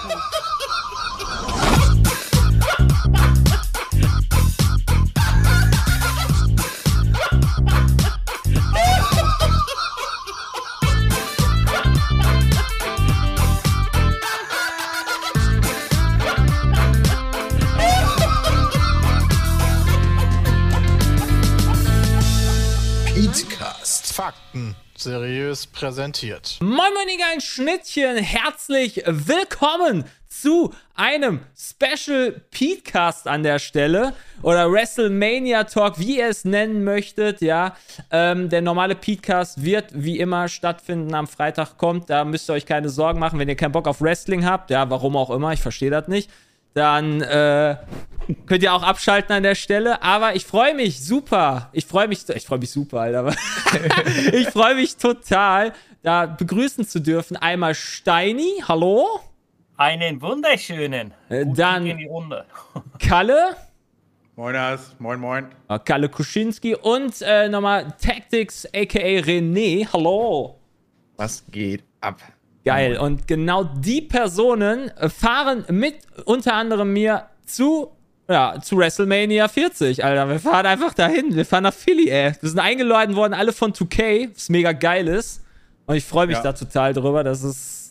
Fakten seriös präsentiert. Moin moin, ihr geilen Schnittchen, herzlich willkommen zu einem Special Petecast an der Stelle oder WrestleMania Talk, wie ihr es nennen möchtet, ja. Der normale Petecast wird wie immer stattfinden, am Freitag kommt, da müsst ihr euch keine Sorgen machen, wenn ihr keinen Bock auf Wrestling habt, ja, warum auch immer, ich verstehe das nicht, dann könnt ihr auch abschalten an der Stelle. Aber ich freue mich super. Ich freue mich super, Alter. Ich freue mich total, da begrüßen zu dürfen. Einmal Steini, hallo. Einen wunderschönen. Dann in die Runde. Kalle. Moiners, moin moin. Kalle Kuschinski und nochmal Tactics, a.k.a. René, hallo. Was geht ab? Geil. Und genau die Personen fahren mit unter anderem mir zu WrestleMania 40, Alter. Wir fahren einfach dahin. Wir fahren nach Philly, ey. Wir sind eingeladen worden, alle von 2K, was mega geil ist. Und ich freue mich da total drüber. Das ist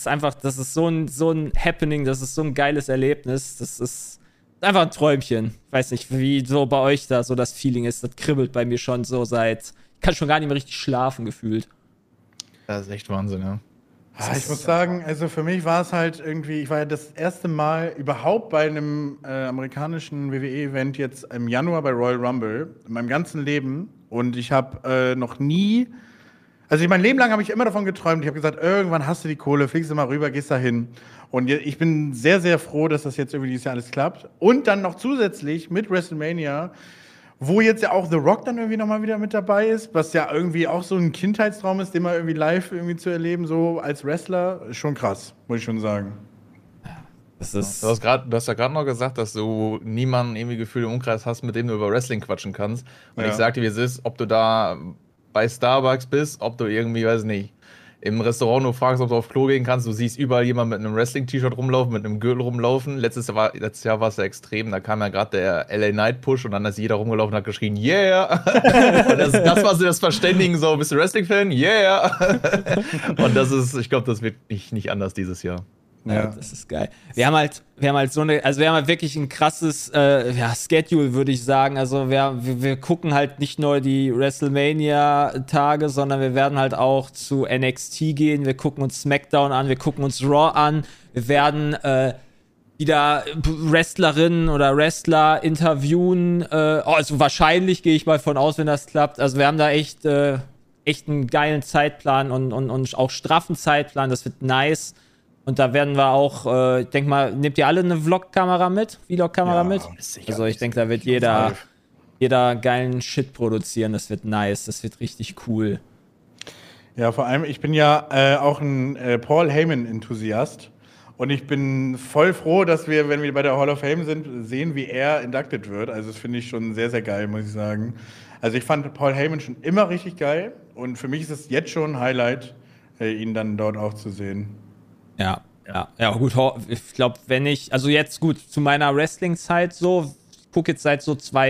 so ein Happening, das ist so ein geiles Erlebnis. Das ist einfach ein Träumchen. Ich weiß nicht, wie so bei euch da so das Feeling ist. Das kribbelt bei mir schon so ich kann schon gar nicht mehr richtig schlafen, gefühlt. Das ist echt Wahnsinn, ja. Ich muss sagen, also für mich war es halt irgendwie, ich war ja das erste Mal überhaupt bei einem amerikanischen WWE-Event jetzt im Januar bei Royal Rumble, in meinem ganzen Leben. Und ich habe noch nie, also mein Leben lang habe ich immer davon geträumt. Ich habe gesagt, irgendwann hast du die Kohle, fliegst du mal rüber, gehst da hin. Und ich bin sehr, sehr froh, dass das jetzt irgendwie dieses Jahr alles klappt. Und dann noch zusätzlich mit WrestleMania, wo jetzt ja auch The Rock dann irgendwie nochmal wieder mit dabei ist, was ja irgendwie auch so ein Kindheitstraum ist, den mal irgendwie live irgendwie zu erleben, so als Wrestler, ist schon krass, muss ich schon sagen. Du hast ja gerade noch gesagt, dass du niemanden irgendwie gefühlt im Umkreis hast, mit dem du über Wrestling quatschen kannst. Und ich sagte, wie es ist, ob du da bei Starbucks bist, ob du irgendwie, weiß nicht, im Restaurant nur fragst, ob du auf Klo gehen kannst, du siehst überall jemanden mit einem Wrestling-T-Shirt rumlaufen, mit einem Gürtel rumlaufen. Letztes Jahr war es ja extrem, da kam ja gerade der LA Knight Push und dann ist jeder rumgelaufen und hat geschrien, yeah! Und das war so das Verständigen, so, bist du Wrestling-Fan? Yeah! Und das ist, ich glaube, das wird nicht anders dieses Jahr. Ja, das ist geil. Wir haben halt wirklich ein krasses Schedule, würde ich sagen. Also wir gucken halt nicht nur die WrestleMania-Tage, sondern wir werden halt auch zu NXT gehen. Wir gucken uns SmackDown an, wir gucken uns Raw an. Wir werden wieder Wrestlerinnen oder Wrestler interviewen. Also wahrscheinlich gehe ich mal von aus, wenn das klappt. Also wir haben da echt einen geilen Zeitplan und auch straffen Zeitplan. Das wird nice. Und da werden wir auch, ich denke mal, nehmt ihr alle eine Vlog-Kamera mit? Vlog-Kamera mit? Sicher, also ich denke, da wird jeder geilen Shit produzieren. Das wird nice, das wird richtig cool. Ja, vor allem, ich bin ja auch ein Paul Heyman-Enthusiast. Und ich bin voll froh, dass wir, wenn wir bei der Hall of Fame sind, sehen, wie er inducted wird. Also das finde ich schon sehr, sehr geil, muss ich sagen. Also ich fand Paul Heyman schon immer richtig geil. Und für mich ist es jetzt schon ein Highlight, ihn dann dort auch zu sehen. Ja, gut, ich glaube, also jetzt gut, zu meiner Wrestling-Zeit so, ich gucke jetzt seit so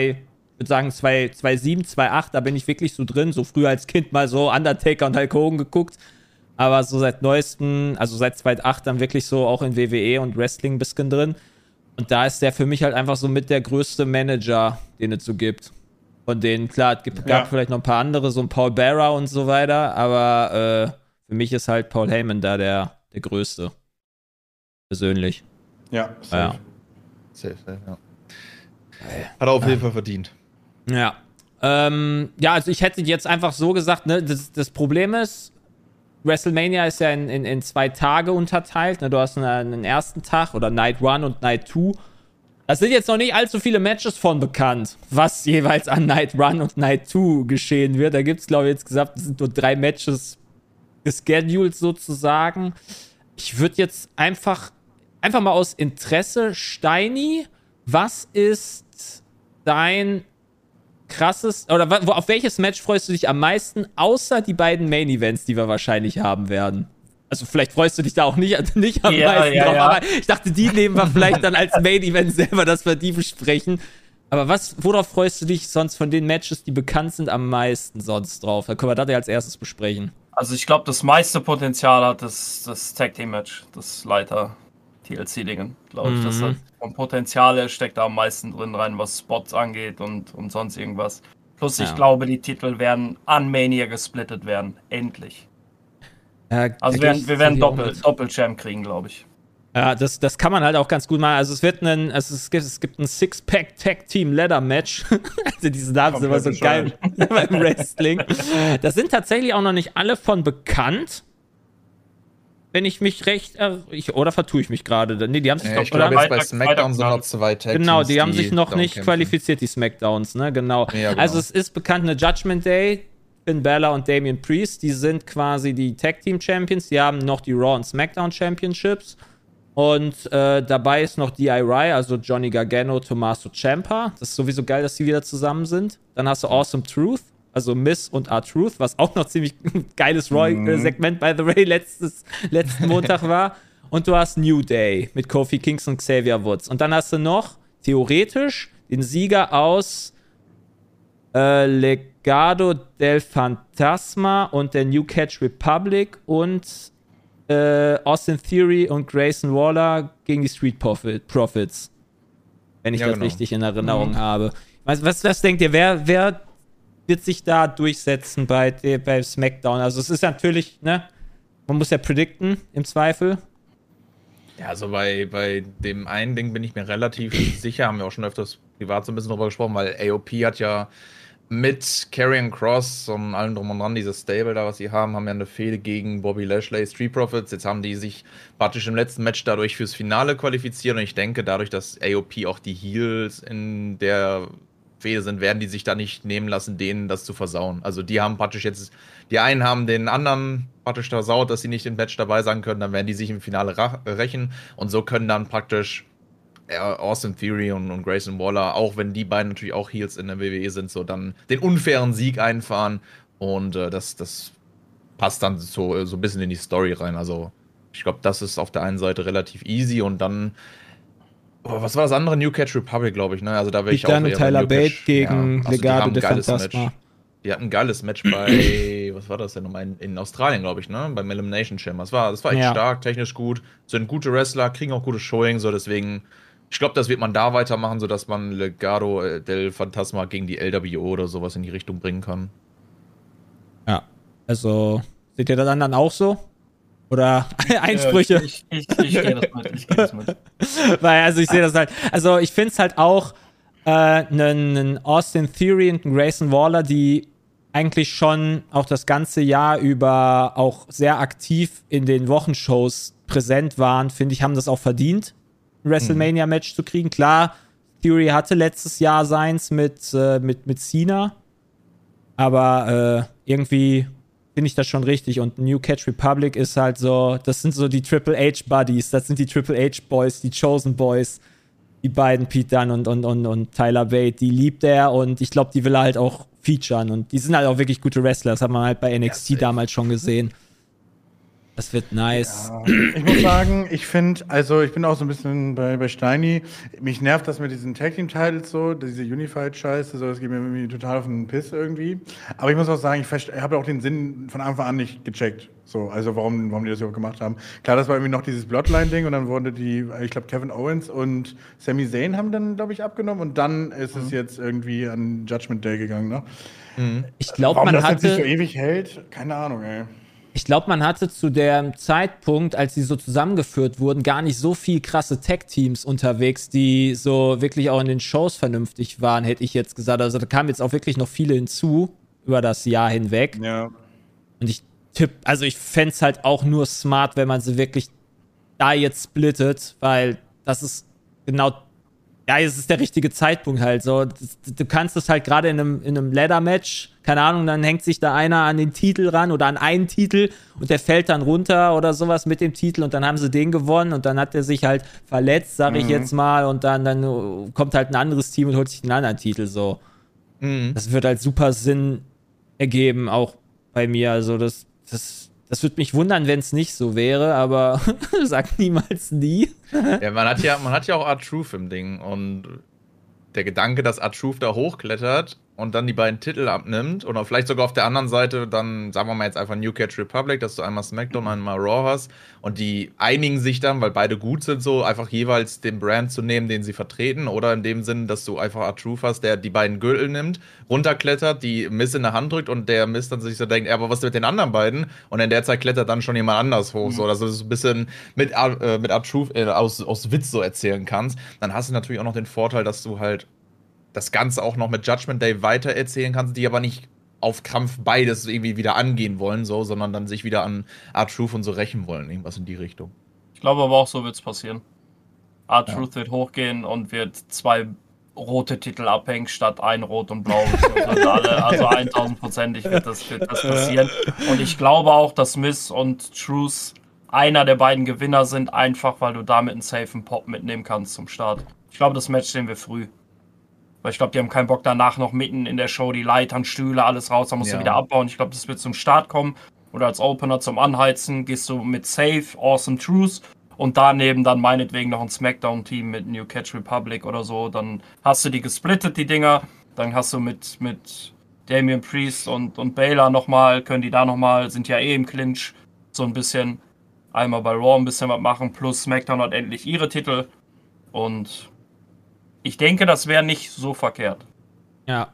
2007, 2008, da bin ich wirklich so drin, so früher als Kind mal so Undertaker und Hulk Hogan geguckt, aber so seit neuestem, also seit 2008 dann wirklich so auch in WWE und Wrestling ein bisschen drin und da ist der für mich halt einfach so mit der größte Manager, den es so gibt. Von denen, klar, es gab vielleicht noch ein paar andere, so ein Paul Bearer und so weiter, aber für mich ist halt Paul Heyman da der größte. Persönlich. Ja, safe. Safe, ja. Hat er auf jeden Fall verdient. Ja. Also ich hätte jetzt einfach so gesagt, ne, das Problem ist, WrestleMania ist ja in 2 Tage unterteilt. Ne? Du hast einen ersten Tag oder Night 1 und Night 2. Da sind jetzt noch nicht allzu viele Matches von bekannt, was jeweils an Night 1 und Night 2 geschehen wird. Da gibt es, glaube ich, insgesamt sind nur 3 Matches gescheduled sozusagen. Ich würde jetzt einfach mal aus Interesse, Steini, was ist dein krasses, oder auf welches Match freust du dich am meisten, außer die beiden Main Events, die wir wahrscheinlich haben werden? Also vielleicht freust du dich da auch nicht am meisten drauf, aber ich dachte, die nehmen wir vielleicht dann als Main-Event selber, dass wir die besprechen. Aber worauf freust du dich sonst von den Matches, die bekannt sind, am meisten sonst drauf? Da können wir das ja als erstes besprechen. Also ich glaube, das meiste Potenzial hat das Tag-Team-Match, das Leiter-TLC-Dingen, glaube ich. Das hat vom Potenzial her steckt da am meisten drin rein, was Spots angeht und sonst irgendwas. Plus ich glaube, die Titel werden an Mania gesplittet werden. Endlich. Ja, also wir werden Doppel-Champ kriegen, glaube ich. Ja, das kann man halt auch ganz gut machen. Also es gibt ein Six-Pack-Tag-Team-Ladder-Match. Also diese Namen sind immer so geil beim Wrestling. Das sind tatsächlich auch noch nicht alle von bekannt. Wenn ich mich recht... oder vertue ich mich gerade? Nee, die haben sich ich glaube, jetzt bei SmackDown sind noch 2 Tag-Teams. Genau, die haben sich noch nicht qualifiziert, die SmackDowns, ne? Genau. Ja, genau. Also es ist bekannt, eine Judgment Day... Finn Balor und Damian Priest, die sind quasi die Tag-Team-Champions. Die haben noch die Raw und SmackDown-Championships. Und dabei ist noch DIY, also Johnny Gargano, Tommaso Ciampa. Das ist sowieso geil, dass die wieder zusammen sind. Dann hast du Awesome Truth, also Miz und R-Truth, was auch noch ziemlich geiles Roy-Segment, by the way, letzten Montag war. Und du hast New Day mit Kofi Kingston und Xavier Woods. Und dann hast du noch, theoretisch, den Sieger aus Legado del Fantasma und der New Catch Republic und Austin Theory und Grayson Waller gegen die Street Profits. Wenn ich das richtig in Erinnerung habe. Was denkt ihr, wer wird sich da durchsetzen bei SmackDown? Also es ist natürlich, ne, man muss ja predikten, im Zweifel. Ja, also bei dem einen Ding bin ich mir relativ sicher, haben wir auch schon öfters privat so ein bisschen drüber gesprochen, weil AOP hat ja mit Karrion Kross und allem drum und dran, dieses Stable da, was sie haben ja eine Fehde gegen Bobby Lashley, Street Profits. Jetzt haben die sich praktisch im letzten Match dadurch fürs Finale qualifiziert und ich denke, dadurch, dass AOP auch die Heels in der Fehde sind, werden die sich da nicht nehmen lassen, denen das zu versauen. Also die haben praktisch jetzt, die einen haben den anderen praktisch versaut, dass sie nicht im Match dabei sein können, dann werden die sich im Finale rächen und so können dann praktisch Austin Theory und Grayson Waller, auch wenn die beiden natürlich auch Heels in der WWE sind, so dann den unfairen Sieg einfahren und das passt dann so ein bisschen in die Story rein. Also ich glaube, das ist auf der einen Seite relativ easy und dann was war das andere? New Catch Republic, glaube ich, ne? Also da wäre ich auch eher Tyler Bate gegen Legado de Fantasma. Die hatten ein geiles Match bei, was war das denn nochmal, in Australien, glaube ich, ne? Beim Elimination Chamber. Das war echt stark, technisch gut, sind gute Wrestler, kriegen auch gute Showing, so deswegen, ich glaube, das wird man da weitermachen, sodass man Legado del Fantasma gegen die LWO oder sowas in die Richtung bringen kann. Ja, also, seht ihr das dann auch so? Oder Einsprüche? Ich gehe das mit. Weil, also ich sehe das halt, also ich finde es halt auch einen Austin Theory und einen Grayson Waller, die eigentlich schon auch das ganze Jahr über auch sehr aktiv in den Wochenshows präsent waren, finde ich, haben das auch verdient, ein WrestleMania-Match zu kriegen. Klar, Theory hatte letztes Jahr seins mit Cena, aber irgendwie finde ich das schon richtig. Und New Catch Republic ist halt so, das sind so die Triple H-Buddies, das sind die Triple H-Boys, die Chosen Boys, die beiden, Pete Dunne und Tyler Bate, die liebt er und ich glaube, die will er halt auch featuren und die sind halt auch wirklich gute Wrestler, das hat man halt bei NXT damals schon gesehen. Das wird nice. Ja, ich muss sagen, ich bin auch so ein bisschen bei Steini. Mich nervt das mit diesen Tag-Team-Titles so, diese Unified-Scheiße, so, das geht mir irgendwie total auf den Piss irgendwie. Aber ich muss auch sagen, ich habe auch den Sinn von Anfang an nicht gecheckt. So, also warum die das überhaupt gemacht haben. Klar, das war irgendwie noch dieses Bloodline-Ding und dann wurde ich glaube, Kevin Owens und Sami Zayn haben dann, glaube ich, abgenommen und dann ist es jetzt irgendwie an Judgment Day gegangen, ne? Ich glaube, man hatte... Warum das jetzt nicht so ewig hält? Keine Ahnung, ey. Ich glaube, man hatte zu dem Zeitpunkt, als sie so zusammengeführt wurden, gar nicht so viel krasse Tag-Teams unterwegs, die so wirklich auch in den Shows vernünftig waren, hätte ich jetzt gesagt. Also da kamen jetzt auch wirklich noch viele hinzu über das Jahr hinweg. Ja. Und ich fände es halt auch nur smart, wenn man sie wirklich da jetzt splittet, weil das ist genau, ja, es ist der richtige Zeitpunkt halt. So, du kannst es halt gerade in einem Ladder-Match, keine Ahnung, dann hängt sich da einer an den Titel ran oder an einen Titel und der fällt dann runter oder sowas mit dem Titel und dann haben sie den gewonnen und dann hat er sich halt verletzt, sag ich jetzt mal, und dann kommt halt ein anderes Team und holt sich einen anderen Titel, so. Das wird halt super Sinn ergeben, auch bei mir, also das das würde mich wundern, wenn es nicht so wäre, aber sag niemals nie. Ja, man hat ja auch R-Truth im Ding und der Gedanke, dass R-Truth da hochklettert und dann die beiden Titel abnimmt und auch vielleicht sogar auf der anderen Seite dann, sagen wir mal jetzt einfach New Catch Republic, dass du einmal SmackDown, einmal Raw hast und die einigen sich dann, weil beide gut sind, so einfach jeweils den Brand zu nehmen, den sie vertreten, oder in dem Sinn, dass du einfach R-Truth hast, der die beiden Gürtel nimmt, runterklettert, die Miss in der Hand drückt und der Miss dann sich so denkt, aber was mit den anderen beiden? Und in der Zeit klettert dann schon jemand anders hoch, so, dass du das ein bisschen mit R-Truth aus Witz so erzählen kannst. Dann hast du natürlich auch noch den Vorteil, dass du halt das Ganze auch noch mit Judgment Day weiter erzählen kannst, die aber nicht auf Krampf beides irgendwie wieder angehen wollen, so, sondern dann sich wieder an R-Truth und so rächen wollen, irgendwas in die Richtung. Ich glaube aber auch, so wird es passieren. R-Truth wird hochgehen und wird 2 rote Titel abhängen, statt ein Rot und Blau. Also 1000%ig wird das passieren. Und ich glaube auch, dass Miz und Truth einer der beiden Gewinner sind, einfach weil du damit einen safen Pop mitnehmen kannst zum Start. Ich glaube, das Match sehen wir früh. Weil ich glaube, die haben keinen Bock danach noch mitten in der Show die Leitern, Stühle, alles raus, da musst du wieder abbauen. Ich glaube, das wird zum Start kommen. Oder als Opener zum Anheizen gehst du mit Safe, Awesome Truth und daneben dann meinetwegen noch ein Smackdown-Team mit New Catch Republic oder so. Dann hast du die gesplittet, die Dinger. Dann hast du mit Damian Priest und Baylor nochmal, können die da nochmal, sind ja im Clinch so ein bisschen. Einmal bei Raw ein bisschen was machen, plus SmackDown hat endlich ihre Titel. Und ich denke, das wäre nicht so verkehrt. Ja,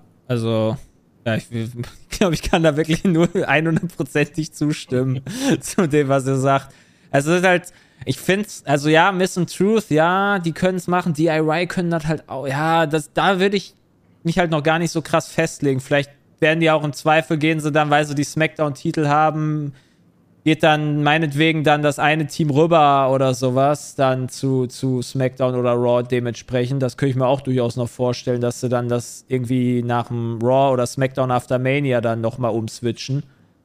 also, ja, ich glaube, ich kann da wirklich nur 100%ig zustimmen zu dem, was ihr sagt. Also, es ist halt, ich finde es, also ja, Miss und Truth, ja, die können es machen, DIY können das halt auch, ja, da würde ich mich halt noch gar nicht so krass festlegen. Vielleicht werden die auch im Zweifel, gehen sie dann, weil sie die Smackdown-Titel haben, geht dann meinetwegen dann das eine Team rüber oder sowas, dann zu SmackDown oder Raw dementsprechend. Das könnte ich mir auch durchaus noch vorstellen, dass sie dann das irgendwie nach dem Raw oder SmackDown After Mania dann nochmal umswitchen.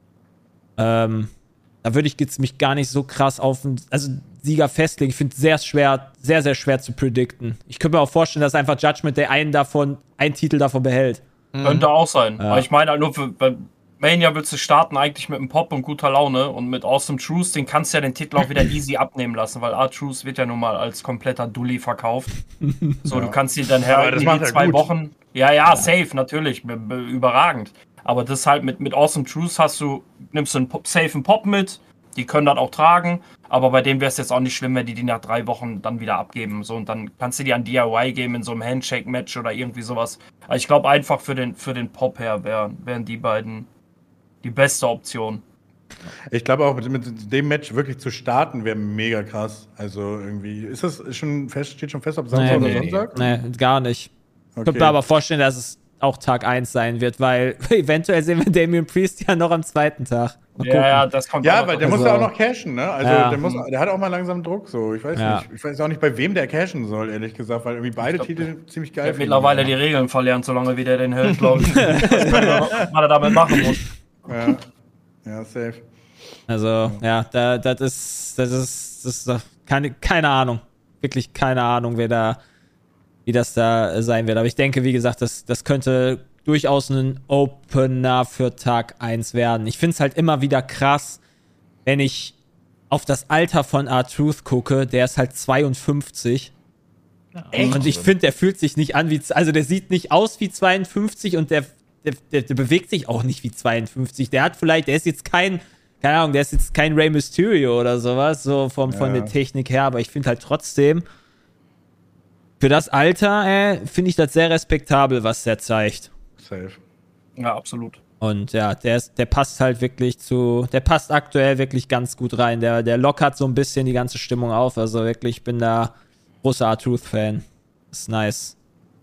Da würde ich jetzt mich gar nicht so krass auf den Sieger festlegen. Ich finde es sehr, sehr schwer zu predikten. Ich könnte mir auch vorstellen, dass einfach Judgment Day einen Titel davon behält. Könnte auch sein. Ja. Aber ich meine halt nur bei Mania willst du starten eigentlich mit einem Pop und guter Laune und mit Awesome Truth, den kannst du ja den Titel auch wieder easy abnehmen lassen, weil R-Truth wird ja nun mal als kompletter Dulli verkauft. So, du kannst ihn dann die 2 Wochen. Ja, safe, natürlich, überragend. Aber das halt mit Awesome Truth nimmst du einen safen Pop mit, die können das auch tragen, aber bei dem wäre es jetzt auch nicht schlimm, wenn die nach 3 Wochen dann wieder abgeben. So, und dann kannst du die an DIY geben in so einem Handshake-Match oder irgendwie sowas. Also ich glaube einfach für den Pop her wären die beiden die beste Option. Ich glaube auch, mit dem Match wirklich zu starten, wäre mega krass. Also irgendwie, steht schon fest, ob Samstag oder Sonntag? Nee, gar nicht. Okay. Ich könnte mir aber vorstellen, dass es auch Tag 1 sein wird, weil eventuell sehen wir Damian Priest ja noch am 2. Tag. Ja, das kommt. Ja, weil der muss ja auch noch cashen, ne? Also der hat auch mal langsam Druck, so. Ich weiß nicht. Ich weiß auch nicht, bei wem der cashen soll, ehrlich gesagt, weil irgendwie beide Titel ziemlich geil sind. Mittlerweile die Regeln verlernt, solange wie der den hält, glaube ich. Was er damit machen muss. Ja, safe. Also, ja, das ist keine Ahnung. Wirklich keine Ahnung, wie das da sein wird. Aber ich denke, wie gesagt, das könnte durchaus ein Opener für Tag 1 werden. Ich finde es halt immer wieder krass, wenn ich auf das Alter von R-Truth gucke, der ist halt 52. Ja, und ich finde, der fühlt sich nicht an der sieht nicht aus wie 52 und der bewegt sich auch nicht wie 52. Der ist jetzt kein Rey Mysterio oder sowas, so von der Technik her, aber ich finde halt trotzdem, für das Alter, finde ich das sehr respektabel, was der zeigt. Safe. Ja, absolut. Und ja, der passt halt wirklich der passt aktuell wirklich ganz gut rein. Der lockert so ein bisschen die ganze Stimmung auf. Also wirklich, ich bin da großer R-Truth-Fan. Ist nice.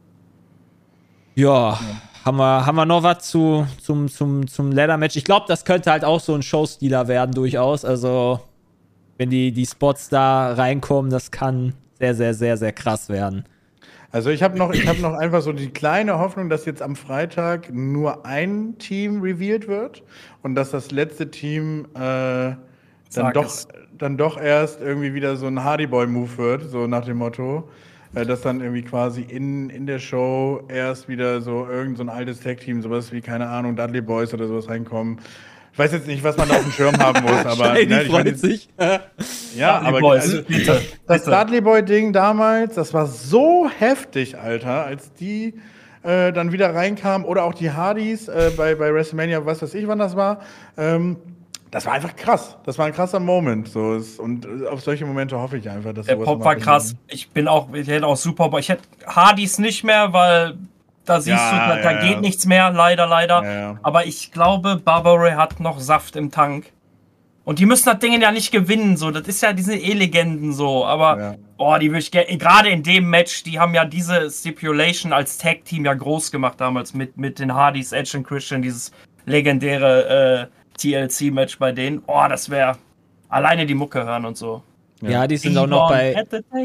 Ja. Haben wir noch was zum Ladder-Match? Ich glaube, das könnte halt auch so ein Showstealer werden, durchaus. Also, wenn die Spots da reinkommen, das kann sehr, sehr, sehr, sehr krass werden. Also ich habe noch einfach so die kleine Hoffnung, dass jetzt am Freitag nur ein Team revealed wird und dass das letzte Team dann doch erst irgendwie wieder so ein Hardy-Boy-Move wird, so nach dem Motto. Dass dann irgendwie quasi in der Show erst wieder so irgend so ein altes Tag-Team, sowas wie, keine Ahnung, Dudley Boys oder sowas reinkommen. Ich weiß jetzt nicht, was man da auf dem Schirm haben muss, aber Shiny freut sich. Ja, aber also, das Dudley Boy-Ding damals, das war so heftig, Alter, als die dann wieder reinkamen oder auch die Hardys bei WrestleMania, was weiß ich, wann das war. Das war einfach krass. Das war ein krasser Moment. So, und auf solche Momente hoffe ich einfach, dass der Pop war krass. Ich hätte auch super. Ich hätte Hardys nicht mehr, weil da siehst du, da geht nichts mehr, leider. Ja. Aber ich glaube, Barbara Ray hat noch Saft im Tank. Und die müssen das Ding ja nicht gewinnen, so. Das ist ja diese E-Legenden so. Aber, die würde ich gerne, gerade in dem Match, die haben ja diese Stipulation als Tag-Team ja groß gemacht damals mit den Hardys, Edge und Christian, dieses legendäre TLC-Match bei denen. Das wäre alleine die Mucke hören und so. Ja, die sind auch noch bei.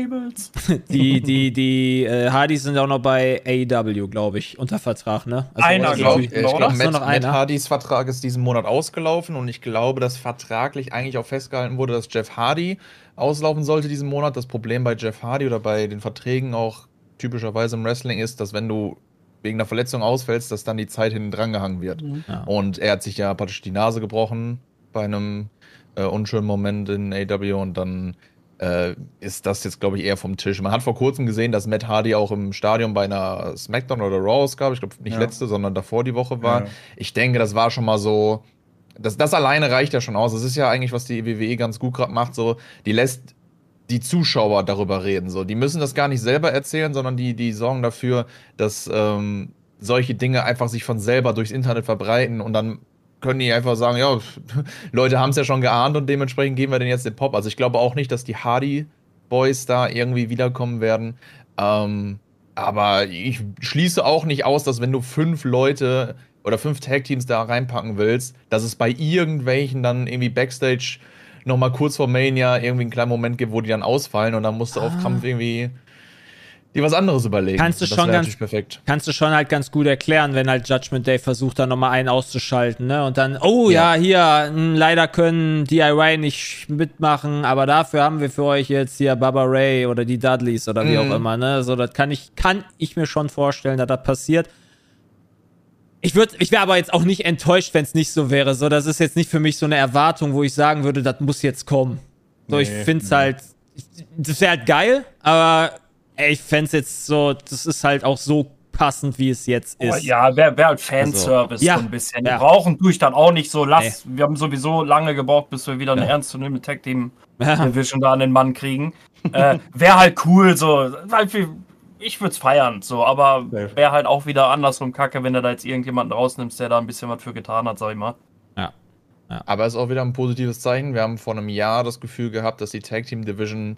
Die Hardys sind auch noch bei AEW, glaube ich, unter Vertrag, ne? Also ich glaube, Matt Hardys Vertrag ist diesen Monat ausgelaufen und ich glaube, dass vertraglich eigentlich auch festgehalten wurde, dass Jeff Hardy auslaufen sollte diesen Monat. Das Problem bei Jeff Hardy oder bei den Verträgen auch typischerweise im Wrestling ist, dass wenn du wegen einer Verletzung ausfällst, dass dann die Zeit hinten dran gehangen wird. Ja. Und er hat sich ja praktisch die Nase gebrochen bei einem unschönen Moment in AEW und dann ist das jetzt, glaube ich, eher vom Tisch. Man hat vor kurzem gesehen, dass Matt Hardy auch im Stadion bei einer SmackDown oder Raw-Ausgabe, ich glaube nicht letzte, sondern davor die Woche war. Ja. Ich denke, das war schon mal so, das alleine reicht ja schon aus. Das ist ja eigentlich, was die WWE ganz gut gerade macht, so, die lässt die Zuschauer darüber reden. So. Die müssen das gar nicht selber erzählen, sondern die sorgen dafür, dass solche Dinge einfach sich von selber durchs Internet verbreiten und dann können die einfach sagen, ja, Leute haben es ja schon geahnt und dementsprechend geben wir denen jetzt den Pop. Also ich glaube auch nicht, dass die Hardy Boys da irgendwie wiederkommen werden. Aber ich schließe auch nicht aus, dass wenn du 5 Leute oder 5 Tag-Teams da reinpacken willst, dass es bei irgendwelchen dann irgendwie Backstage nochmal kurz vor Mania irgendwie einen kleinen Moment gibt, wo die dann ausfallen und dann musst du auf Kampf irgendwie dir was anderes überlegen. Kannst du schon halt ganz gut erklären, wenn halt Judgment Day versucht, da nochmal einen auszuschalten, ne? Und dann, leider können DIY nicht mitmachen, aber dafür haben wir für euch jetzt hier Baba Ray oder die Dudleys oder wie auch immer, ne? So, das kann ich mir schon vorstellen, dass das passiert. Ich wäre aber jetzt auch nicht enttäuscht, wenn es nicht so wäre. So, das ist jetzt nicht für mich so eine Erwartung, wo ich sagen würde, das muss jetzt kommen. So, ich finde es halt, das wäre halt geil, aber ich fände es jetzt so, das ist halt auch so passend, wie es jetzt ist. Ja, wäre halt Fanservice so ein bisschen. Wir brauchen durch dann auch nicht so, wir haben sowieso lange gebraucht, bis wir wieder eine ernstzunehmende Tag-Team-Division da an den Mann kriegen. Wäre halt cool, so, ich würde es feiern, so, aber wäre halt auch wieder andersrum kacke, wenn du da jetzt irgendjemanden rausnimmst, der da ein bisschen was für getan hat, sag ich mal. Ja. Aber es ist auch wieder ein positives Zeichen. Wir haben vor einem Jahr das Gefühl gehabt, dass die Tag-Team-Division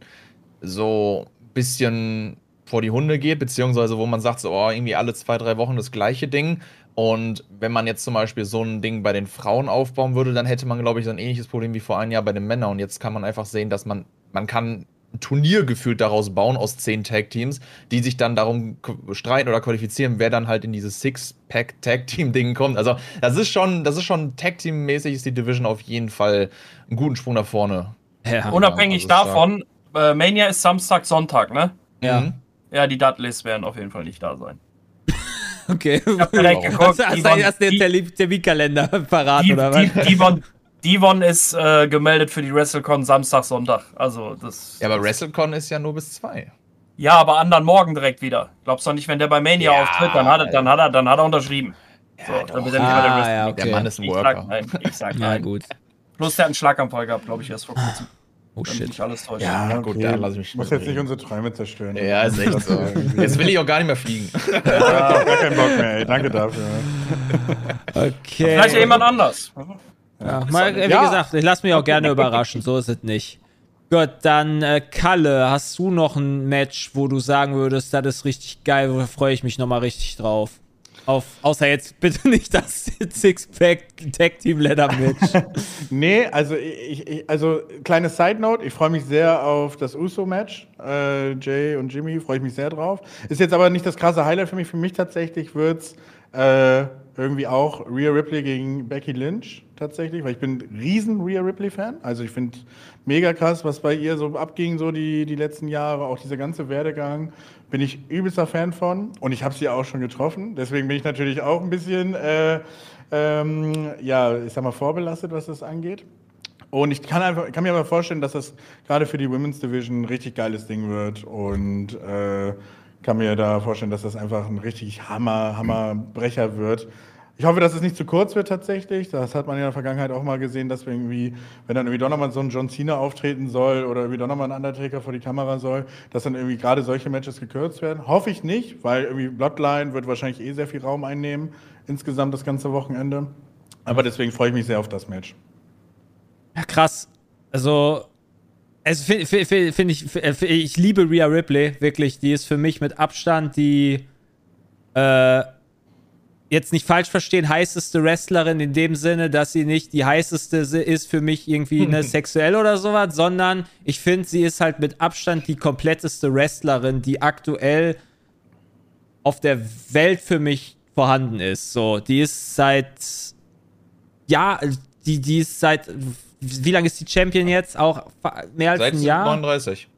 so bisschen vor die Hunde geht, beziehungsweise wo man sagt, so, irgendwie alle 2-3 Wochen das gleiche Ding. Und wenn man jetzt zum Beispiel so ein Ding bei den Frauen aufbauen würde, dann hätte man, glaube ich, so ein ähnliches Problem wie vor einem Jahr bei den Männern. Und jetzt kann man einfach sehen, dass man kann ein Turnier gefühlt daraus bauen aus 10 Tag-Teams, die sich dann darum streiten oder qualifizieren, wer dann halt in dieses Six-Pack-Tag-Team-Ding kommt. Also das ist schon Tag-Team-mäßig ist die Division auf jeden Fall einen guten Sprung nach vorne. Ja, unabhängig davon, Mania ist Samstag, Sonntag, ne? Ja. Ja, die Dudleys werden auf jeden Fall nicht da sein. Okay. Ich hab direkt geguckt. Hast du den Terminkalender parat, oder was? Devon ist gemeldet für die WrestleCon Samstag, Sonntag. Also das. Ja, aber WrestleCon ist ja nur bis 2. Ja, aber anderen morgen direkt wieder. Glaubst du nicht, wenn der bei Mania auftritt, dann hat er unterschrieben. So, dann wird er nicht bei der okay. Der Mann ist ein Worker. Ich sag nein. Gut. Plus der hat einen Schlaganfall gehabt, glaube ich, erst vor kurzem. Oh shit. Nicht alles täuscht. Ja, gut, da lass ich mich. Muss jetzt nicht unsere Träume zerstören. Ja, ist echt so. Jetzt will ich auch gar nicht mehr fliegen. Gar keinen Bock mehr, ey. Danke dafür. Okay. Vielleicht jemand anders. Wie gesagt, ich lasse mich auch gerne überraschen, so ist es nicht. Gut, dann Kalle, hast du noch ein Match, wo du sagen würdest, das ist richtig geil, da freue ich mich nochmal richtig drauf? Außer jetzt bitte nicht das Six-Pack-Tag-Team-Leather-Match. Nee, also kleine Side-Note, ich freue mich sehr auf das Uso-Match. Jay und Jimmy, freue ich mich sehr drauf. Ist jetzt aber nicht das krasse Highlight für mich. Für mich tatsächlich wird's irgendwie auch Rhea Ripley gegen Becky Lynch tatsächlich, weil ich bin ein riesen Rhea Ripley-Fan. Also ich finde mega krass, was bei ihr so abging, so die letzten Jahre, auch dieser ganze Werdegang, bin ich übelster Fan von. Und ich habe sie auch schon getroffen, deswegen bin ich natürlich auch ein bisschen ich sag mal, vorbelastet, was das angeht. Und ich kann mir aber vorstellen, dass das gerade für die Women's Division ein richtig geiles Ding wird und kann mir da vorstellen, dass das einfach ein richtig Hammerbrecher wird. Ich hoffe, dass es nicht zu kurz wird tatsächlich. Das hat man ja in der Vergangenheit auch mal gesehen, dass wir irgendwie, wenn dann irgendwie doch nochmal so ein John Cena auftreten soll oder irgendwie doch nochmal ein Undertaker vor die Kamera soll, dass dann irgendwie gerade solche Matches gekürzt werden. Hoffe ich nicht, weil irgendwie Bloodline wird wahrscheinlich sehr viel Raum einnehmen, insgesamt das ganze Wochenende. Aber deswegen freue ich mich sehr auf das Match. Ja, krass. Also finde ich liebe Rhea Ripley, wirklich. Die ist für mich mit Abstand die, jetzt nicht falsch verstehen, heißeste Wrestlerin in dem Sinne, dass sie nicht die heißeste ist für mich irgendwie sexuell oder sowas, sondern ich finde, sie ist halt mit Abstand die kompletteste Wrestlerin, die aktuell auf der Welt für mich vorhanden ist. So, die ist seit, die ist seit, wie lange ist die Champion jetzt? Auch mehr als ein Jahr? 39.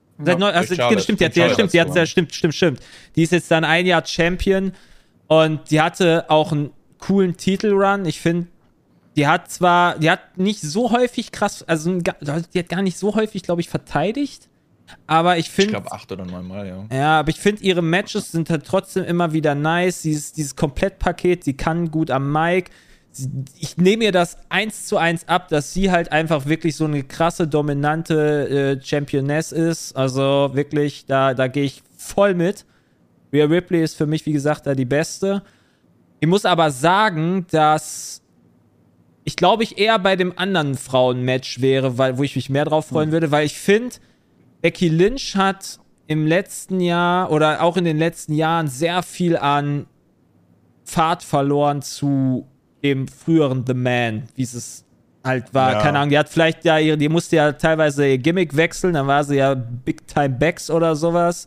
Stimmt. Die ist jetzt dann ein Jahr Champion und die hatte auch einen coolen Titelrun. Ich finde, die hat nicht so häufig krass, also die hat gar nicht so häufig, glaube ich, verteidigt. Aber ich finde. Ich glaube 8 oder 9 Mal, ja. Ja, aber ich finde, ihre Matches sind halt trotzdem immer wieder nice. Dieses Komplettpaket, sie kann gut am Mic. Ich nehme ihr das 1:1 ab, dass sie halt einfach wirklich so eine krasse, dominante Championess ist. Also wirklich, da gehe ich voll mit. Rhea Ripley ist für mich, wie gesagt, da die Beste. Ich muss aber sagen, dass ich glaube, ich eher bei dem anderen Frauen-Match wäre, wo ich mich mehr drauf freuen würde, weil ich finde, Becky Lynch hat im letzten Jahr oder auch in den letzten Jahren sehr viel an Fahrt verloren zu dem früheren The Man, wie es halt war. Ja. Keine Ahnung, die hat vielleicht die musste ja teilweise ihr Gimmick wechseln, dann war sie ja Big Time Becks oder sowas.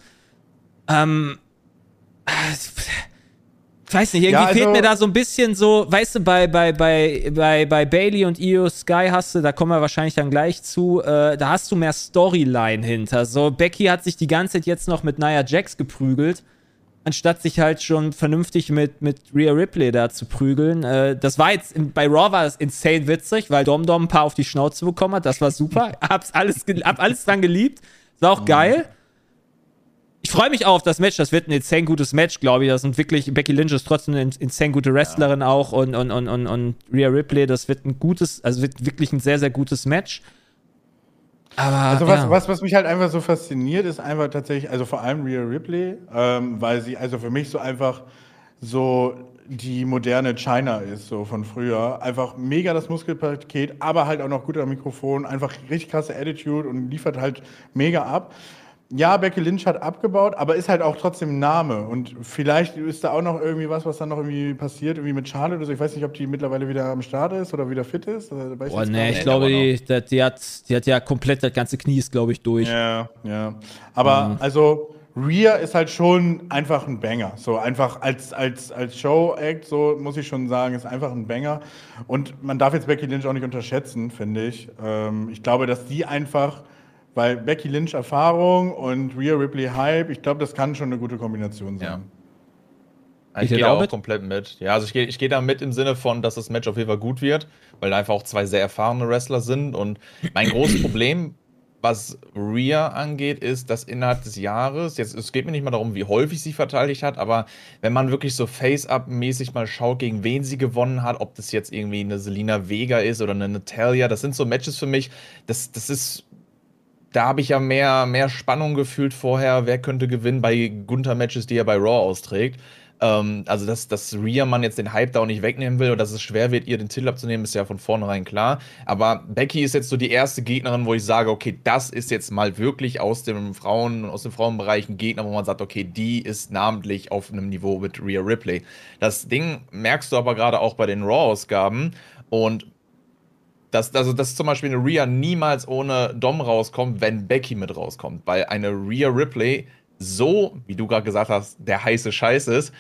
Ich weiß nicht, irgendwie fehlt mir da so ein bisschen so, weißt du, bei Bayley und Io Sky da kommen wir wahrscheinlich dann gleich zu, da hast du mehr Storyline hinter. So, Becky hat sich die ganze Zeit jetzt noch mit Nia Jax geprügelt, anstatt sich halt schon vernünftig mit Rhea Ripley da zu prügeln. Das war jetzt, bei Raw war das insane witzig, weil Dom ein paar auf die Schnauze bekommen hat, das war super. Hab alles dran geliebt, war auch geil. Ich freue mich auch auf das Match, das wird ein insane gutes Match, glaube ich. Das sind wirklich, Becky Lynch ist trotzdem eine insane gute Wrestlerin auch und Rhea Ripley, das wird wird wirklich ein sehr, sehr gutes Match. Aber, also was mich halt einfach so fasziniert, ist einfach tatsächlich, also vor allem Rhea Ripley, weil sie also für mich so einfach so die moderne Chyna ist, so von früher. Einfach mega das Muskelpaket, aber halt auch noch gut am Mikrofon, einfach richtig krasse Attitude und liefert halt mega ab. Ja, Becky Lynch hat abgebaut, aber ist halt auch trotzdem ein Name. Und vielleicht ist da auch noch irgendwie was dann noch irgendwie passiert, irgendwie mit Charlotte oder so. Ich weiß nicht, ob die mittlerweile wieder am Start ist oder wieder fit ist. Ich glaube, die hat ja komplett das ganze Knie ist, glaube ich, durch. Ja. Aber also Rhea ist halt schon einfach ein Banger. So einfach als Show-Act, so muss ich schon sagen, ist einfach ein Banger. Und man darf jetzt Becky Lynch auch nicht unterschätzen, finde ich. Ich glaube, dass die einfach, weil Becky Lynch Erfahrung und Rhea Ripley Hype, ich glaube, das kann schon eine gute Kombination sein. Ja. Ich gehe da auch komplett mit. Ja, also ich gehe da mit im Sinne von, dass das Match auf jeden Fall gut wird, weil da einfach auch zwei sehr erfahrene Wrestler sind. Und mein großes Problem, was Rhea angeht, ist, dass innerhalb des Jahres, jetzt es geht mir nicht mal darum, wie häufig sie verteidigt hat, aber wenn man wirklich so Face-Up-mäßig mal schaut, gegen wen sie gewonnen hat, ob das jetzt irgendwie eine Selena Vega ist oder eine Natalia, das sind so Matches für mich, das ist. Da habe ich ja mehr Spannung gefühlt vorher, wer könnte gewinnen bei Gunther-Matches, die er bei Raw austrägt. Also, dass Rhea man jetzt den Hype da auch nicht wegnehmen will oder dass es schwer wird, ihr den Titel abzunehmen, ist ja von vornherein klar. Aber Becky ist jetzt so die erste Gegnerin, wo ich sage, okay, das ist jetzt mal wirklich aus dem Frauenbereich ein Gegner, wo man sagt, okay, die ist namentlich auf einem Niveau mit Rhea Ripley. Das Ding merkst du aber gerade auch bei den Raw-Ausgaben und dass zum Beispiel eine Rhea niemals ohne Dom rauskommt, wenn Becky mit rauskommt. Weil eine Rhea Ripley so, wie du gerade gesagt hast, der heiße Scheiß ist,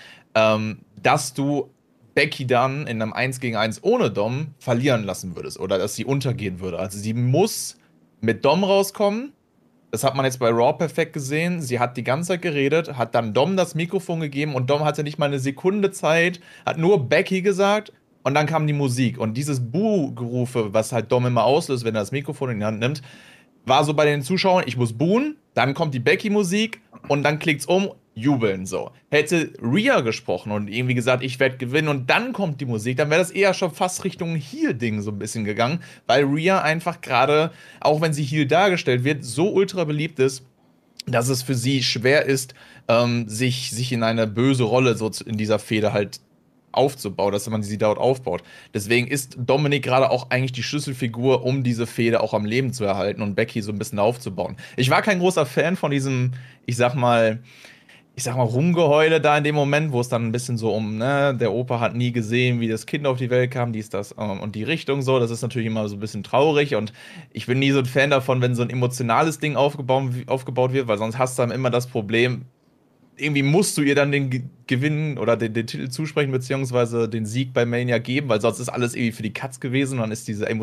dass du Becky dann in einem 1-gegen-1 ohne Dom verlieren lassen würdest oder dass sie untergehen würde. Also sie muss mit Dom rauskommen. Das hat man jetzt bei Raw perfekt gesehen. Sie hat die ganze Zeit geredet, hat dann Dom das Mikrofon gegeben und Dom hatte nicht mal eine Sekunde Zeit, hat nur Becky gesagt, und dann kam die Musik. Und dieses Buh-Gerufe, was halt Dom immer auslöst, wenn er das Mikrofon in die Hand nimmt, war so bei den Zuschauern, ich muss buhen, dann kommt die Becky-Musik und dann klickt's jubeln so. Hätte Rhea gesprochen und irgendwie gesagt, ich werde gewinnen und dann kommt die Musik, dann wäre das eher schon fast Richtung Heel-Ding so ein bisschen gegangen, weil Rhea einfach gerade, auch wenn sie Heel dargestellt wird, so ultra beliebt ist, dass es für sie schwer ist, sich in eine böse Rolle so in dieser Fehde halt aufzubauen, dass man sie dort aufbaut. Deswegen ist Dominik gerade auch eigentlich die Schlüsselfigur, um diese Fehde auch am Leben zu erhalten und Becky so ein bisschen aufzubauen. Ich war kein großer Fan von diesem, ich sag mal, Rumgeheule da in dem Moment, wo es dann ein bisschen so der Opa hat nie gesehen, wie das Kind auf die Welt kam, dies, das und die Richtung so. Das ist natürlich immer so ein bisschen traurig und ich bin nie so ein Fan davon, wenn so ein emotionales Ding aufgebaut wird, weil sonst hast du dann immer das Problem, irgendwie musst du ihr dann den Gewinn oder den Titel zusprechen, beziehungsweise den Sieg bei Mania geben, weil sonst ist alles irgendwie für die Katz gewesen und dann ist dieser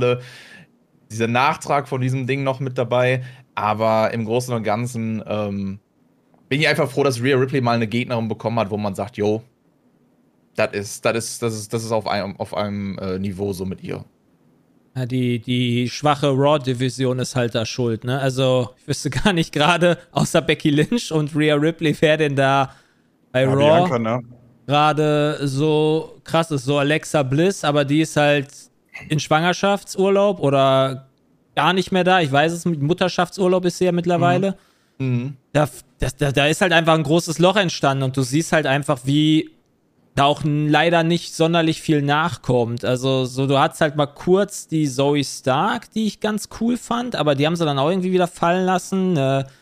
Nachtrag von diesem Ding noch mit dabei. Aber im Großen und Ganzen bin ich einfach froh, dass Rhea Ripley mal eine Gegnerin bekommen hat, wo man sagt, jo, das ist auf einem Niveau so mit ihr. Ja, die schwache Raw-Division ist halt da schuld, ne? Also, ich wüsste gar nicht gerade, außer Becky Lynch und Rhea Ripley, wer denn da bei Raw gerade so krass ist. So Alexa Bliss, aber die ist halt in Schwangerschaftsurlaub oder gar nicht mehr da. Ich weiß es, mit Mutterschaftsurlaub ist sie ja mittlerweile. Mhm. Da ist halt einfach ein großes Loch entstanden und du siehst halt einfach, wie da auch leider nicht sonderlich viel nachkommt. Also so, du hattest halt mal kurz die Zoe Stark, die ich ganz cool fand, aber die haben sie dann auch irgendwie wieder fallen lassen.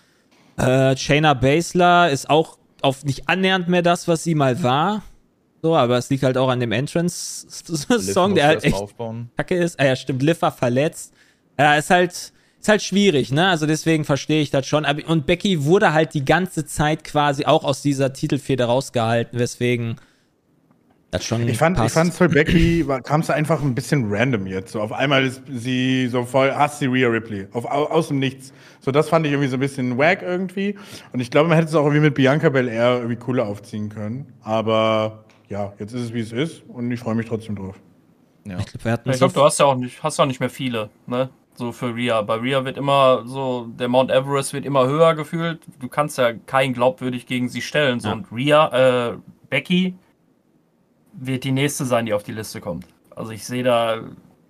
Shayna Baszler ist auch auf nicht annähernd mehr das, was sie mal war. So, aber es liegt halt auch an dem Entrance-Song, der halt echt kacke ist. Ah ja, stimmt, Liv war verletzt. Ja, ist halt schwierig, ne? Also deswegen verstehe ich das schon. Und Becky wurde halt die ganze Zeit quasi auch aus dieser Titelfehde rausgehalten, weswegen das schon Ich fand für Becky kam es einfach ein bisschen random jetzt. So auf einmal ist sie so voll, hasst sie Rhea Ripley. Aus dem Nichts. So, das fand ich irgendwie so ein bisschen wack irgendwie. Und ich glaube, man hätte es auch irgendwie mit Bianca Belair irgendwie cooler aufziehen können. Aber ja, jetzt ist es, wie es ist. Und ich freue mich trotzdem drauf. Ja. Ich glaube, du hast ja auch nicht mehr viele, ne? So für Rhea. Bei Rhea wird immer so, der Mount Everest wird immer höher gefühlt. Du kannst ja keinen glaubwürdig gegen sie stellen. So, und Becky wird die nächste sein, die auf die Liste kommt. Also ich sehe da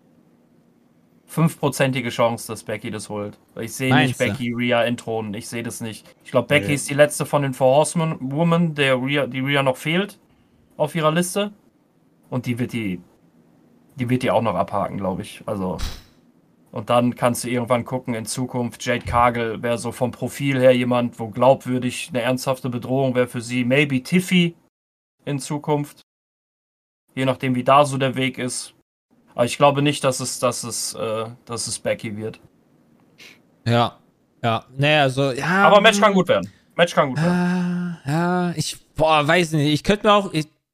5%ige Chance, dass Becky das holt. Ich sehe nicht Becky Rhea entthronen. Ich sehe das nicht. Ich glaube, Becky ist die letzte von den Four Horsewomen, die Rhea noch fehlt auf ihrer Liste. Und die wird die auch noch abhaken, glaube ich. Also, und dann kannst du irgendwann gucken, in Zukunft, Jade Cargill wäre so vom Profil her jemand, wo glaubwürdig eine ernsthafte Bedrohung wäre für sie. Maybe Tiffy in Zukunft. Je nachdem, wie da so der Weg ist. Aber ich glaube nicht, dass es Becky wird. Ja. Naja, also, ja. Aber Match kann gut werden. Ja, weiß nicht. Ich könnte mir auch.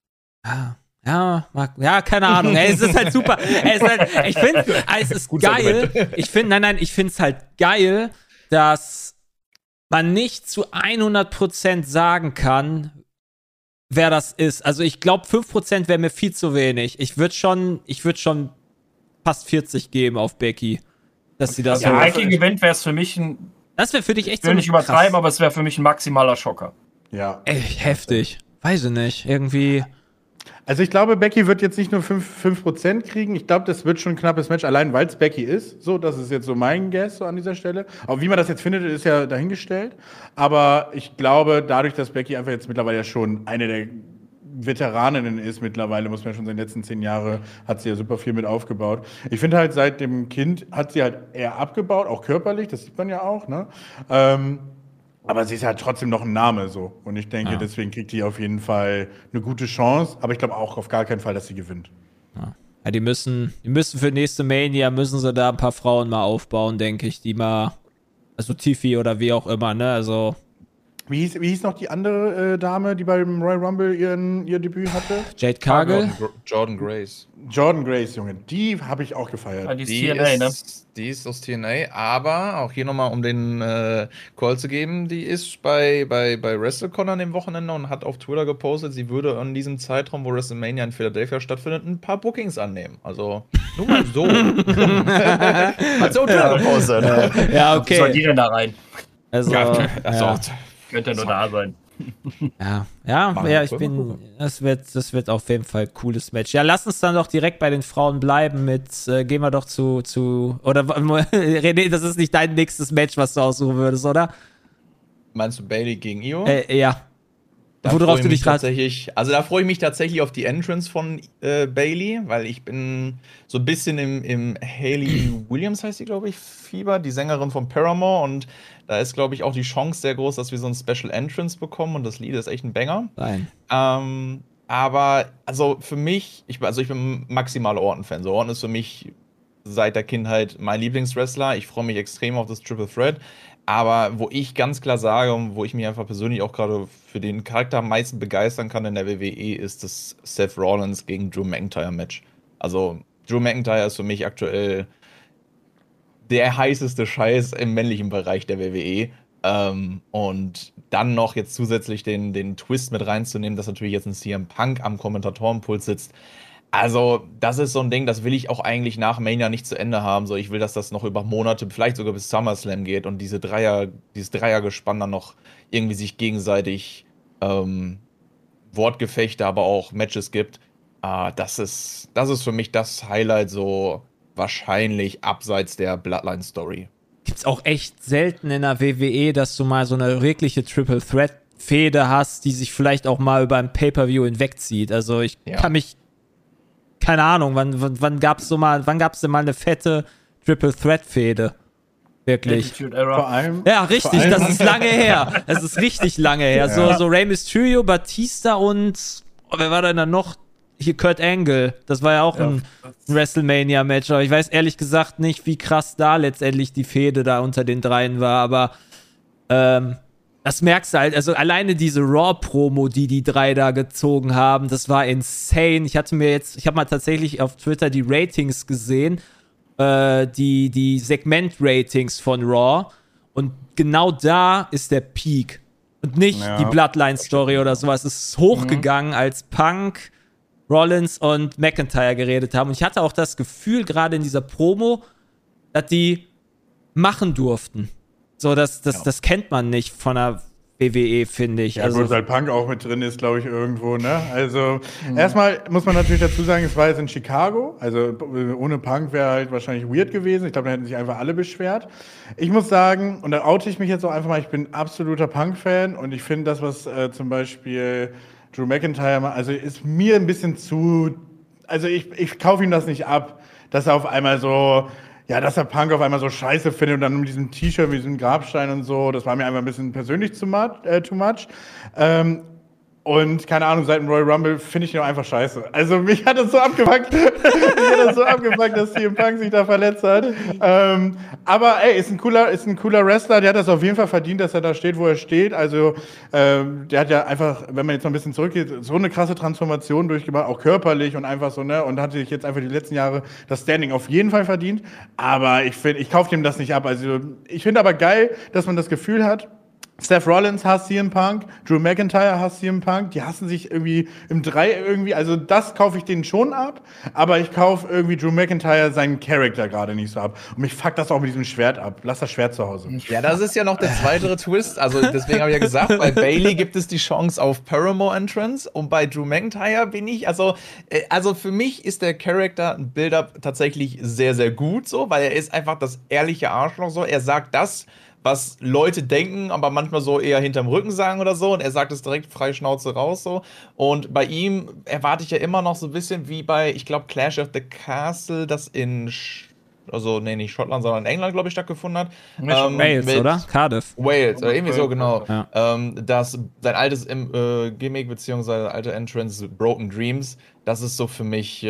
Keine Ahnung. Ey, es ist halt super. Ich finde, es ist geil. Ich finde es halt geil, dass man nicht zu 100% sagen kann, wer das ist. Also ich glaube, 5% wäre mir viel zu wenig. Ich würde schon fast 40 geben auf Becky. Dass sie das ja, Becky gewinnt, wäre es für mich ein... Das wäre für dich echt so... Ich will nicht übertreiben, aber es wäre für mich ein maximaler Schocker. Ja. Ey, heftig. Weiß ich nicht. Irgendwie... Also ich glaube, Becky wird jetzt nicht nur 5% kriegen. Ich glaube, das wird schon ein knappes Match, allein weil es Becky ist. So, das ist jetzt so mein Guess so an dieser Stelle. Aber wie man das jetzt findet, ist ja dahingestellt. Aber ich glaube, dadurch, dass Becky einfach jetzt mittlerweile ja schon eine der Veteraninnen ist, mittlerweile, muss man ja schon sagen, in den letzten 10 Jahre hat sie ja super viel mit aufgebaut. Ich finde halt, seit dem Kind hat sie halt eher abgebaut, auch körperlich, das sieht man ja auch, ne? Aber sie ist halt trotzdem noch ein Name so. Und ich denke, deswegen kriegt die auf jeden Fall eine gute Chance. Aber ich glaube auch auf gar keinen Fall, dass sie gewinnt. Ja, die müssen für nächste Mania, müssen sie da ein paar Frauen mal aufbauen, denke ich, die mal, also Tiffy oder wie auch immer, ne? Also Wie hieß noch die andere Dame, die beim Royal Rumble ihr Debüt hatte? Jade Cargill. Jordan Grace. Jordan Grace, Junge. Die habe ich auch gefeiert. Ja, die ist TNA, ne? Die ist aus TNA, aber auch hier nochmal, um den Call zu geben, die ist bei WrestleCon an dem Wochenende und hat auf Twitter gepostet, sie würde in diesem Zeitraum, wo WrestleMania in Philadelphia stattfindet, ein paar Bookings annehmen. Also, nur mal so. Hat sie auf Twitter gepostet. Ja, okay. Wie soll die denn da rein? Also, Könnte nur da sein. Das wird auf jeden Fall ein cooles Match. Ja, lass uns dann doch direkt bei den Frauen bleiben gehen wir doch oder René, das ist nicht dein nächstes Match, was du aussuchen würdest, oder? Meinst du Bayley gegen Io? Ja. Worauf du dich tatsächlich, also da freue ich mich tatsächlich auf die Entrance von Bayley, weil ich bin so ein bisschen im Hayley Williams, heißt sie, glaube ich, Fieber, die Sängerin von Paramore, und da ist, glaube ich, auch die Chance sehr groß, dass wir so ein Special Entrance bekommen, und das Lied ist echt ein Banger. Nein. Aber, also für mich, ich bin maximaler Orton-Fan. So, Orton ist für mich seit der Kindheit mein Lieblingswrestler. Ich freue mich extrem auf das Triple Threat. Aber wo ich ganz klar sage und wo ich mich einfach persönlich auch gerade für den Charakter am meisten begeistern kann in der WWE, ist das Seth Rollins gegen Drew McIntyre Match. Also Drew McIntyre ist für mich aktuell der heißeste Scheiß im männlichen Bereich der WWE. Und dann noch jetzt zusätzlich den Twist mit reinzunehmen, dass natürlich jetzt ein CM Punk am Kommentatorenpult sitzt. Also, das ist so ein Ding, das will ich auch eigentlich nach Mania nicht zu Ende haben. So, ich will, dass das noch über Monate, vielleicht sogar bis SummerSlam geht und dieses Dreiergespann dann noch irgendwie sich gegenseitig Wortgefechte, aber auch Matches gibt. Das ist für mich das Highlight, so wahrscheinlich abseits der Bloodline-Story. Gibt's auch echt selten in der WWE, dass du mal so eine wirkliche Triple Threat Fehde hast, die sich vielleicht auch mal über ein Pay-Per-View hinwegzieht. Also ich kann mich, keine Ahnung, wann gab's denn mal eine fette Triple Threat Fehde? Wirklich. Vor allem, ja, richtig, das ist lange her. Das ist richtig lange her. Ja. So Rey Mysterio, Batista und wer war denn da noch? Hier Kurt Angle. Das war ja auch ein WrestleMania-Match, aber ich weiß ehrlich gesagt nicht, wie krass da letztendlich die Fehde da unter den dreien war, aber das merkst du halt, also alleine diese Raw-Promo, die drei da gezogen haben, das war insane. Ich habe mal tatsächlich auf Twitter die Ratings gesehen, die Segment-Ratings von Raw, und genau da ist der Peak und nicht die Bloodline-Story oder sowas. Es ist hochgegangen, als Punk, Rollins und McIntyre geredet haben, und ich hatte auch das Gefühl, gerade in dieser Promo, dass die machen durften. So, das kennt man nicht von der WWE, finde ich. Ja, also, gut, weil Punk auch mit drin ist, glaube ich, irgendwo, ne? Also, erstmal muss man natürlich dazu sagen, es war jetzt in Chicago. Also, ohne Punk wäre halt wahrscheinlich weird gewesen. Ich glaube, da hätten sich einfach alle beschwert. Ich muss sagen, und da oute ich mich jetzt auch einfach mal, ich bin absoluter Punk-Fan, und ich finde das, was zum Beispiel Drew McIntyre macht, also ist mir ein bisschen zu, also ich kaufe ihm das nicht ab, dass er auf einmal so, ja, dass er Punk auf einmal so scheiße findet und dann mit diesem T-Shirt, mit diesem Grabstein und so, das war mir einfach ein bisschen persönlich too much. Und keine Ahnung, seit dem Royal Rumble finde ich ihn auch einfach scheiße. Also mich hat das so abgefuckt, dass CM Punk sich da verletzt hat. Aber ey, ist ein cooler Wrestler, der hat das auf jeden Fall verdient, dass er da steht, wo er steht. Also der hat ja einfach, wenn man jetzt noch ein bisschen zurückgeht, so eine krasse Transformation durchgemacht, auch körperlich und einfach so, ne? Und hat sich jetzt einfach die letzten Jahre das Standing auf jeden Fall verdient. Aber ich kaufe dem das nicht ab. Also ich finde aber geil, dass man das Gefühl hat, Seth Rollins hasst CM Punk, Drew McIntyre hasst CM Punk, die hassen sich irgendwie im Dreieck irgendwie, also das kaufe ich denen schon ab, aber ich kaufe irgendwie Drew McIntyre seinen Charakter gerade nicht so ab. Und mich fuckt das auch mit diesem Schwert ab. Lass das Schwert zu Hause. Ja, das ist ja noch der zweite Twist, also deswegen habe ich ja gesagt, bei Bayley gibt es die Chance auf Paramore Entrance, und bei Drew McIntyre bin ich, also für mich ist der Charakter Build-Up tatsächlich sehr, sehr gut so, weil er ist einfach das ehrliche Arschloch so, er sagt das, was Leute denken, aber manchmal so eher hinterm Rücken sagen oder so. Und er sagt es direkt frei Schnauze raus so. Und bei ihm erwarte ich ja immer noch so ein bisschen wie bei, ich glaube, Clash of the Castle, das nicht Schottland, sondern in England, glaube ich, stattgefunden hat. Wales, oder? Cardiff. Wales, oder irgendwie so, genau. Ja. Dass sein altes Gimmick, beziehungsweise alte Entrance, Broken Dreams, das ist so für mich,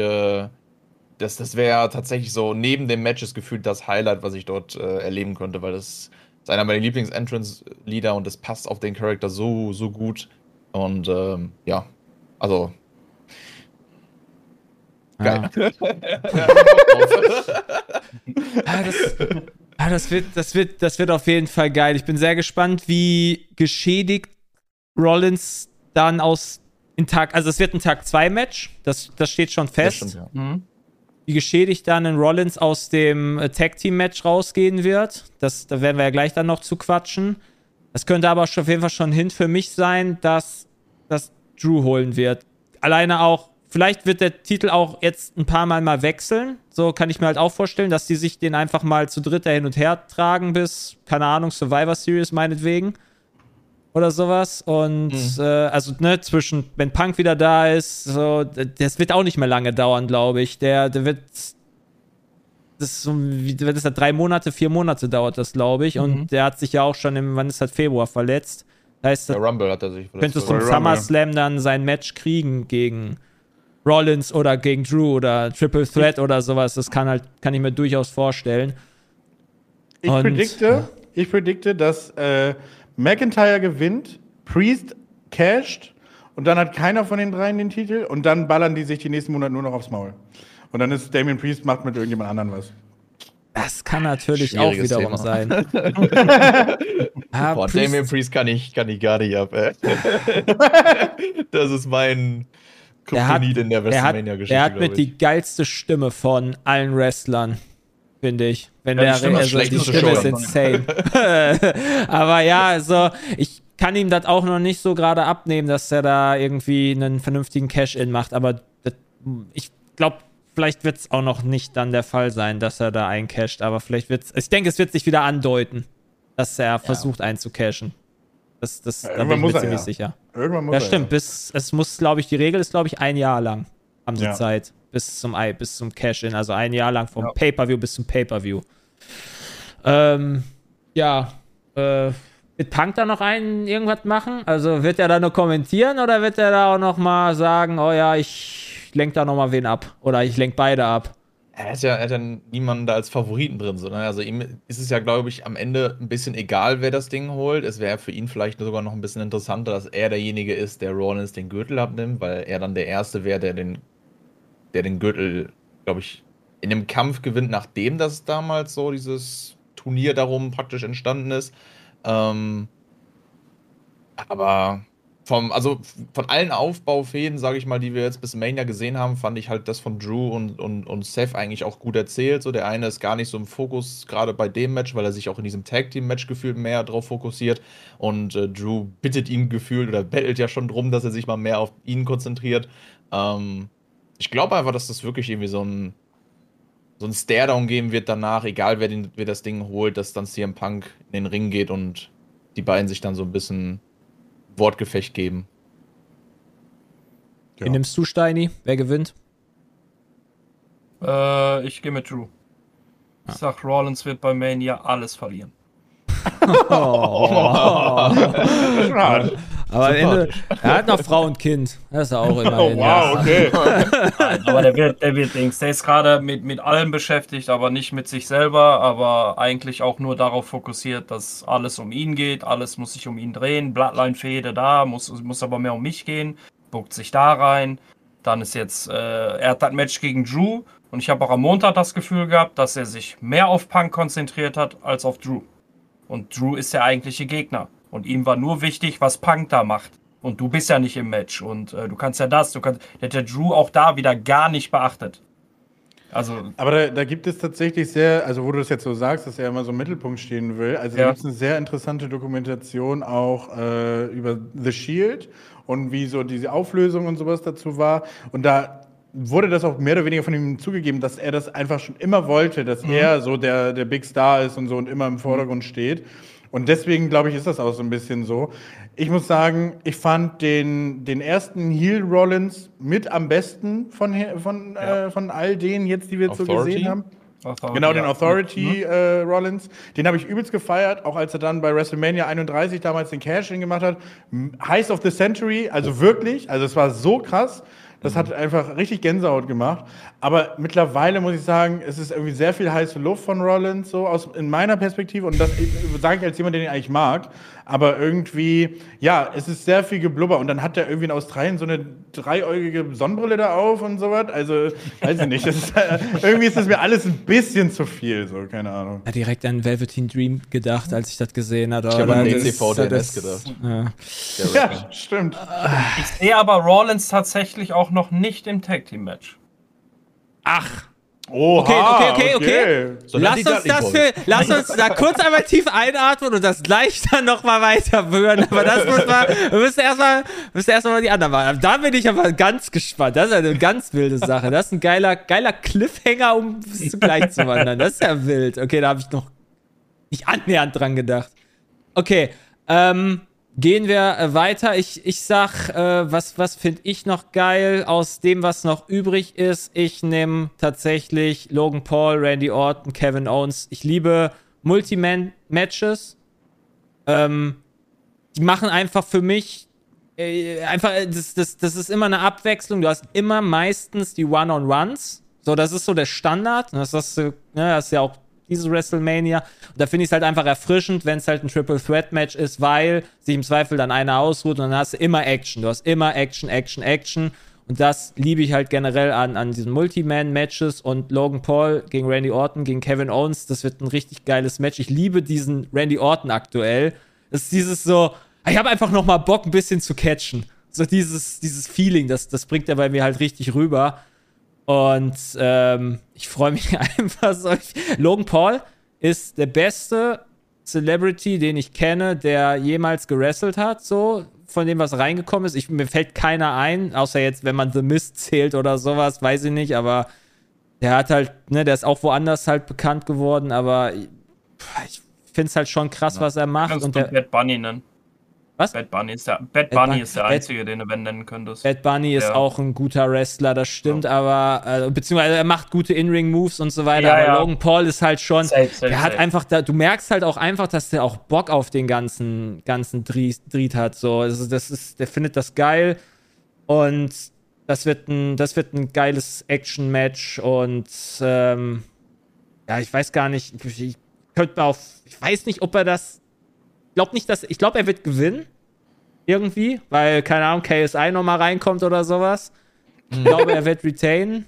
das wäre tatsächlich so neben den Matches gefühlt das Highlight, was ich dort erleben könnte, weil das ist einer meiner Lieblings-Entrance-Lieder und das passt auf den Charakter so gut. Und ja, also geil. Das wird auf jeden Fall geil. Ich bin sehr gespannt, wie geschädigt Rollins dann also es wird ein Tag-2-Match, das steht schon fest. Das stimmt, ja. Wie geschädigt dann in Rollins aus dem Tag-Team-Match rausgehen wird. Da werden wir ja gleich dann noch zu quatschen. Das könnte aber auf jeden Fall schon ein Hint für mich sein, dass Drew holen wird. Alleine auch, vielleicht wird der Titel auch jetzt ein paar Mal wechseln. So kann ich mir halt auch vorstellen, dass die sich den einfach mal zu dritt hin und her tragen bis, keine Ahnung, Survivor Series meinetwegen. Oder sowas. Und zwischen, wenn Punk wieder da ist, so, das wird auch nicht mehr lange dauern, glaube ich. Der wird. Das ist 3 Monate, 4 Monate dauert das, glaube ich. Und der hat sich ja auch schon wann ist das, Februar verletzt. Das heißt, der Rumble hat er sich verletzt. Könntest du zum SummerSlam dann sein Match kriegen gegen Rollins oder gegen Drew oder Triple Threat oder sowas. Das kann ich mir durchaus vorstellen. Ich predikte, dass McIntyre gewinnt, Priest casht und dann hat keiner von den dreien den Titel und dann ballern die sich die nächsten Monate nur noch aufs Maul. Und dann ist Damian Priest macht mit irgendjemand anderen was. Das kann natürlich auch wiederum sein. Boah, Damian Priest kann ich gar nicht ab, ey. Das ist mein Kryptonit in der WrestleMania-Geschichte. Er hat mit die geilste Stimme von allen Wrestlern, finde ich. Wenn ja, die Stimme ist insane. Aber ja, also ich kann ihm das auch noch nicht so gerade abnehmen, dass er da irgendwie einen vernünftigen Cash-In macht. Aber ich glaube, vielleicht wird es auch noch nicht dann der Fall sein, dass er da eincasht. Aber vielleicht wird ich denke, es wird sich wieder andeuten, dass er versucht einzucashen. Da bin ich mir ziemlich sicher. Irgendwann muss er. Ja, stimmt. Es muss, glaube ich, die Regel ist, glaube ich, 1 Jahr lang haben sie Zeit. Bis zum Cash-In. Also 1 Jahr lang vom Pay-Per-View bis zum Pay-Per-View. Wird Punk da noch irgendwas machen? Also wird er da nur kommentieren oder wird er da auch noch mal sagen, oh ja, ich lenk da noch mal wen ab? Oder ich lenk beide ab? Er hat ja niemanden da als Favoriten drin. So, ne? Also ihm ist es ja, glaube ich, am Ende ein bisschen egal, wer das Ding holt. Es wäre für ihn vielleicht sogar noch ein bisschen interessanter, dass er derjenige ist, der Rollins den Gürtel abnimmt, weil er dann der Erste wäre, der den Gürtel, glaube ich, in dem Kampf gewinnt, nachdem das damals so dieses Turnier darum praktisch entstanden ist. Aber von allen Aufbaufäden, sage ich mal, die wir jetzt bis Mania gesehen haben, fand ich halt das von Drew und Seth eigentlich auch gut erzählt. So, der eine ist gar nicht so im Fokus, gerade bei dem Match, weil er sich auch in diesem Tag-Team-Match gefühlt mehr drauf fokussiert. Und Drew bittet ihn gefühlt oder bettelt ja schon drum, dass er sich mal mehr auf ihn konzentriert. Ich glaube einfach, dass das wirklich irgendwie so ein Stare-Down geben wird danach, egal wer das Ding holt, dass dann CM Punk in den Ring geht und die beiden sich dann so ein bisschen Wortgefecht geben. Ja. Wie nimmst du, Steini? Wer gewinnt? Ich gehe mit Drew. Ich sag, Rollins wird bei Mania alles verlieren. Aber am Ende, er hat noch Frau und Kind. Das ist auch immerhin. Wow, okay. Nein, aber der wird Dings. Der ist gerade mit allem beschäftigt, aber nicht mit sich selber, aber eigentlich auch nur darauf fokussiert, dass alles um ihn geht, alles muss sich um ihn drehen, Bloodline-Fehde da, muss aber mehr um mich gehen, buckt sich da rein. Dann ist jetzt, er hat das Match gegen Drew und ich habe auch am Montag das Gefühl gehabt, dass er sich mehr auf Punk konzentriert hat als auf Drew. Und Drew ist der eigentliche Gegner. Und ihm war nur wichtig, was Punk da macht. Und du bist ja nicht im Match. Und du kannst ja der hat der Drew auch da wieder gar nicht beachtet. Also, aber da gibt es tatsächlich also wo du das jetzt so sagst, dass er immer so im Mittelpunkt stehen will. Also da gibt es eine sehr interessante Dokumentation auch über The Shield und wie so diese Auflösung und sowas dazu war. Und da wurde das auch mehr oder weniger von ihm zugegeben, dass er das einfach schon immer wollte, dass er so der Big Star ist und so und immer im Vordergrund steht. Und deswegen, glaube ich, ist das auch so ein bisschen so. Ich muss sagen, ich fand den ersten Heel Rollins mit am besten von all denen jetzt, die wir jetzt so gesehen haben. Genau, den Authority Rollins. Den habe ich übelst gefeiert, auch als er dann bei WrestleMania 31 damals den Cash-In gemacht hat. Highs of the Century, also wirklich, also es war so krass. Das hat einfach richtig Gänsehaut gemacht. Aber mittlerweile muss ich sagen, es ist irgendwie sehr viel heiße Luft von Rollins, so in meiner Perspektive. Und das sage ich als jemand, den ich eigentlich mag. Aber irgendwie, ja, es ist sehr viel Geblubber. Und dann hat er irgendwie in Australien so eine dreieugige Sonnenbrille da auf und sowas. Also, weiß ich nicht. Irgendwie ist das mir alles ein bisschen zu viel, so, keine Ahnung. Ich habe direkt an Velveteen Dream gedacht, als ich das gesehen habe. Ich habe an DCV-DNS gedacht. Ja, stimmt. Ich sehe aber Rollins tatsächlich auch noch nicht im Tag-Team-Match. Ach. Oha, Okay. Lass uns da kurz einmal tief einatmen und das gleich dann nochmal weiterführen. Aber das wir müssen erstmal die anderen machen. Da bin ich aber ganz gespannt. Das ist eine ganz wilde Sache. Das ist ein geiler Cliffhanger, um bis zu gleich zu wandern. Das ist ja wild. Okay, da habe ich noch nicht annähernd dran gedacht. Okay, gehen wir weiter. Ich sag, was finde ich noch geil aus dem, was noch übrig ist? Ich nehme tatsächlich Logan Paul, Randy Orton, Kevin Owens. Ich liebe Multi-Man-Matches. Die machen einfach für mich das ist immer eine Abwechslung. Du hast immer meistens die One-on-Ones. So, das ist so der Standard. Das ist ja auch dieses WrestleMania. Und da finde ich es halt einfach erfrischend, wenn es halt ein Triple-Threat-Match ist, weil sich im Zweifel dann einer ausruht und dann hast du immer Action. Du hast immer Action. Und das liebe ich halt generell an diesen Multi-Man-Matches. Und Logan Paul gegen Randy Orton, gegen Kevin Owens, das wird ein richtig geiles Match. Ich liebe diesen Randy Orton aktuell. Das ist dieses so, ich habe einfach noch mal Bock, ein bisschen zu catchen. So dieses Feeling, das bringt er bei mir halt richtig rüber. Und ich freue mich einfach so. Logan Paul ist der beste Celebrity, den ich kenne, der jemals gewrestelt hat, so von dem, was reingekommen ist. Mir fällt keiner ein, außer jetzt, wenn man The Mist zählt oder sowas, weiß ich nicht, aber der hat halt, der ist auch woanders halt bekannt geworden, aber ich finde es halt schon krass, was er macht. Kannst und du der Bad Bunny nennen? Was? Bad Bunny ist der einzige, den du nennen könntest. Bad Bunny ist auch ein guter Wrestler, das stimmt, aber beziehungsweise er macht gute In-Ring-Moves und so weiter, aber Logan Paul ist halt schon, der hat einfach, du merkst halt auch einfach, dass der auch Bock auf den ganzen Dried hat, so, also der findet das geil und das wird ein geiles Action-Match und ich weiß gar nicht, ich weiß nicht, ob er das. Ich glaube, er wird gewinnen. Irgendwie, weil, keine Ahnung, KSI nochmal reinkommt oder sowas. Ich glaube, er wird retainen.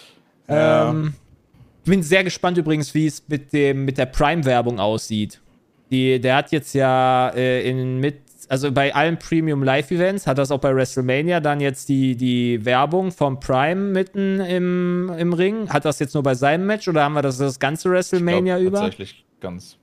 Bin sehr gespannt übrigens, wie es mit der Prime-Werbung aussieht. Der hat jetzt ja also bei allen Premium Live-Events, hat das auch bei WrestleMania dann jetzt die Werbung vom Prime mitten im Ring. Hat das jetzt nur bei seinem Match oder haben wir das ganze WrestleMania über? Tatsächlich ganz.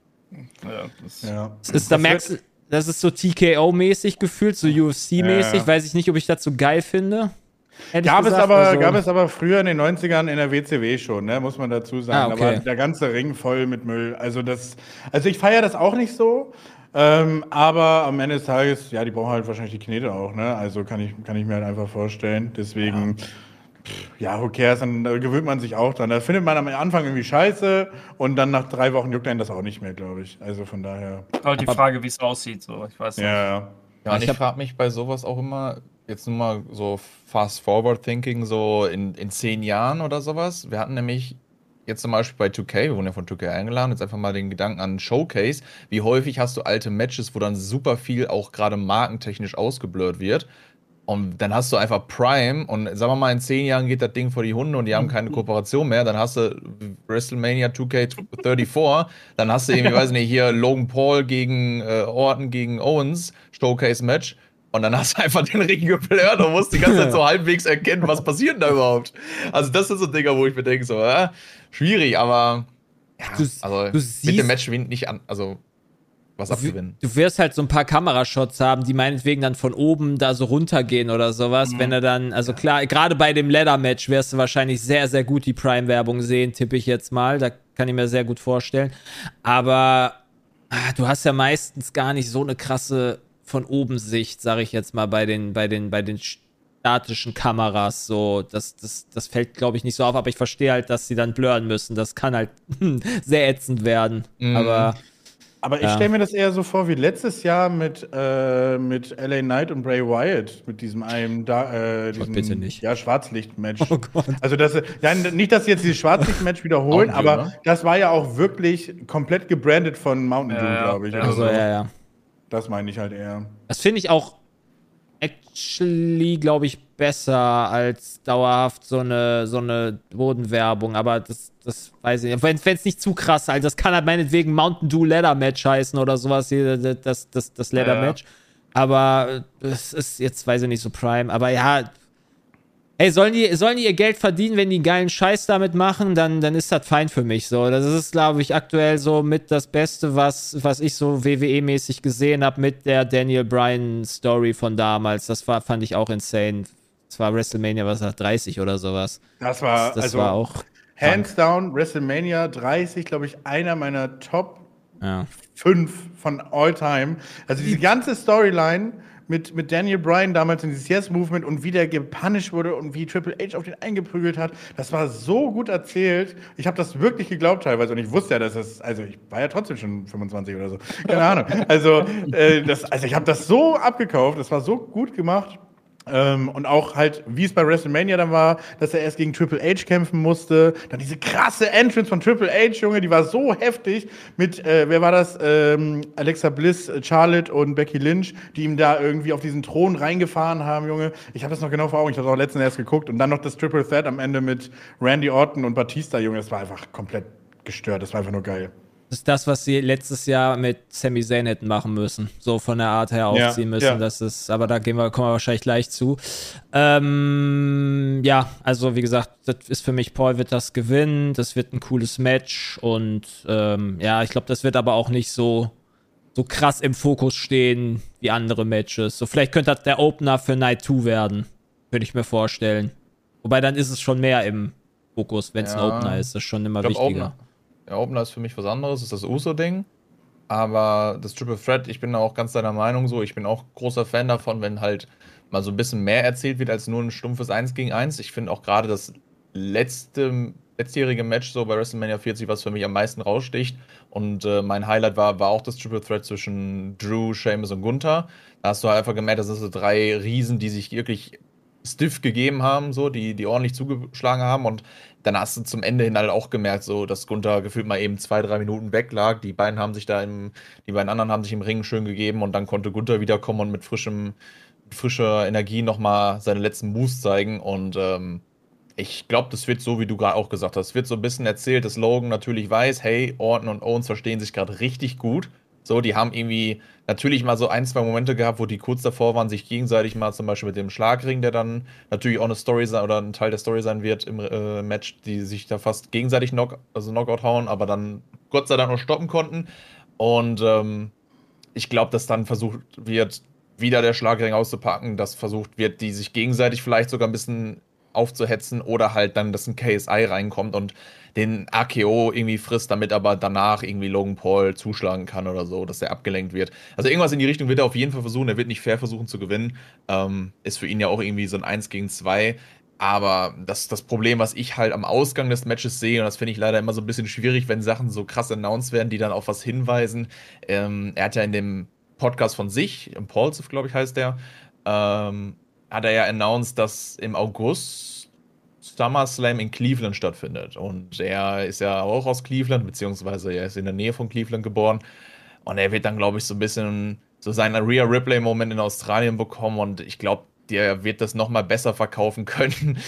Das ist so TKO-mäßig gefühlt, so UFC-mäßig. Weiß ich nicht, ob ich das so geil finde. Gab es aber früher in den 90ern in der WCW schon, ne? Muss man dazu sagen. Okay. Aber der ganze Ring voll mit Müll. Also ich feiere das auch nicht so. Aber am Ende des Tages, die brauchen halt wahrscheinlich die Knete auch, ne? Also kann ich mir halt einfach vorstellen. Deswegen. Who cares, dann gewöhnt man sich auch dran. Das findet man am Anfang irgendwie scheiße und dann nach 3 Wochen juckt einen das auch nicht mehr, glaube ich. Also von daher. Halt die Frage, wie es aussieht, so. Ich weiß nicht. Ja, und ich frage mich bei sowas auch immer, jetzt nur mal so Fast-Forward-Thinking, so in 10 Jahren oder sowas. Wir hatten nämlich jetzt zum Beispiel bei 2K, wir wurden ja von 2K eingeladen, jetzt einfach mal den Gedanken an Showcase. Wie häufig hast du alte Matches, wo dann super viel auch gerade markentechnisch ausgeblurrt wird? Und dann hast du einfach Prime und sagen wir mal, in 10 Jahren geht das Ding vor die Hunde und die haben keine Kooperation mehr. Dann hast du WrestleMania 2K34, dann hast du irgendwie, weiß nicht, hier Logan Paul gegen Orton gegen Owens, Showcase-Match. Und dann hast du einfach den Ring geblurrt und musst die ganze Zeit so halbwegs erkennen, was passiert denn da überhaupt. Also das sind so Dinger, wo ich mir denke, so, schwierig, aber du siehst, mit dem Match nicht an, also was abgewinnen. Du wirst halt so ein paar Kamerashots haben, die meinetwegen dann von oben da so runtergehen oder sowas, wenn er dann, also klar, gerade bei dem Leather-Match wirst du wahrscheinlich sehr, sehr gut die Prime-Werbung sehen, tippe ich jetzt mal, da kann ich mir sehr gut vorstellen, aber du hast ja meistens gar nicht so eine krasse von oben Sicht, sag ich jetzt mal, bei den statischen Kameras, so, das fällt, glaube ich, nicht so auf, aber ich verstehe halt, dass sie dann blurren müssen, das kann halt sehr ätzend werden, aber Aber ich stelle mir das eher so vor wie letztes Jahr mit LA Knight und Bray Wyatt, mit diesem einen bitte nicht. Schwarzlicht-Match. Oh Gott. Also nicht, dass sie jetzt dieses Schwarzlicht-Match wiederholen, aber ne? Das war ja auch wirklich komplett gebrandet von Mountain Dew, glaube ich. Also, ja. Das meine ich halt eher. Das finde ich auch actually, glaube ich, besser als dauerhaft so eine Bodenwerbung, aber das weiß ich nicht. Wenn es nicht zu krass ist, also das kann halt meinetwegen Mountain Dew Leather Match heißen oder sowas, das Leather Match. Aber es ist jetzt, weiß ich nicht, so Prime. Aber ja, ey, sollen die ihr Geld verdienen, wenn die einen geilen Scheiß damit machen, dann ist das fein für mich. So, das ist, glaube ich, aktuell so mit das Beste, was ich so WWE-mäßig gesehen habe mit der Daniel Bryan-Story von damals. Das fand ich auch insane. Das war WrestleMania, 30 oder sowas. Das war auch hands down WrestleMania 30, glaube ich, einer meiner Top 5 von all time. Also diese ganze Storyline mit Daniel Bryan damals in dieses Yes-Movement und wie der gepunished wurde und wie Triple H auf den eingeprügelt hat, das war so gut erzählt. Ich habe das wirklich geglaubt teilweise und ich wusste ja, dass ich war ja trotzdem schon 25 oder so. Keine Ahnung. Also ich habe das so abgekauft, das war so gut gemacht. Und auch halt, wie es bei WrestleMania dann war, dass er erst gegen Triple H kämpfen musste. Dann diese krasse Entrance von Triple H, Junge, die war so heftig. Mit, wer war das? Alexa Bliss, Charlotte und Becky Lynch, die ihm da irgendwie auf diesen Thron reingefahren haben, Junge. Ich habe das noch genau vor Augen. Ich habe es auch letztens erst geguckt. Und dann noch das Triple Threat am Ende mit Randy Orton und Batista, Junge. Das war einfach komplett gestört. Das war einfach nur geil. Das ist das, was sie letztes Jahr mit Sami Zayn hätten machen müssen. So von der Art her aufziehen müssen. Ja. Das ist, aber da kommen wir wahrscheinlich gleich zu. Also wie gesagt, das ist für mich, Paul wird das gewinnen. Das wird ein cooles Match. Und ich glaube, das wird aber auch nicht so krass im Fokus stehen wie andere Matches. So, vielleicht könnte das der Opener für Night 2 werden. Würde ich mir vorstellen. Wobei, dann ist es schon mehr im Fokus, wenn es ein Opener ist. Das ist schon immer wichtiger. Der Opener ist für mich was anderes, ist das Uso-Ding. Aber das Triple Threat, ich bin da auch ganz deiner Meinung so. Ich bin auch großer Fan davon, wenn halt mal so ein bisschen mehr erzählt wird als nur ein stumpfes 1 gegen 1. Ich finde auch gerade das letztjährige Match so bei WrestleMania 40, was für mich am meisten raussticht. Und mein Highlight war auch das Triple Threat zwischen Drew, Sheamus und Gunther. Da hast du halt einfach gemerkt, das sind so 3 Riesen, die sich wirklich stiff gegeben haben, so, die ordentlich zugeschlagen haben. Und dann hast du zum Ende hin halt auch gemerkt, so, dass Gunther gefühlt mal eben 2-3 Minuten weg lag. Die beiden anderen haben sich im Ring schön gegeben und dann konnte Gunther wiederkommen und mit frischer Energie nochmal seine letzten Moves zeigen. Und ich glaube, das wird so, wie du gerade auch gesagt hast, es wird so ein bisschen erzählt, dass Logan natürlich weiß, hey, Orton und Owens verstehen sich gerade richtig gut. So, die haben irgendwie natürlich mal so 1-2 Momente gehabt, wo die kurz davor waren, sich gegenseitig mal zum Beispiel mit dem Schlagring, der dann natürlich auch eine Story sein oder ein Teil der Story sein wird im Match, die sich da fast gegenseitig Knockout hauen, aber dann Gott sei Dank noch stoppen konnten. Und ich glaube, dass dann versucht wird, wieder der Schlagring auszupacken, dass versucht wird, die sich gegenseitig vielleicht sogar ein bisschen aufzuhetzen oder halt dann, dass ein KSI reinkommt und den AKO irgendwie frisst, damit aber danach irgendwie Logan Paul zuschlagen kann oder so, dass er abgelenkt wird. Also irgendwas in die Richtung wird er auf jeden Fall versuchen. Er wird nicht fair versuchen zu gewinnen. Ist für ihn ja auch irgendwie so ein 1 gegen 2. Aber das Problem, was ich halt am Ausgang des Matches sehe, und das finde ich leider immer so ein bisschen schwierig, wenn Sachen so krass announced werden, die dann auf was hinweisen. Er hat ja in dem Podcast von sich, Impulsive, glaube ich, heißt der, hat er ja announced, dass im August SummerSlam in Cleveland stattfindet. Und er ist ja auch aus Cleveland, beziehungsweise er ist in der Nähe von Cleveland geboren. Und er wird dann, glaube ich, so ein bisschen so seinen Rhea Ripley-Moment in Australien bekommen. Und ich glaube, der wird das nochmal besser verkaufen können.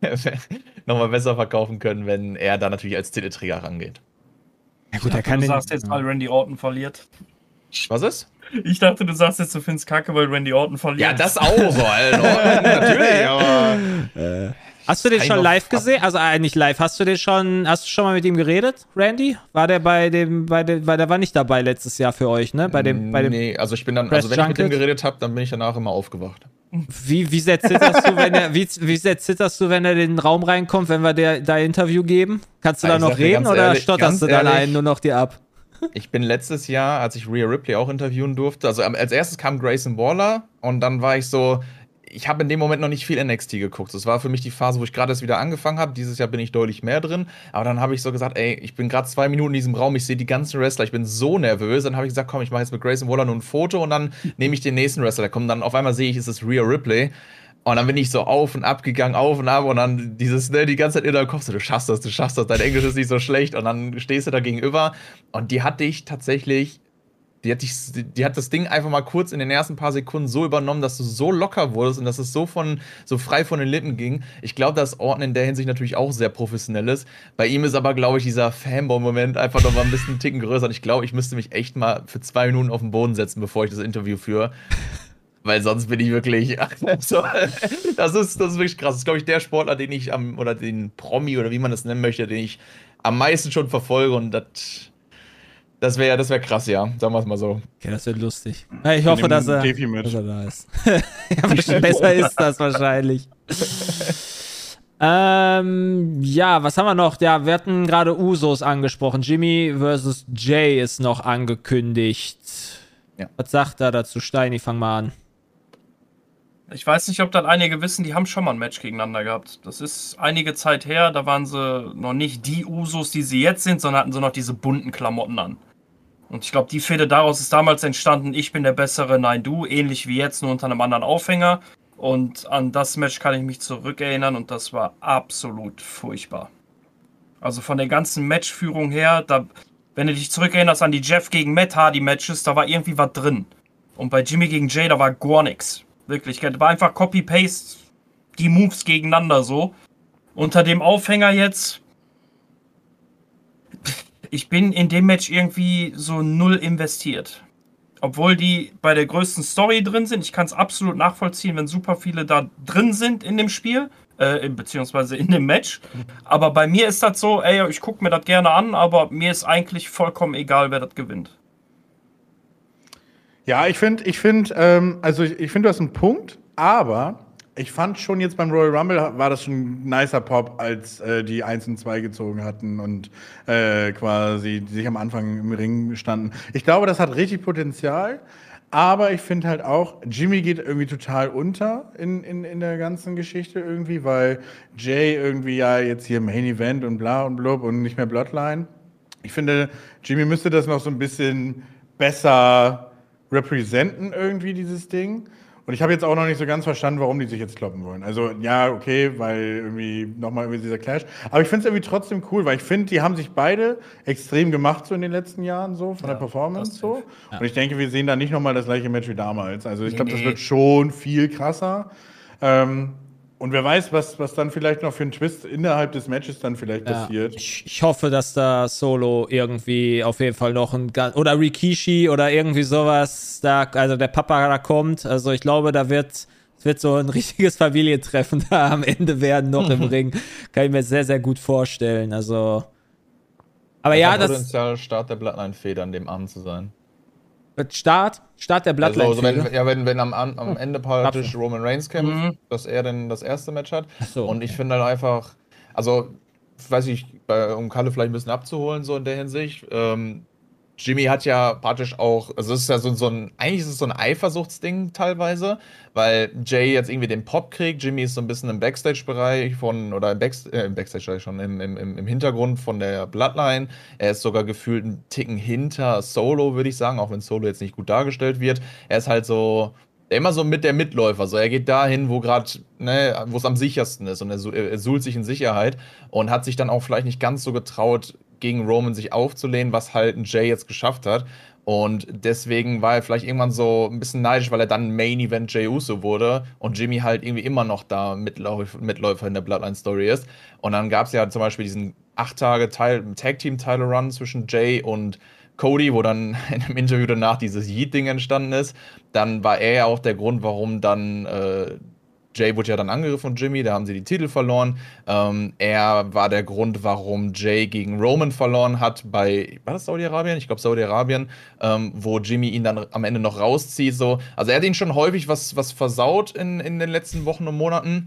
Wenn er da natürlich als Titelträger rangeht. Ja gut, du sagst jetzt, weil Randy Orton verliert. Was ist? Ich dachte, du sagst jetzt, du findest Kacke, weil Randy Orton verliert. Ja, das auch so, Alter. Natürlich, aber... Hast du den schon live gesehen? Also nicht live. Hast du schon mal mit ihm geredet, Randy? War der weil der war nicht dabei letztes Jahr für euch, ne? Nee, also ich bin dann, wenn ich mit ihm geredet habe, dann bin ich danach immer aufgewacht. Wie sehr zitterst du, wenn er in den Raum reinkommt, wenn wir da Interview geben? Kannst du da noch reden oder ehrlich, stotterst du dann einen nur noch dir ab? Ich bin letztes Jahr, als ich Rhea Ripley auch interviewen durfte, also als erstes kam Grayson Waller und dann war ich so, ich habe in dem Moment noch nicht viel NXT geguckt. Das war für mich die Phase, wo ich gerade erst wieder angefangen habe. Dieses Jahr bin ich deutlich mehr drin. Aber dann habe ich so gesagt, ey, ich bin gerade 2 Minuten in diesem Raum, ich sehe die ganzen Wrestler, ich bin so nervös. Dann habe ich gesagt, komm, ich mache jetzt mit Grayson Waller nur ein Foto und dann nehme ich den nächsten Wrestler. Da kommt dann auf einmal sehe ich, ist es Rhea Ripley. Und dann bin ich so auf und ab gegangen, auf und ab. Und dann dieses, ne, die ganze Zeit in deinem Kopf so, du schaffst das, dein Englisch ist nicht so schlecht. Und dann stehst du da gegenüber. Und die hat dich tatsächlich. Die hat das Ding einfach mal kurz in den ersten paar Sekunden so übernommen, dass du so locker wurdest und dass es so frei von den Lippen ging. Ich glaube, dass Orton in der Hinsicht natürlich auch sehr professionell ist. Bei ihm ist aber, glaube ich, dieser Fanboy-Moment einfach noch mal ein bisschen einen Ticken größer. Und ich glaube, ich müsste mich echt mal für 2 Minuten auf den Boden setzen, bevor ich das Interview führe. Weil sonst bin ich wirklich. Das ist wirklich krass. Das ist, glaube ich, der Sportler, oder den Promi oder wie man das nennen möchte, den ich am meisten schon verfolge. Und das wäre krass, ja. Sagen wir es mal so. Okay, das wird lustig. Ich hoffe, dass er da ist. Ja, besser ist das wahrscheinlich. Ja, was haben wir noch? Ja, wir hatten gerade Usos angesprochen. Jimmy versus Jay ist noch angekündigt. Ja. Was sagt er dazu? Steini, fang mal an. Ich weiß nicht, ob dann einige wissen, die haben schon mal ein Match gegeneinander gehabt. Das ist einige Zeit her, da waren sie noch nicht die Usos, die sie jetzt sind, sondern hatten sie noch diese bunten Klamotten an. Und ich glaube, die Fehde daraus ist damals entstanden, ich bin der Bessere, nein du, ähnlich wie jetzt, nur unter einem anderen Aufhänger. Und an das Match kann ich mich zurückerinnern und das war absolut furchtbar. Also von der ganzen Matchführung her, wenn du dich zurückerinnerst an die Jeff gegen Matt Hardy Matches, da war irgendwie was drin. Und bei Jimmy gegen Jay, da war gar nichts. Wirklich, das war einfach Copy-Paste, die Moves gegeneinander so. Unter dem Aufhänger jetzt, ich bin in dem Match irgendwie so 0 investiert. Obwohl die bei der größten Story drin sind. Ich kann es absolut nachvollziehen, wenn super viele da drin sind in dem Spiel, beziehungsweise in dem Match. Aber bei mir ist das so, ey, ich gucke mir das gerne an, aber mir ist eigentlich vollkommen egal, wer das gewinnt. Ja, ich finde, du hast einen Punkt, aber ich fand schon jetzt beim Royal Rumble war das schon ein nicer Pop, als die 1 und 2 gezogen hatten und quasi sich am Anfang im Ring standen. Ich glaube, das hat richtig Potenzial, aber ich finde halt auch, Jimmy geht irgendwie total unter in der ganzen Geschichte irgendwie, weil Jay irgendwie ja jetzt hier Main Event und bla und blub und nicht mehr Bloodline. Ich finde, Jimmy müsste das noch so ein bisschen besser representen irgendwie, dieses Ding. Und ich habe jetzt auch noch nicht so ganz verstanden, warum die sich jetzt kloppen wollen. Also, ja, okay, weil irgendwie nochmal irgendwie dieser Clash. Aber ich finde es irgendwie trotzdem cool, weil ich finde, die haben sich beide extrem gemacht so in den letzten Jahren, so von der Performance so. Ja. Und ich denke, wir sehen da nicht nochmal das gleiche Match wie damals. Also, ich glaube, das wird schon viel krasser. Und wer weiß, was dann vielleicht noch für ein Twist innerhalb des Matches dann vielleicht passiert. Ich hoffe, dass da Solo irgendwie auf jeden Fall noch oder Rikishi oder irgendwie sowas also der Papa da kommt. Also ich glaube, es wird so ein richtiges Familientreffen da am Ende werden noch im Ring. Kann ich mir sehr, sehr gut vorstellen. Also, aber das ja, Potenzial, Start der Bloodline-Feder an dem Abend zu sein. Start der Bloodline. Also wenn am Ende praktisch Roman Reigns kämpft, dass er dann das erste Match hat. So, und ich finde halt einfach, also, weiß ich, um Kalle vielleicht ein bisschen abzuholen, so in der Hinsicht, Jimmy hat ja praktisch auch, also es ist ja eigentlich ist es so ein Eifersuchtsding teilweise, weil Jay jetzt irgendwie den Pop kriegt, Jimmy ist so ein bisschen im Backstage-Bereich im Hintergrund von der Bloodline, er ist sogar gefühlt einen Ticken hinter Solo, würde ich sagen, auch wenn Solo jetzt nicht gut dargestellt wird, er ist halt so, immer so mit der Mitläufer, so er geht dahin, wo gerade, ne, wo es am sichersten ist und er suhlt sich in Sicherheit und hat sich dann auch vielleicht nicht ganz so getraut, gegen Roman sich aufzulehnen, was halt ein Jay jetzt geschafft hat. Und deswegen war er vielleicht irgendwann so ein bisschen neidisch, weil er dann Main Event Jey Uso wurde und Jimmy halt irgendwie immer noch da Mitläufer in der Bloodline-Story ist. Und dann gab es ja zum Beispiel diesen 8-Tage-Tag-Team-Title-Run zwischen Jay und Cody, wo dann in einem Interview danach dieses Yeet-Ding entstanden ist. Dann war er ja auch der Grund, warum dann Jay wurde ja dann angegriffen von Jimmy, da haben sie die Titel verloren. Er war der Grund, warum Jay gegen Roman verloren hat war das Saudi-Arabien? Ich glaube Saudi-Arabien, wo Jimmy ihn dann am Ende noch rauszieht. So. Also er hat ihn schon häufig was versaut in den letzten Wochen und Monaten.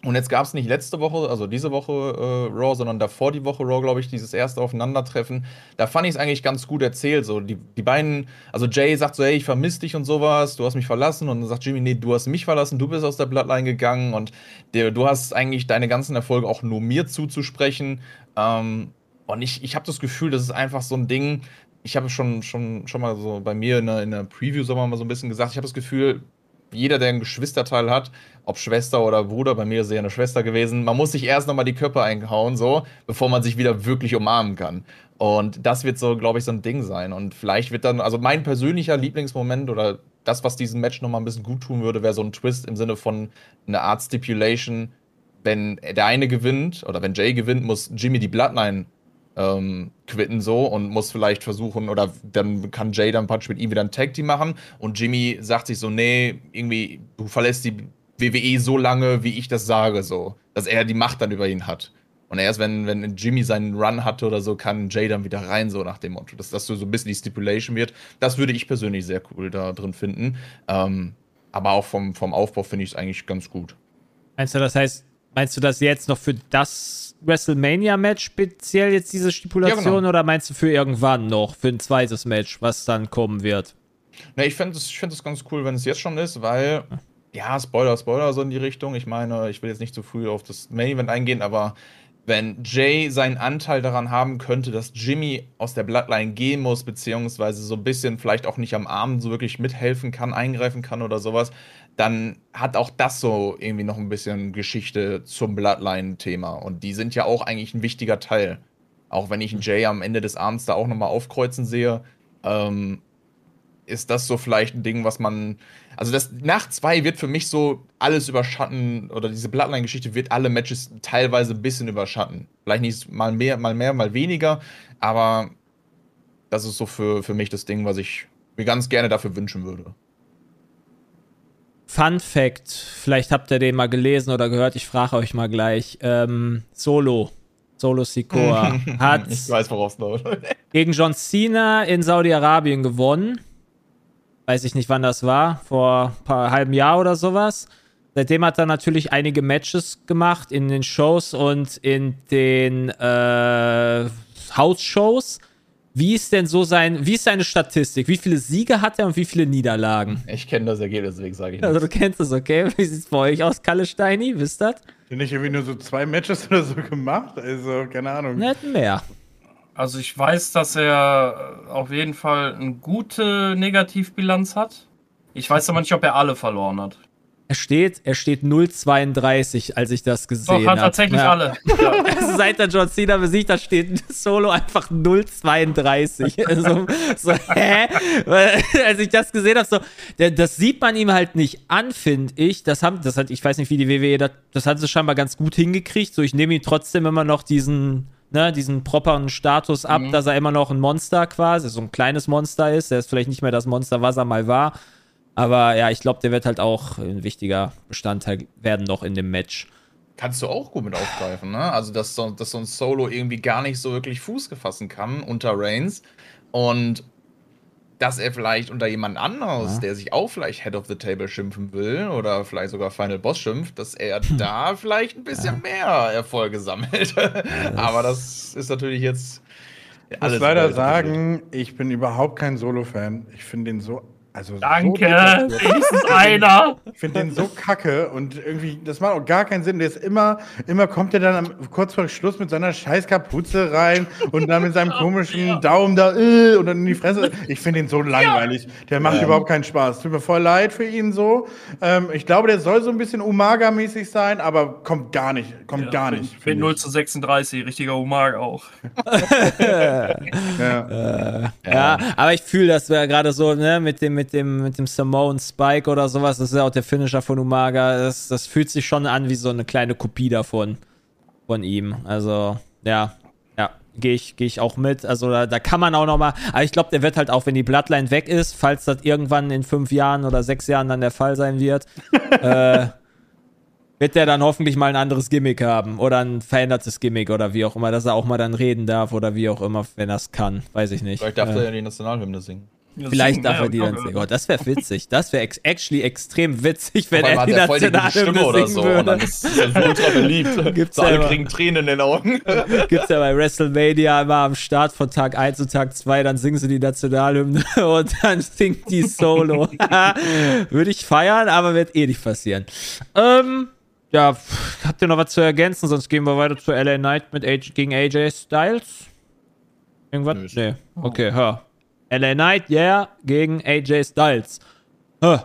Und jetzt gab es nicht letzte Woche, also diese Woche Raw, sondern davor die Woche Raw, glaube ich, dieses erste Aufeinandertreffen. Da fand ich es eigentlich ganz gut erzählt. So, die beiden, also Jay sagt so, hey, ich vermisse dich und sowas, du hast mich verlassen. Und dann sagt Jimmy, nee, du hast mich verlassen, du bist aus der Bloodline gegangen und du hast eigentlich deine ganzen Erfolge auch nur mir zuzusprechen. Und ich habe das Gefühl, das ist einfach so ein Ding. Ich habe schon mal so bei mir in der Preview mal so ein bisschen gesagt, ich habe das Gefühl, jeder, der einen Geschwisterteil hat, ob Schwester oder Bruder, bei mir ist es ja eine Schwester gewesen, man muss sich erst nochmal die Köpfe einhauen, so, bevor man sich wieder wirklich umarmen kann. Und das wird so, glaube ich, so ein Ding sein. Und vielleicht wird dann, also mein persönlicher Lieblingsmoment oder das, was diesem Match nochmal ein bisschen gut tun würde, wäre so ein Twist im Sinne von einer Art Stipulation. Wenn der eine gewinnt, oder wenn Jay gewinnt, muss Jimmy die Bloodline quitten so und muss vielleicht versuchen, oder dann kann Jay dann praktisch mit ihm wieder ein Tag-Team machen und Jimmy sagt sich so, nee, irgendwie, du verlässt die WWE so lange, wie ich das sage, so, dass er die Macht dann über ihn hat. Und erst wenn Jimmy seinen Run hatte oder so, kann Jay dann wieder rein, so nach dem Motto, dass das so ein bisschen die Stipulation wird. Das würde ich persönlich sehr cool da drin finden. Aber auch vom Aufbau finde ich es eigentlich ganz gut. Meinst du das jetzt noch für das WrestleMania-Match speziell jetzt diese Stipulation, ja, genau, oder meinst du für irgendwann noch, für ein zweites Match, was dann kommen wird? Ne, ich fände es ganz cool, wenn es jetzt schon ist, weil, ja, Spoiler, so in die Richtung. Ich meine, ich will jetzt nicht zu früh auf das Main-Event eingehen, aber wenn Jay seinen Anteil daran haben könnte, dass Jimmy aus der Bloodline gehen muss, beziehungsweise so ein bisschen vielleicht auch nicht am Abend so wirklich mithelfen kann, eingreifen kann oder sowas, dann hat auch das so irgendwie noch ein bisschen Geschichte zum Bloodline-Thema. Und die sind ja auch eigentlich ein wichtiger Teil. Auch wenn ich einen Jay am Ende des Abends da auch nochmal aufkreuzen sehe, ist das so vielleicht ein Ding, was man. Also das Nacht 2 wird für mich so alles überschatten, oder diese Bloodline-Geschichte wird alle Matches teilweise ein bisschen überschatten. Vielleicht nicht mal mehr, mal weniger, aber das ist so für mich das Ding, was ich mir ganz gerne dafür wünschen würde. Fun Fact, vielleicht habt ihr den mal gelesen oder gehört, ich frage euch mal gleich. Solo Sikoa hat ich weiß, worauf es läuft. Gegen John Cena in Saudi-Arabien gewonnen. Weiß ich nicht, wann das war, vor ein paar halben Jahr oder sowas. Seitdem hat er natürlich einige Matches gemacht in den Shows und in den House-Shows. Wie ist seine Statistik? Wie viele Siege hat er und wie viele Niederlagen? Ich kenne das Ergebnis, deswegen sage ich nicht. Also du kennst es, okay? Wie sieht es bei euch aus, Kalle Steini? Wisst ihr das? Bin ich irgendwie nur so 2 Matches oder so gemacht? Also, keine Ahnung. Nicht mehr. Also ich weiß, dass er auf jeden Fall eine gute Negativbilanz hat. Ich weiß aber nicht, ob er alle verloren hat. Er steht 0,32, als ich das gesehen habe. Doch, hat tatsächlich alle. Ja. Also seit der John Cena besiegt, da steht Solo einfach 0,32. So, hä? Als ich das gesehen habe, das sieht man ihm halt nicht an, finde ich. Ich weiß nicht, wie die WWE das hat sie scheinbar ganz gut hingekriegt. So, ich nehme ihm trotzdem immer noch diesen properen Status ab, dass er immer noch ein Monster quasi, so ein kleines Monster ist. Der ist vielleicht nicht mehr das Monster, was er mal war. Aber ja, ich glaube, der wird halt auch ein wichtiger Bestandteil werden noch in dem Match. Kannst du auch gut mit aufgreifen, ne? Also, dass so ein Solo irgendwie gar nicht so wirklich Fuß fassen kann unter Reigns. Und dass er vielleicht unter jemand anderes, der sich auch vielleicht Head of the Table schimpfen will oder vielleicht sogar Final Boss schimpft, dass er da vielleicht ein bisschen mehr Erfolge sammelt. Aber das ist natürlich jetzt alles. Ich muss leider sagen, ich bin überhaupt kein Solo-Fan. Ich finde den so. Also danke, wenigstens einer. Ich finde den so kacke und irgendwie, das macht auch gar keinen Sinn. Der ist immer kommt er dann kurz vor Schluss mit seiner scheiß Kapuze rein und dann mit seinem komischen Daumen da und dann in die Fresse. Ich finde den so langweilig. Der macht überhaupt keinen Spaß. Tut mir voll leid für ihn so. Ich glaube, der soll so ein bisschen Umaga-mäßig sein, aber kommt gar nicht. Ich bin 0:36, richtiger Umaga auch. Ja, aber ich fühle, das wäre gerade so, ne, mit dem Samoan Spike oder sowas, das ist ja auch der Finisher von Umaga, das fühlt sich schon an wie so eine kleine Kopie davon, von ihm. Also, ja, gehe ich auch mit. Also, da kann man auch nochmal, aber ich glaube, der wird halt auch, wenn die Bloodline weg ist, falls das irgendwann in 5 Jahren oder 6 Jahren dann der Fall sein wird, wird der dann hoffentlich mal ein anderes Gimmick haben oder ein verändertes Gimmick oder wie auch immer, dass er auch mal dann reden darf oder wie auch immer, wenn er es kann. Weiß ich nicht. Vielleicht darf er ja die Nationalhymne singen. Vielleicht darf er die dann singen. Oh, das wäre witzig. Das wäre actually extrem witzig, wenn er die Nationalhymne oder so. Und dann ist das ultra beliebt. Gibt's so, alle kriegen Tränen in den Augen. Gibt's ja bei WrestleMania immer am Start von Tag 1 und Tag 2, dann singen sie die Nationalhymne und dann singt die Solo. Würde ich feiern, aber wird eh nicht passieren. Ja, habt ihr noch was zu ergänzen? Sonst gehen wir weiter zu LA Knight gegen AJ Styles. Irgendwas? Nö. Nee. Okay, hör. LA Knight, gegen AJ Styles. Hätte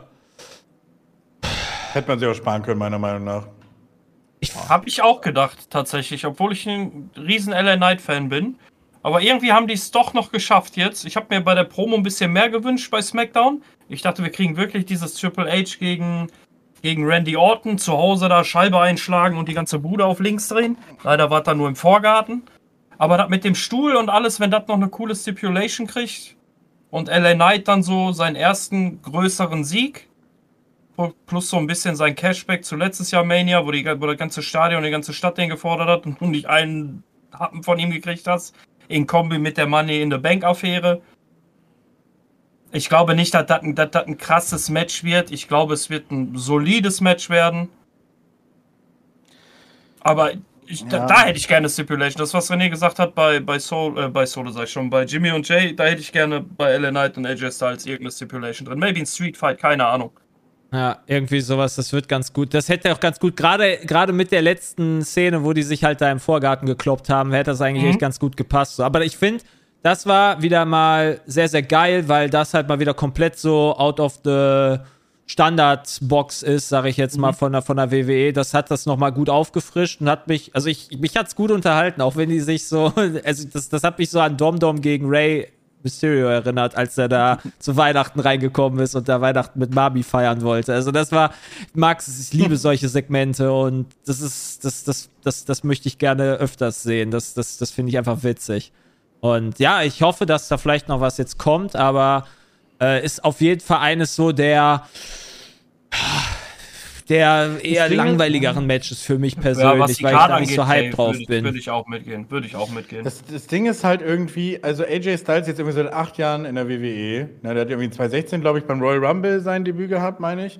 man sich auch sparen können, meiner Meinung nach. Hab ich auch gedacht, tatsächlich, obwohl ich ein riesen LA Knight-Fan bin. Aber irgendwie haben die es doch noch geschafft jetzt. Ich habe mir bei der Promo ein bisschen mehr gewünscht bei SmackDown. Ich dachte, wir kriegen wirklich dieses Triple H gegen Randy Orton. Zu Hause da Scheibe einschlagen und die ganze Bude auf links drehen. Leider war das nur im Vorgarten. Aber das mit dem Stuhl und alles, wenn das noch eine coole Stipulation kriegt und LA Knight dann so seinen ersten größeren Sieg plus so ein bisschen sein Cashback zu letztes Jahr Mania, wo das ganze Stadion, die ganze Stadt den gefordert hat und du nicht einen Happen von ihm gekriegt hast, in Kombi mit der Money in the Bank Affäre. Ich glaube nicht, dass das ein krasses Match wird. Ich glaube, es wird ein solides Match werden. Aber da hätte ich gerne Stipulation. Das, was René gesagt hat bei Solo, sag ich schon, bei Jimmy und Jay, da hätte ich gerne bei LA Knight und AJ Styles irgendeine Stipulation drin. Maybe ein Street Fight, keine Ahnung. Ja, irgendwie sowas, das wird ganz gut. Das hätte auch ganz gut, gerade mit der letzten Szene, wo die sich halt da im Vorgarten gekloppt haben, hätte das eigentlich echt ganz gut gepasst. So. Aber ich finde, das war wieder mal sehr, sehr geil, weil das halt mal wieder komplett so out of the Standardbox ist, sage ich jetzt mal, von der WWE. Das hat das nochmal gut aufgefrischt und hat mich, also mich hat's gut unterhalten, auch wenn die sich so, also das hat mich so an Dom gegen Ray Mysterio erinnert, als er da zu Weihnachten reingekommen ist und da Weihnachten mit Mami feiern wollte. Also das war, ich liebe solche Segmente und das möchte ich gerne öfters sehen. Das finde ich einfach witzig. Und ja, ich hoffe, dass da vielleicht noch was jetzt kommt, aber ist auf jeden Fall eines so der eher langweiligeren Matches für mich persönlich, weil ich da nicht so hyped drauf bin. Würde ich auch mitgehen. Das Ding ist halt irgendwie, also AJ Styles jetzt irgendwie seit 8 Jahren in der WWE. Der hat irgendwie 2016, glaube ich, beim Royal Rumble sein Debüt gehabt, meine ich.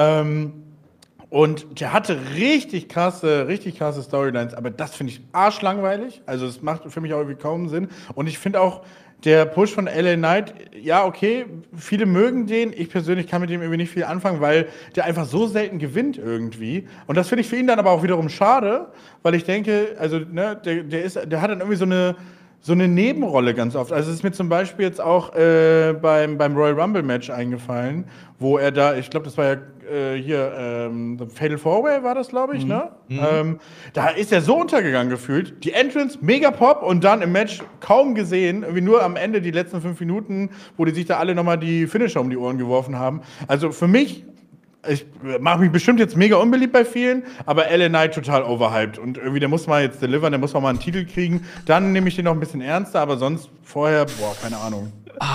Und der hatte richtig krasse Storylines, aber das finde ich arschlangweilig. Also es macht für mich auch irgendwie kaum Sinn. Und ich finde auch, der Push von LA Knight, ja, okay, viele mögen den. Ich persönlich kann mit dem irgendwie nicht viel anfangen, weil der einfach so selten gewinnt irgendwie. Und das finde ich für ihn dann aber auch wiederum schade, weil ich denke, also, ne, der hat dann irgendwie so eine Nebenrolle ganz oft. Also es ist mir zum Beispiel jetzt auch beim Royal Rumble Match eingefallen, wo er da, ich glaube, das war ja Fatal 4-Way war das, glaube ich, ne? Da ist er so untergegangen gefühlt. Die Entrance, mega Pop und dann im Match kaum gesehen. Irgendwie nur am Ende, die letzten 5 Minuten, wo die sich da alle nochmal die Finisher um die Ohren geworfen haben. Also für mich, ich mache mich bestimmt jetzt mega unbeliebt bei vielen, aber LA Knight total overhyped. Und irgendwie, der muss mal jetzt delivern, der muss mal einen Titel kriegen. Dann nehme ich den noch ein bisschen ernster, aber sonst vorher, keine Ahnung.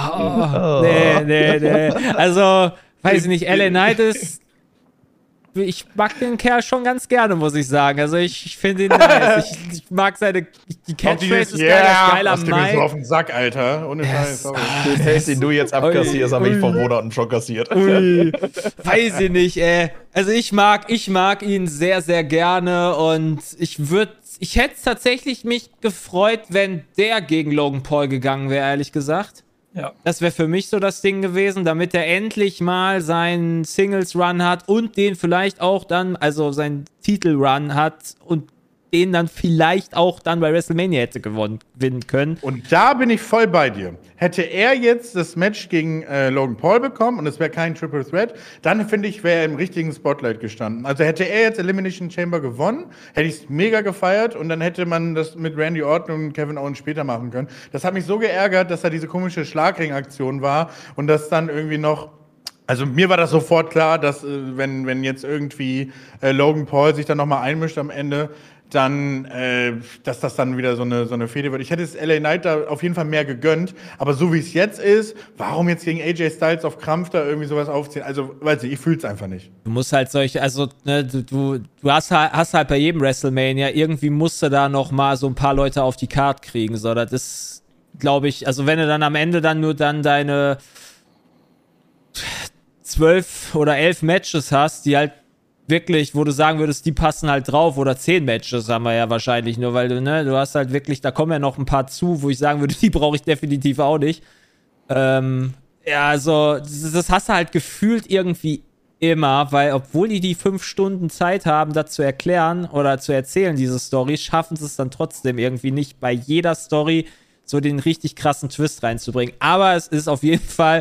Nee. Also, weiß ich nicht, LA Knight ist... Ich mag den Kerl schon ganz gerne, muss ich sagen. Also ich finde ihn nice. Ich mag die Catchphrase ist geil, das geil am Mic. So auf den Sack, Alter. Ohne Scheiß, sorry. Den Test, den du jetzt abkassierst, habe ich vor Monaten schon kassiert. Weiß ich nicht, ey. Also ich mag ihn sehr, sehr gerne und ich hätte tatsächlich mich gefreut, wenn der gegen Logan Paul gegangen wäre, ehrlich gesagt. Ja. Das wäre für mich so das Ding gewesen, damit er endlich mal seinen Singles-Run hat und den vielleicht auch dann, also seinen Titel-Run hat und den dann vielleicht auch dann bei WrestleMania hätte gewinnen können. Und da bin ich voll bei dir. Hätte er jetzt das Match gegen Logan Paul bekommen und es wäre kein Triple Threat, dann finde ich, wäre er im richtigen Spotlight gestanden. Also hätte er jetzt Elimination Chamber gewonnen, hätte ich es mega gefeiert und dann hätte man das mit Randy Orton und Kevin Owens später machen können. Das hat mich so geärgert, dass da diese komische Schlagring-Aktion war und das dann irgendwie noch. Also mir war das sofort klar, dass wenn jetzt irgendwie Logan Paul sich dann nochmal einmischt am Ende, dann, dass das dann wieder so eine Fehde wird. Ich hätte es LA Knight da auf jeden Fall mehr gegönnt, aber so wie es jetzt ist, warum jetzt gegen AJ Styles auf Krampf da irgendwie sowas aufziehen? Also, weiß ich fühle es einfach nicht. Du musst halt du hast halt bei jedem WrestleMania, irgendwie musst du da noch mal so ein paar Leute auf die Card kriegen, so, das ist, glaube ich, also wenn du dann am Ende dann nur dann deine 12 oder 11 Matches hast, die halt wirklich, wo du sagen würdest, die passen halt drauf, oder 10 Matches haben wir ja wahrscheinlich nur, weil du hast halt wirklich, da kommen ja noch ein paar zu, wo ich sagen würde, die brauche ich definitiv auch nicht. Also, das hast du halt gefühlt irgendwie immer, weil obwohl die 5 Stunden Zeit haben, das zu erklären oder zu erzählen, diese Story, schaffen sie es dann trotzdem irgendwie nicht, bei jeder Story so den richtig krassen Twist reinzubringen. Aber es ist auf jeden Fall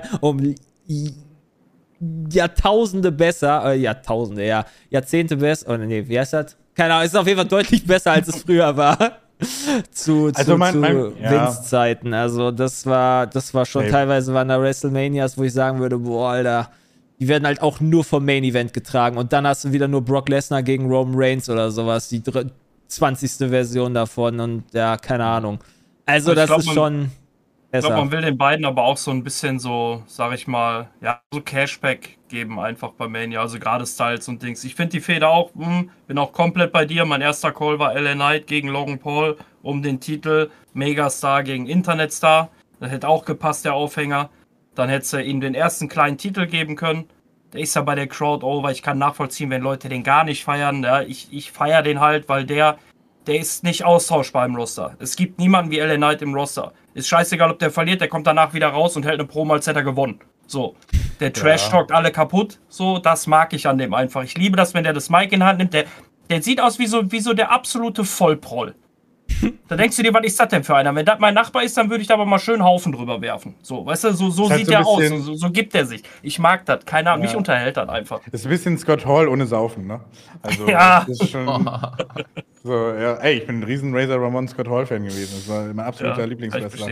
Jahrtausende besser, Jahrzehnte besser, oder nee, wie heißt das? Keine Ahnung, es ist auf jeden Fall deutlich besser, als es früher war. zu Vince-Zeiten. Also das war schon, teilweise waren da WrestleManias, wo ich sagen würde, boah, Alter, die werden halt auch nur vom Main-Event getragen. Und dann hast du wieder nur Brock Lesnar gegen Roman Reigns oder sowas, die 20. Version davon und ja, keine Ahnung. Also das ist schon... Ich glaube, man will den beiden aber auch so ein bisschen so, sag ich mal, ja, so Cashback geben einfach bei Mania, also gerade Styles und Dings. Ich finde die Fehde auch, bin auch komplett bei dir. Mein erster Call war LA Knight gegen Logan Paul um den Titel Megastar gegen Internetstar. Das hätte auch gepasst, der Aufhänger. Dann hätte ihm den ersten kleinen Titel geben können. Der ist ja bei der Crowd over. Ich kann nachvollziehen, wenn Leute den gar nicht feiern. Ja, ich feiere den halt, weil der ist nicht austauschbar im Roster. Es gibt niemanden wie LA Knight im Roster. Ist scheißegal, ob der verliert, der kommt danach wieder raus und hält eine Promo, als hätte er gewonnen. So, der Trash-Talkt alle kaputt. So, das mag ich an dem einfach. Ich liebe das, wenn der das Mic in die Hand nimmt. Der sieht aus wie so der absolute Vollproll. Da denkst du dir, was ist das denn für einer? Wenn das mein Nachbar ist, dann würde ich da aber mal schön einen Haufen drüber werfen. So, weißt du, so sieht der aus. So gibt er sich. Ich mag das. Keine Ahnung, mich unterhält das einfach. Das ist ein bisschen Scott Hall ohne Saufen, ne? Also, ja. Das ist schon... So, ja, ey, ich bin ein riesen Razor Ramon Scott Hall-Fan gewesen. Das war mein absoluter Lieblingswrestler.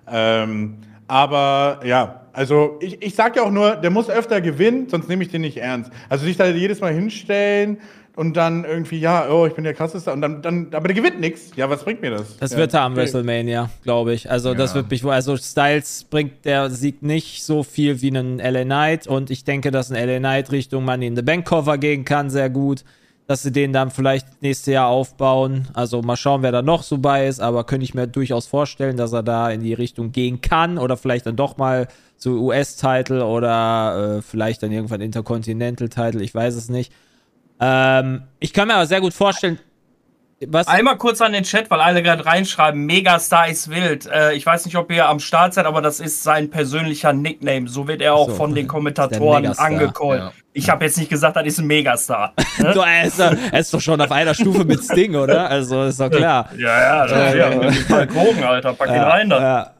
Aber ja, also ich sag ja auch nur, der muss öfter gewinnen, sonst nehme ich den nicht ernst. Also sich da jedes Mal hinstellen und dann irgendwie, ich bin der Krasseste und dann aber der gewinnt nichts. Ja, was bringt mir das? Das wird er am WrestleMania, glaube ich. Also das wird mich wohl, also Styles bringt der Sieg nicht so viel wie einen LA Knight und ich denke, dass ein LA Knight Richtung Money in the Bank Cover gehen kann, sehr gut. Dass sie den dann vielleicht nächstes Jahr aufbauen. Also mal schauen, wer da noch so bei ist, aber könnte ich mir durchaus vorstellen, dass er da in die Richtung gehen kann oder vielleicht dann doch mal zu US-Title oder vielleicht dann irgendwann Intercontinental-Title, ich weiß es nicht. Ich kann mir aber sehr gut vorstellen, was? Einmal kurz an den Chat, weil alle gerade reinschreiben, Megastar ist wild. Ich weiß nicht, ob ihr am Start seid, aber das ist sein persönlicher Nickname. So wird er auch von den Kommentatoren angecallt. Ja. Ich habe jetzt nicht gesagt, das ist ein Megastar. Ne? So, er ist doch schon auf einer Stufe mit Sting, oder? Also ist doch klar. Ja, Falkogen, Alter, pack ihn rein da.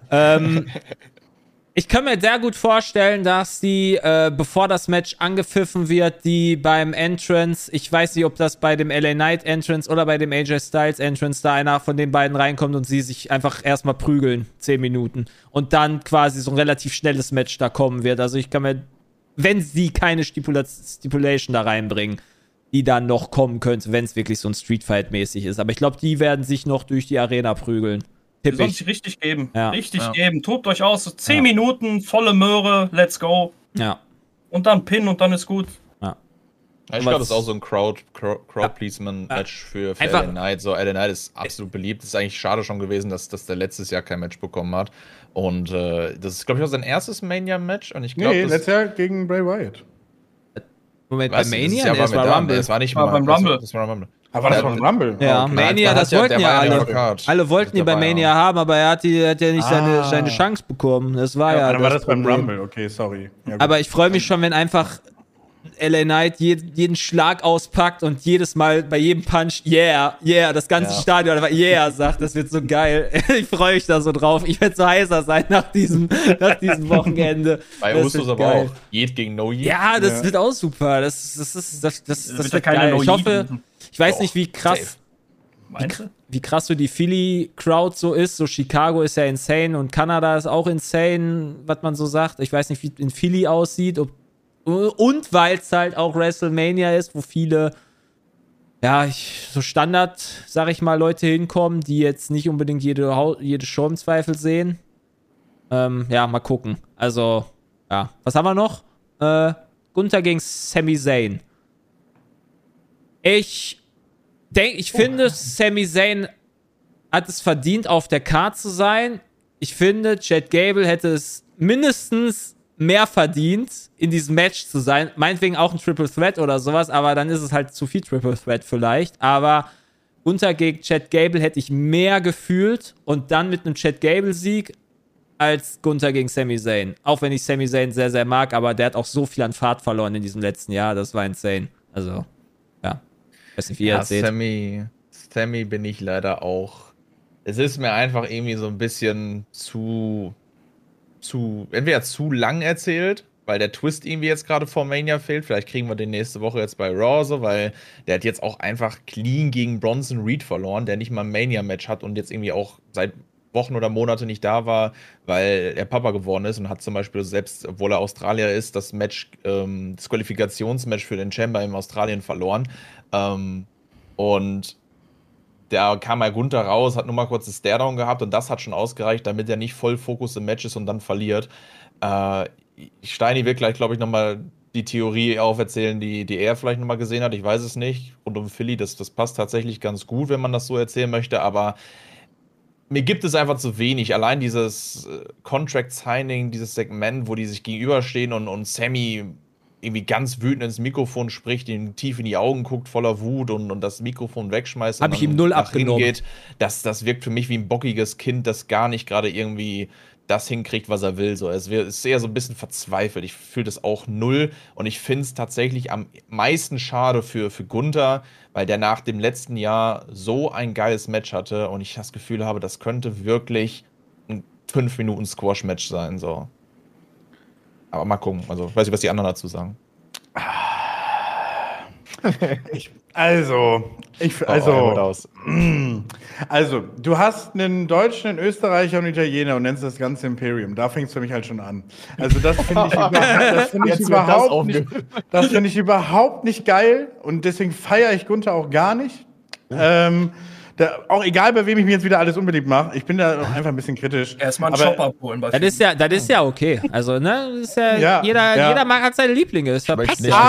Ich kann mir sehr gut vorstellen, dass die, bevor das Match angepfiffen wird, die beim Entrance, ich weiß nicht, ob das bei dem LA Knight Entrance oder bei dem AJ Styles Entrance da einer von den beiden reinkommt und sie sich einfach erstmal prügeln, 10 Minuten. Und dann quasi so ein relativ schnelles Match da kommen wird. Also ich kann mir, wenn sie keine Stipulation da reinbringen, die dann noch kommen könnte, wenn es wirklich so ein Streetfight-mäßig ist. Aber ich glaube, die werden sich noch durch die Arena prügeln. Soll sich richtig geben. Geben. Tobt euch aus. 10 Minuten, volle Möhre, let's go. Ja. Und dann Pin und dann ist gut. Ja. Ich glaube, das ist auch so ein Crowd-Pleasement-Match für LA Knight. So, LA Knight ist absolut beliebt. Es ist eigentlich schade schon gewesen, dass der letztes Jahr kein Match bekommen hat. Und das ist, glaube ich, auch sein erstes Mania-Match. Und ich glaube, letztes Jahr gegen Bray Wyatt. Moment, bei Mania? Das war Rumble. Das war nicht mal beim Rumble. Das war Rumble. Aber das war ein Rumble. Ja, okay. Mania, das wollten ja alle. Alle wollten ihn bei Mania haben, aber er hat ja nicht seine Chance bekommen. Das war ja. Dann war das beim Rumble, okay, sorry. Ja, aber ich freue mich schon, wenn einfach LA Knight jeden Schlag auspackt und jedes Mal bei jedem Punch, das ganze Stadion einfach sagt, das wird so geil. Ich freue mich da so drauf. Ich werde so heißer sein nach diesem Wochenende. Bei Usos aber auch Jed gegen No Jed. Ja, das wird auch super. Das wird geil. Ich hoffe, ich weiß nicht, wie krass so die Philly-Crowd so ist. So Chicago ist ja insane und Kanada ist auch insane, was man so sagt. Ich weiß nicht, wie es in Philly aussieht, und weil es halt auch WrestleMania ist, wo viele, so Standard, sag ich mal, Leute hinkommen, die jetzt nicht unbedingt jede Show im Zweifel sehen. Mal gucken. Also, was haben wir noch? Gunther gegen Sami Zayn. Ich finde, Sami Zayn hat es verdient, auf der Card zu sein. Ich finde, Chad Gable hätte es mindestens mehr verdient, in diesem Match zu sein. Meinetwegen auch ein Triple Threat oder sowas, aber dann ist es halt zu viel Triple Threat vielleicht. Aber Gunther gegen Chad Gable hätte ich mehr gefühlt und dann mit einem Chad Gable-Sieg als Gunther gegen Sami Zayn. Auch wenn ich Sami Zayn sehr, sehr mag, aber der hat auch so viel an Fahrt verloren in diesem letzten Jahr. Das war insane. Also, ja. Ich weiß nicht, wie ihr das seht. Sami bin ich leider auch. Es ist mir einfach irgendwie so ein bisschen entweder zu lang erzählt, weil der Twist irgendwie jetzt gerade vor Mania fehlt. Vielleicht kriegen wir den nächste Woche jetzt bei Raw so, weil der hat jetzt auch einfach clean gegen Bronson Reed verloren, der nicht mal ein Mania-Match hat und jetzt irgendwie auch seit Wochen oder Monate nicht da war, weil er Papa geworden ist und hat zum Beispiel selbst, obwohl er Australier ist, das Match, das Qualifikationsmatch für den Chamber in Australien verloren. Und da kam halt Gunther raus, hat nur mal kurz das Staredown gehabt und das hat schon ausgereicht, damit er nicht voll Fokus im Match ist und dann verliert. Steini wird gleich, glaube ich, nochmal die Theorie auferzählen, die er vielleicht nochmal gesehen hat. Ich weiß es nicht. Rund um Philly, das passt tatsächlich ganz gut, wenn man das so erzählen möchte, aber mir gibt es einfach zu wenig. Allein dieses Contract-Signing, dieses Segment, wo die sich gegenüberstehen und Sami irgendwie ganz wütend ins Mikrofon spricht, ihm tief in die Augen guckt, voller Wut und das Mikrofon wegschmeißt. Hab ich ihm null abgenommen. Hingeht, das wirkt für mich wie ein bockiges Kind, das gar nicht gerade irgendwie das hinkriegt, was er will. So, es ist eher so ein bisschen verzweifelt. Ich fühle das auch null und ich finde es tatsächlich am meisten schade für Gunther, weil der nach dem letzten Jahr so ein geiles Match hatte und ich das Gefühl habe, das könnte wirklich ein 5-Minuten-Squash-Match sein. So. Aber mal gucken. Also, ich weiß nicht, was die anderen dazu sagen. Also, du hast einen Deutschen, einen Österreicher und einen Italiener und nennst das ganze Imperium. Da fängt es für mich halt schon an. Also das finde ich überhaupt nicht geil und deswegen feiere ich Gunther auch gar nicht. Auch egal, bei wem ich mir jetzt wieder alles unbeliebt mache, ich bin da einfach ein bisschen kritisch. Erstmal einen Shop abholen. Das ist ja okay. Also, ne, das ist ja, jeder hat seine Lieblinge. Das passt ja.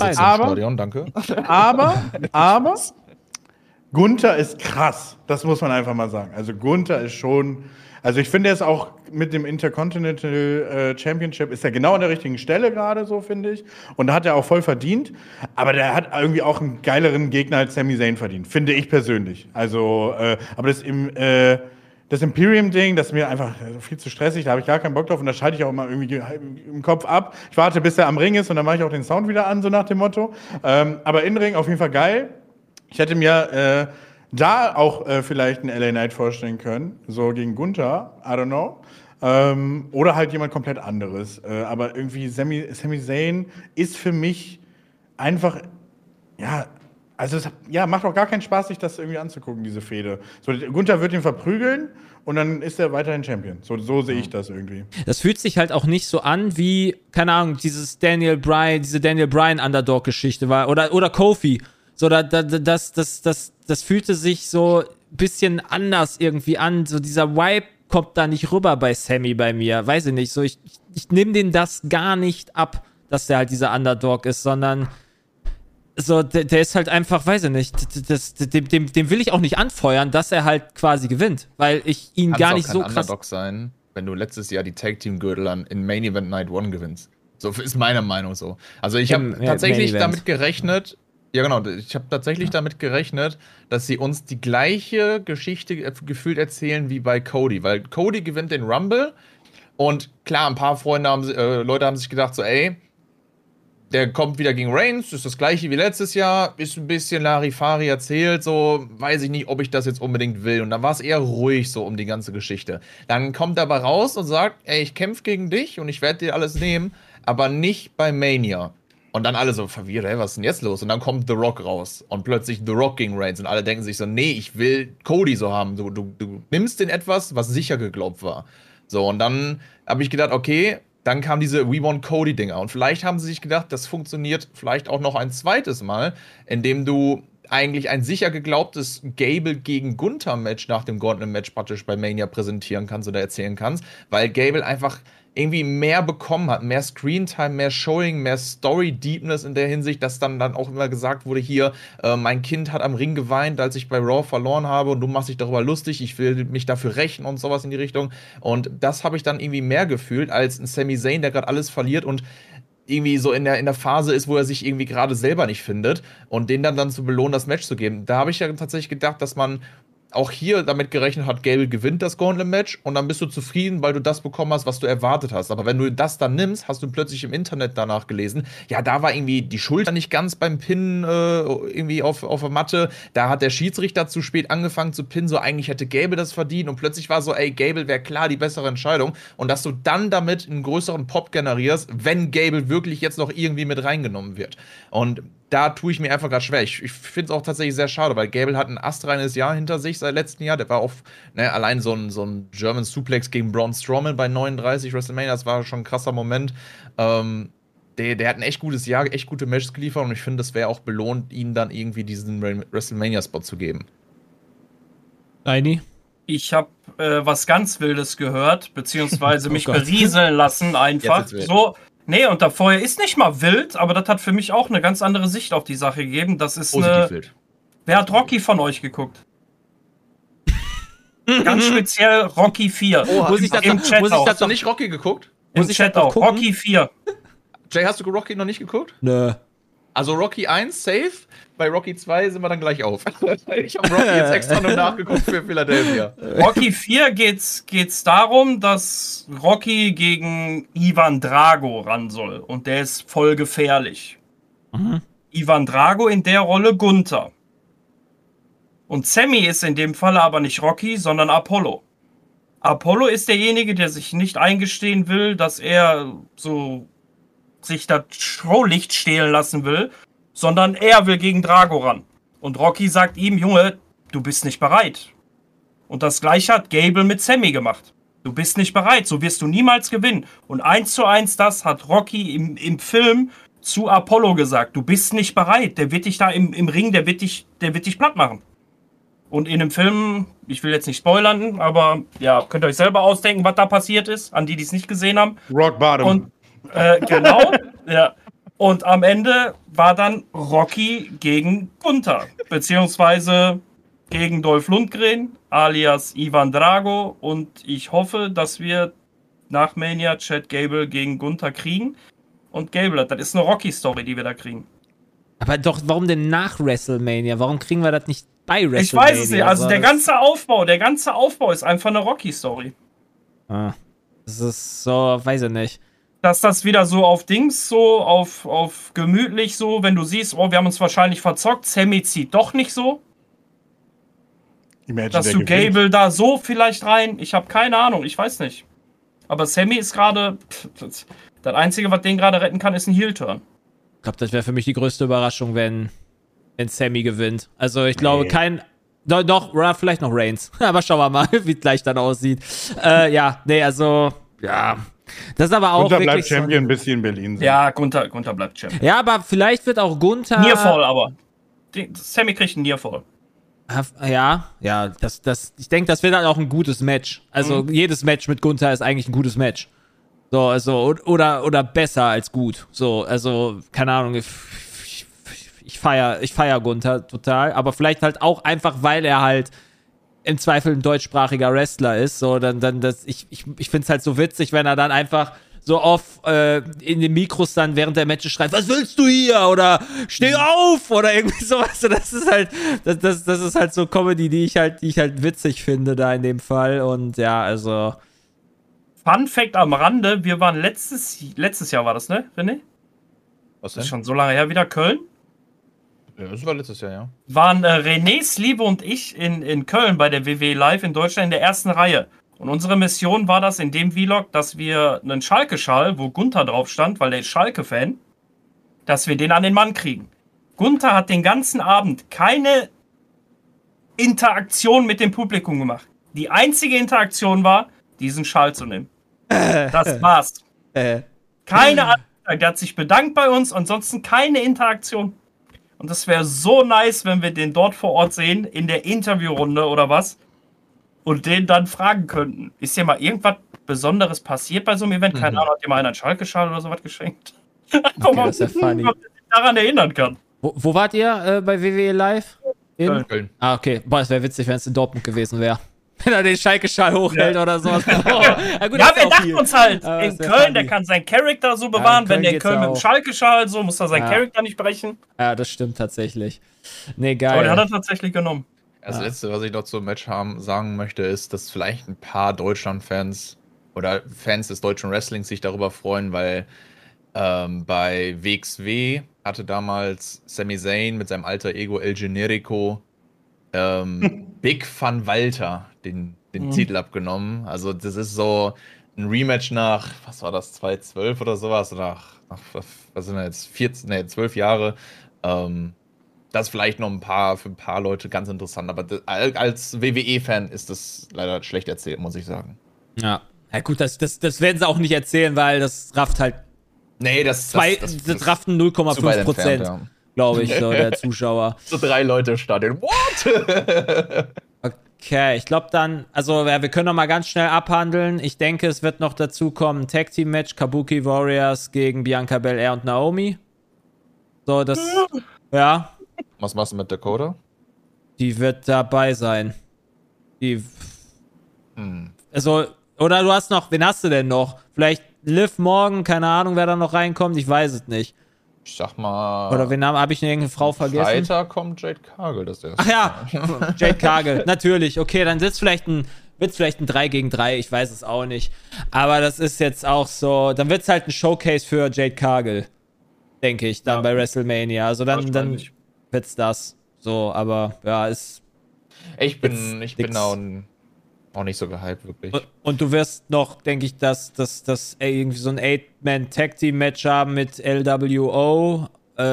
Aber Gunther ist krass. Das muss man einfach mal sagen. Also Gunther ist schon, also ich finde, er ist auch mit dem Intercontinental Championship ist er genau an der richtigen Stelle gerade, so finde ich. Und da hat er auch voll verdient. Aber der hat irgendwie auch einen geileren Gegner als Sami Zayn verdient, finde ich persönlich. Also, aber das Imperium-Ding, das ist mir einfach viel zu stressig, da habe ich gar keinen Bock drauf und da schalte ich auch immer irgendwie im Kopf ab. Ich warte, bis er am Ring ist und dann mache ich auch den Sound wieder an, so nach dem Motto. Aber In-Ring auf jeden Fall geil. Ich hätte mir da auch vielleicht einen LA Knight vorstellen können, so gegen Gunther, I don't know. Oder halt jemand komplett anderes. Aber irgendwie Sami Zayn ist für mich einfach, ja, also es macht auch gar keinen Spaß, sich das irgendwie anzugucken, diese Fehde. So, Gunther wird ihn verprügeln und dann ist er weiterhin Champion. So sehe ich das irgendwie. Das fühlt sich halt auch nicht so an wie, keine Ahnung, diese Daniel Bryan Underdog-Geschichte war oder Kofi. So, das fühlte sich so ein bisschen anders irgendwie an. So dieser Vibe kommt da nicht rüber bei Sami bei mir. Weiß ich nicht. So, ich nehme den das gar nicht ab, dass der halt dieser Underdog ist, sondern so, der ist halt einfach, weiß ich nicht, dem will ich auch nicht anfeuern, dass er halt quasi gewinnt, weil ich ihn gar nicht so krass... Underdog sein, wenn du letztes Jahr die Tag-Team-Gürtel in Main Event Night 1 gewinnst. So ist meine Meinung so. Also ich habe tatsächlich damit gerechnet, dass sie uns die gleiche Geschichte gefühlt erzählen wie bei Cody, weil Cody gewinnt den Rumble und klar, ein paar Leute haben sich gedacht so, ey, der kommt wieder gegen Reigns, ist das gleiche wie letztes Jahr, ist ein bisschen Larifari erzählt, so, weiß ich nicht, ob ich das jetzt unbedingt will. Und dann war es eher ruhig so um die ganze Geschichte. Dann kommt er aber raus und sagt, ey, ich kämpfe gegen dich und ich werde dir alles nehmen, aber nicht bei Mania. Und dann alle so verwirrt, hey, was ist denn jetzt los? Und dann kommt The Rock raus und plötzlich The Rock gegen Reigns und alle denken sich so, nee, ich will Cody so haben. Du nimmst den etwas, was sicher geglaubt war. So, und dann habe ich gedacht, okay, dann kam diese We Want Cody-Dinger. Und vielleicht haben sie sich gedacht, das funktioniert vielleicht auch noch ein zweites Mal, indem du eigentlich ein sicher geglaubtes Gable gegen Gunther-Match nach dem Gauntlet-Match praktisch bei Mania präsentieren kannst oder erzählen kannst, weil Gable einfach irgendwie mehr bekommen hat, mehr Screentime, mehr Showing, mehr Story-Deepness in der Hinsicht, dass dann auch immer gesagt wurde, hier, mein Kind hat am Ring geweint, als ich bei Raw verloren habe und du machst dich darüber lustig, ich will mich dafür rächen und sowas in die Richtung. Und das habe ich dann irgendwie mehr gefühlt als ein Sami Zayn, der gerade alles verliert und irgendwie so in der Phase ist, wo er sich irgendwie gerade selber nicht findet und den dann zu belohnen, das Match zu geben. Da habe ich ja tatsächlich gedacht, dass man auch hier damit gerechnet hat, Gable gewinnt das Gauntlet-Match und dann bist du zufrieden, weil du das bekommen hast, was du erwartet hast. Aber wenn du das dann nimmst, hast du plötzlich im Internet danach gelesen, ja, da war irgendwie die Schulter nicht ganz beim Pinnen irgendwie auf der Matte, da hat der Schiedsrichter zu spät angefangen zu pinnen, so eigentlich hätte Gable das verdient und plötzlich war so, ey, Gable wäre klar die bessere Entscheidung und dass du dann damit einen größeren Pop generierst, wenn Gable wirklich jetzt noch irgendwie mit reingenommen wird. Und da tue ich mir einfach gerade schwer. Ich finde es auch tatsächlich sehr schade, weil Gable hat ein astreines Jahr hinter sich seit letztem Jahr. Der war auf, allein so ein German Suplex gegen Braun Strowman bei 39 WrestleMania, das war schon ein krasser Moment. Der hat ein echt gutes Jahr, echt gute Matches geliefert und ich finde, das wäre auch belohnt, ihnen dann irgendwie diesen WrestleMania-Spot zu geben. Heini? Ich habe was ganz Wildes gehört, beziehungsweise mich berieseln lassen einfach. So. Nee, und da vorher ist nicht mal wild, aber das hat für mich auch eine ganz andere Sicht auf die Sache gegeben. Das ist wild. Wer hat Rocky von euch geguckt? Ganz speziell Rocky 4. Oh, Im Chat auch. Hast du nicht Rocky geguckt? Im Chat auch. Rocky 4. Jay, hast du Rocky noch nicht geguckt? Nö. Also Rocky 1 safe, bei Rocky 2 sind wir dann gleich auf. Ich habe Rocky jetzt extra nur nachgeguckt für Philadelphia. Rocky 4 geht's darum, dass Rocky gegen Ivan Drago ran soll. Und der ist voll gefährlich. Mhm. Ivan Drago in der Rolle Gunther. Und Sami ist in dem Fall aber nicht Rocky, sondern Apollo. Apollo ist derjenige, der sich nicht eingestehen will, dass er so sich das Showlicht stehlen lassen will, sondern er will gegen Drago ran. Und Rocky sagt ihm, Junge, du bist nicht bereit. Und das Gleiche hat Gable mit Sami gemacht. Du bist nicht bereit, so wirst du niemals gewinnen. Und 1:1 das hat Rocky im Film zu Apollo gesagt. Du bist nicht bereit, der wird dich da im Ring, der wird dich platt machen. Und in dem Film, ich will jetzt nicht spoilern, aber ja, könnt ihr euch selber ausdenken, was da passiert ist, an die es nicht gesehen haben. Rock Bottom. Und genau, ja. Und am Ende war dann Rocky gegen Gunther, beziehungsweise gegen Dolph Lundgren, alias Ivan Drago. Und ich hoffe, dass wir nach Mania Chad Gable gegen Gunther kriegen. Und Gable, das ist eine Rocky-Story, die wir da kriegen. Aber doch, warum denn nach WrestleMania? Warum kriegen wir das nicht bei WrestleMania? Ich weiß es nicht, also der ganze Aufbau ist einfach eine Rocky-Story. Ah, das ist so, weiß ich nicht. Dass das wieder so auf Dings, so auf gemütlich so, wenn du siehst, oh, wir haben uns wahrscheinlich verzockt, Sami zieht doch nicht so. Imagine, dass du Gable da so vielleicht rein, ich habe keine Ahnung, ich weiß nicht. Aber Sami ist gerade, das Einzige, was den gerade retten kann, ist ein Heel-Turn. Ich glaube, das wäre für mich die größte Überraschung, wenn Sami gewinnt. Also ich glaube, doch, vielleicht noch Reigns. Aber schauen wir mal, wie es gleich dann aussieht. Ja. Das ist aber auch Gunther wirklich bleibt Champion, bis sie in Berlin sind. Ja, Gunther bleibt Champion. Ja, aber vielleicht wird auch Gunther... Nearfall aber. Sami kriegt einen Nearfall. Ja, ich denke, das wird dann auch ein gutes Match. Also jedes Match mit Gunther ist eigentlich ein gutes Match. So, also, oder besser als gut. So, also, keine Ahnung, ich feier Gunther total, aber vielleicht halt auch einfach, weil er halt im Zweifel ein deutschsprachiger Wrestler ist. So, ich finde es halt so witzig, wenn er dann einfach so oft in den Mikros dann während der Matches schreit, was willst du hier? Oder steh auf! Oder irgendwie sowas. Das ist halt, das ist halt so Comedy, die ich halt witzig finde da in dem Fall. Und ja, also. Fun Fact am Rande, wir waren letztes Jahr war das, ne, René? Was denn? Das ist schon so lange her wieder, Köln. Ja, das war letztes Jahr, ja. Waren Renés Liebe und ich in Köln bei der WWE Live in Deutschland in der ersten Reihe. Und unsere Mission war das in dem Vlog, dass wir einen Schalke-Schal, wo Gunther drauf stand, weil der ist Schalke-Fan, dass wir den an den Mann kriegen. Gunther hat den ganzen Abend keine Interaktion mit dem Publikum gemacht. Die einzige Interaktion war, diesen Schal zu nehmen. Das war's. Keine Ahnung. Der hat sich bedankt bei uns, ansonsten keine Interaktion. Und das wäre so nice, wenn wir den dort vor Ort sehen, in der Interviewrunde oder was, und den dann fragen könnten. Ist dir mal irgendwas Besonderes passiert bei so einem Event. Keine Ahnung, hat dir mal einer einen Schalke-Schal oder sowas geschenkt? Einfach mal, das ist ja funny. ob ich mich daran erinnern kann. Wo wart ihr bei WWE Live? Köln. Ah, okay. Boah, es wäre witzig, wenn es in Dortmund gewesen wäre. Wenn er den Schalke-Schal hochhält oder sowas. Oh. Ja, gut, ja, wir dachten uns halt, aber in Köln, der kann seinen Charakter so bewahren. Ja, wenn der in Köln mit dem auch. Schalke-Schal so, muss er seinen Charakter nicht brechen. Ja, das stimmt tatsächlich. Nee, geil. Aber den hat er tatsächlich genommen. Das Letzte, was ich noch zum Match sagen möchte, ist, dass vielleicht ein paar Deutschland-Fans oder Fans des deutschen Wrestlings sich darüber freuen, weil bei WXW hatte damals Sami Zayn mit seinem alter Ego El Generico Big Van Walter den Titel abgenommen. Also das ist so ein Rematch nach, was war das, 2012 oder sowas? Nach was sind das jetzt, 12 Jahre. Das ist vielleicht noch für ein paar Leute ganz interessant, aber als WWE-Fan ist das leider schlecht erzählt, muss ich sagen. Ja gut, das werden sie auch nicht erzählen, weil das rafft halt. Nee, das rafften 0,5%, ja. Glaube ich, so der Zuschauer. So 3 Leute im Stadion. What? Okay, ich glaube dann, also wir können noch mal ganz schnell abhandeln. Ich denke, es wird noch dazu kommen, Tag-Team-Match, Kabuki Warriors gegen Bianca Belair und Naomi. So, das, ja. Was machst du mit Dakota? Die wird dabei sein. Also, oder du hast noch, wen hast du denn noch? Vielleicht Liv morgen, keine Ahnung, wer da noch reinkommt, ich weiß es nicht. Ich sag mal. Oder wen habe ich irgendeine Frau vergessen? Freitag kommt Jade Cargill, das ist. Ach ja, Jade Cargill, natürlich. Okay, dann wird's vielleicht ein 3 gegen 3, ich weiß es auch nicht. Aber das ist jetzt auch so, dann wird's halt ein Showcase für Jade Cargill, denke ich, dann bei WrestleMania. Also dann wird's das. So, aber ja, ist. Ich bin auch nicht so gehypt, wirklich. Und du wirst noch, denke ich, dass irgendwie so ein 8-Man-Tag-Team-Match haben mit LWO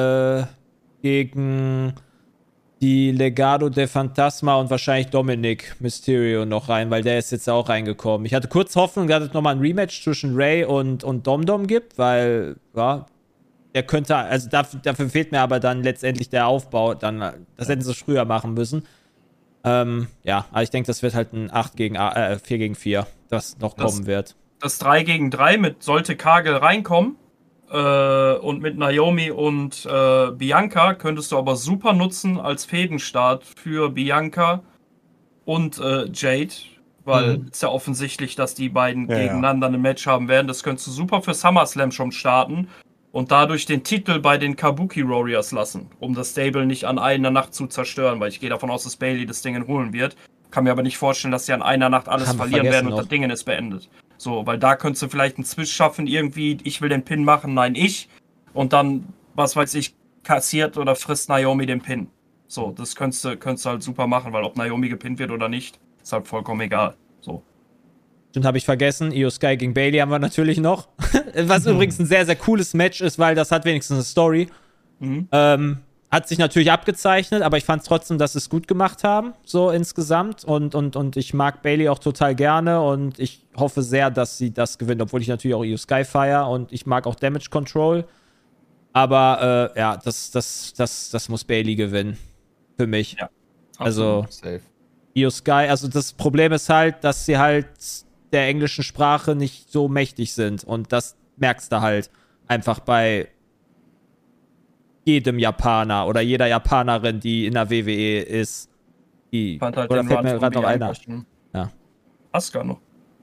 gegen die Legado de Fantasma und wahrscheinlich Dominic Mysterio noch rein, weil der ist jetzt auch reingekommen. Ich hatte kurz Hoffnung, dass es nochmal ein Rematch zwischen Ray und Dom gibt, weil, ja, der könnte, also dafür fehlt mir aber dann letztendlich der Aufbau, das hätten sie früher machen müssen. Ja, aber ich denke, das wird halt ein 4 gegen 4, das noch kommen wird. Das 3 gegen 3 sollte Cargill reinkommen und mit Naomi und Bianca könntest du aber super nutzen als Fädenstart für Bianca und Jade, weil es ist ja offensichtlich, dass die beiden gegeneinander ein Match haben werden. Das könntest du super für SummerSlam schon starten und dadurch den Titel bei den Kabuki Warriors lassen, um das Stable nicht an einer Nacht zu zerstören, weil ich gehe davon aus, dass Bayley das Ding holen wird. Kann mir aber nicht vorstellen, dass sie an einer Nacht alles verlieren werden und das Ding ist beendet. So, weil da könntest du vielleicht einen Switch schaffen, irgendwie, ich will den Pin machen, nein, ich. Und dann, was weiß ich, kassiert oder frisst Naomi den Pin. So, das könntest du halt super machen, weil ob Naomi gepinnt wird oder nicht, ist halt vollkommen egal. So. Stimmt, habe ich vergessen. Io Sky gegen Bayley haben wir natürlich noch. Was übrigens ein sehr, sehr cooles Match ist, weil das hat wenigstens eine Story. Hat sich natürlich abgezeichnet, aber ich fand trotzdem, dass sie es gut gemacht haben, so insgesamt. Und ich mag Bayley auch total gerne und ich hoffe sehr, dass sie das gewinnt, obwohl ich natürlich auch Io Sky feiere und ich mag auch Damage Control. Aber ja, das muss Bayley gewinnen. Für mich. Ja, also, safe. Io Sky, also das Problem ist halt, dass sie halt der englischen Sprache nicht so mächtig sind. Und das merkst du halt einfach bei jedem Japaner oder jeder Japanerin, die in der WWE ist. Halt oder fällt mir gerade noch einer. Ja. Asuka noch.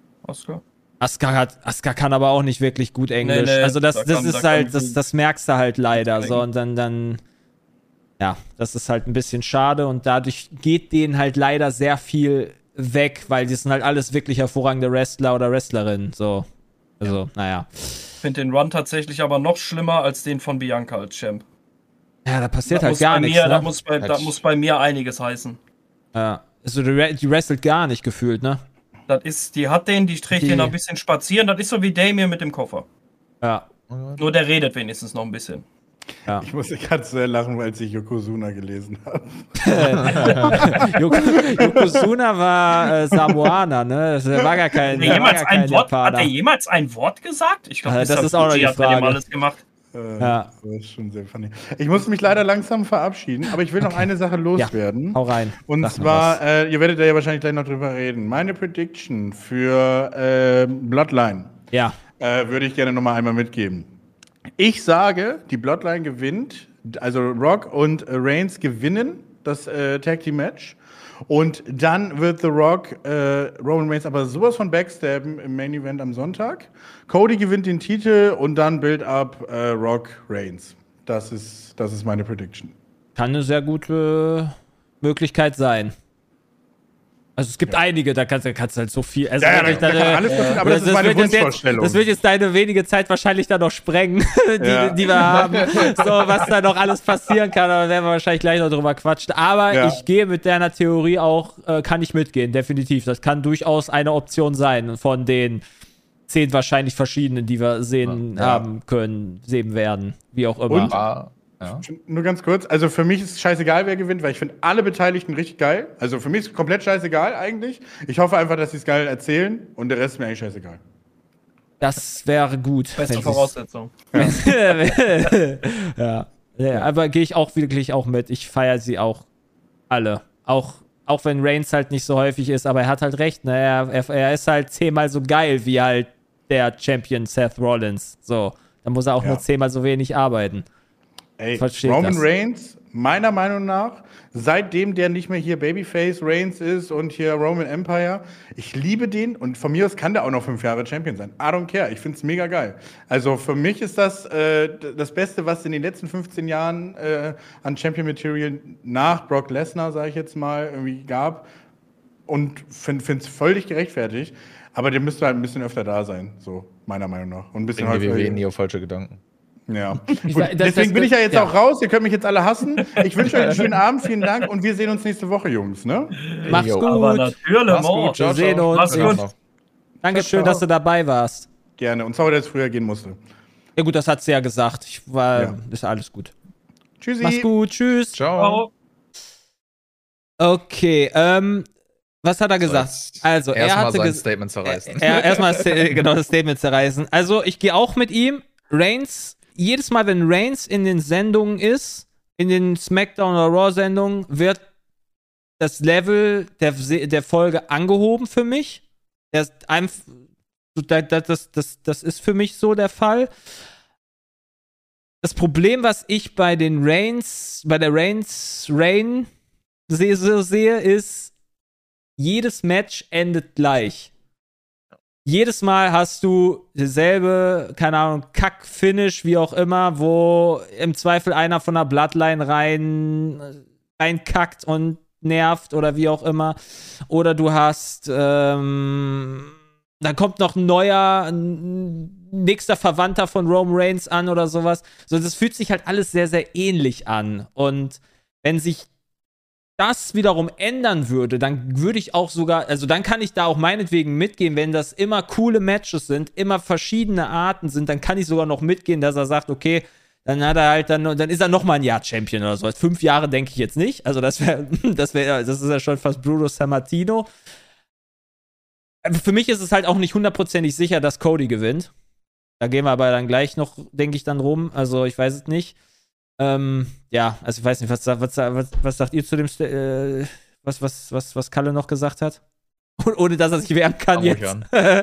Asuka kann aber auch nicht wirklich gut Englisch. Nee, also das merkst du halt leider. So, und dann ja, das ist halt ein bisschen schade und dadurch geht denen halt leider sehr viel weg, weil die sind halt alles wirklich hervorragende Wrestler oder Wrestlerinnen. So. Also, naja. Ich finde den Run tatsächlich aber noch schlimmer als den von Bianca als Champ. Ja, da passiert halt gar nichts. Da muss bei mir einiges heißen. Ja. Also die wrestelt gar nicht gefühlt, ne? Die trägt den ein bisschen spazieren. Das ist so wie Damien mit dem Koffer. Ja. Nur der redet wenigstens noch ein bisschen. Ja. Ich musste gerade sehr lachen, als ich Yokozuna gelesen habe. Yokozuna war Samoaner, ne? Das war gar kein Japaner. Hat er jemals ein Wort gesagt? Ich glaube, das ist auch noch die Frage. Hat alles gemacht. Ja. Das ist schon sehr funny. Ich muss mich leider langsam verabschieden, aber ich will noch eine Sache loswerden. Ja, hau rein. Und Sag zwar, ihr werdet da ja wahrscheinlich gleich noch drüber reden. Meine Prediction für Bloodline würde ich gerne noch mal einmal mitgeben. Ich sage, die Bloodline gewinnt, also Rock und Reigns gewinnen das Tag Team Match. Und dann wird The Rock Roman Reigns aber sowas von backstabben im Main Event am Sonntag. Cody gewinnt den Titel und dann Build-up Rock Reigns. Das ist meine Prediction. Kann eine sehr gute Möglichkeit sein. Also es gibt einige, da kannst du halt so viel. Also da kann alles passieren, aber das ist meine Wunschvorstellung. Das wird jetzt deine wenige Zeit wahrscheinlich dann noch sprengen, die wir haben. So, was da noch alles passieren kann, aber werden wir wahrscheinlich gleich noch drüber quatschen. Aber ich gehe mit deiner Theorie auch, kann ich mitgehen, definitiv. Das kann durchaus eine Option sein von den 10 wahrscheinlich verschiedenen, die wir sehen sehen werden, wie auch immer. Und nur ganz kurz, also für mich ist es scheißegal, wer gewinnt, weil ich finde alle Beteiligten richtig geil. Also für mich ist es komplett scheißegal eigentlich. Ich hoffe einfach, dass sie es geil erzählen und der Rest ist mir eigentlich scheißegal. Das wäre gut. Beste Voraussetzung. Ja, aber gehe ich auch wirklich auch mit. Ich feiere sie auch alle. Auch wenn Reigns halt nicht so häufig ist, aber er hat halt recht. Ne? Er ist halt 10-mal so geil wie halt der Champion Seth Rollins. So, dann muss er auch nur 10-mal so wenig arbeiten. Ey, Roman Reigns, meiner Meinung nach, seitdem der nicht mehr hier Babyface Reigns ist und hier Roman Empire, ich liebe den und von mir aus kann der auch noch 5 Jahre Champion sein. I don't care, ich find's mega geil. Also für mich ist das das Beste, was in den letzten 15 Jahren an Champion Material nach Brock Lesnar, sage ich jetzt mal, irgendwie gab und find's völlig gerechtfertigt. Aber der müsste halt ein bisschen öfter da sein, so meiner Meinung nach. Und ein bisschen häufiger. Wir nie auf falsche Gedanken. Ja, gut, deswegen bin ich ja jetzt auch raus. Ihr könnt mich jetzt alle hassen. Ich wünsche euch einen schönen Abend, vielen Dank und wir sehen uns nächste Woche, Jungs. Ne? Mach's gut. Aber natürlich, Mach's gut. Wir sehen uns. Mach's gut. Dankeschön, dass du dabei warst. Gerne. Und sorry, dass ich früher gehen musste. Ja gut, das hat sie ja gesagt. Ist alles gut. Tschüssi. Mach's gut. Tschüss. Ciao. Okay, was hat er gesagt? Also, er hatte sein Statement zerreißen. Erstmal das Statement zerreißen. Also, ich gehe auch mit ihm. Reigns, jedes Mal, wenn Reigns in den Sendungen ist, in den SmackDown oder Raw-Sendungen, wird das Level der Folge angehoben für mich. Das ist für mich so der Fall. Das Problem, was ich bei der Reign sehe, ist, jedes Match endet gleich. Jedes Mal hast du dieselbe, keine Ahnung, Kack-Finish, wie auch immer, wo im Zweifel einer von der Bloodline reinkackt und nervt oder wie auch immer. Oder du hast, dann kommt noch ein nächster Verwandter von Roman Reigns an oder sowas. So, das fühlt sich halt alles sehr, sehr ähnlich an. Und wenn sich das wiederum ändern würde, dann würde ich auch sogar, also dann kann ich da auch meinetwegen mitgehen, wenn das immer coole Matches sind, immer verschiedene Arten sind, dann kann ich sogar noch mitgehen, dass er sagt, okay, dann hat er halt dann ist er noch mal ein Jahr Champion oder so. 5 Jahre denke ich jetzt nicht, also das ist ja schon fast Bruno Sammartino. Für mich ist es halt auch nicht 100%ig sicher, dass Cody gewinnt. Da gehen wir aber dann gleich noch, denke ich, dann rum, also ich weiß es nicht. Ja, also ich weiß nicht, was sagt ihr zu dem, was Kalle noch gesagt hat? Ohne dass er sich wehren kann jetzt.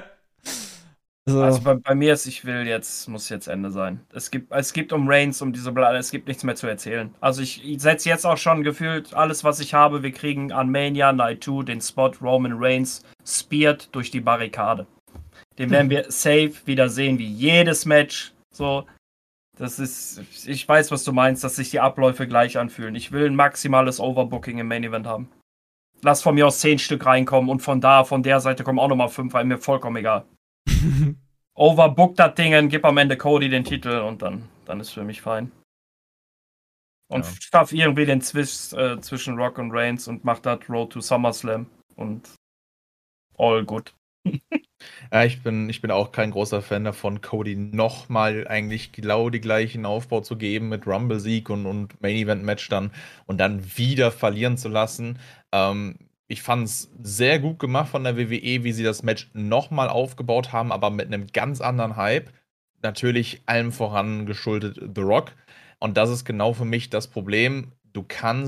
Also bei mir ist, muss jetzt Ende sein. Es gibt um Reigns, um diese Blase, es gibt nichts mehr zu erzählen. Also ich setze jetzt auch schon gefühlt alles, was ich habe. Wir kriegen an Mania Night 2 den Spot Roman Reigns speared durch die Barrikade. Den werden wir safe wieder sehen, wie jedes Match. So. Ich weiß, was du meinst, dass sich die Abläufe gleich anfühlen. Ich will ein maximales Overbooking im Main Event haben. Lass von mir aus 10 Stück reinkommen und von der Seite kommen auch nochmal 5 rein, mir vollkommen egal. Overbook das Ding, gib am Ende Cody den Titel und dann ist für mich fein. Und schaff irgendwie den Zwist zwischen Rock und Reigns und mach das Road to SummerSlam und all good. Ja, ich bin auch kein großer Fan davon, Cody nochmal eigentlich genau die gleichen Aufbau zu geben mit Rumble-Sieg und Main-Event-Match dann und dann wieder verlieren zu lassen. Ich fand es sehr gut gemacht von der WWE, wie sie das Match nochmal aufgebaut haben, aber mit einem ganz anderen Hype. natürlich allem voran geschuldet The Rock. Und das ist genau für mich das Problem. Du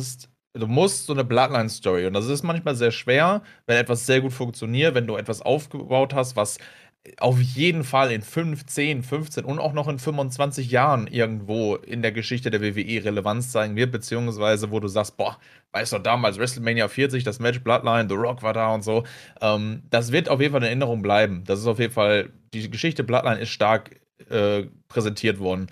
musst so eine Bloodline-Story, und das ist manchmal sehr schwer, wenn etwas sehr gut funktioniert, wenn du etwas aufgebaut hast, was auf jeden Fall in 5, 10, 15 und auch noch in 25 Jahren irgendwo in der Geschichte der WWE Relevanz zeigen wird, beziehungsweise wo du sagst, boah, weißt du, damals WrestleMania 40, das Match Bloodline, The Rock war da und so. Das wird auf jeden Fall in Erinnerung bleiben. Das ist auf jeden Fall, die Geschichte Bloodline ist stark präsentiert worden.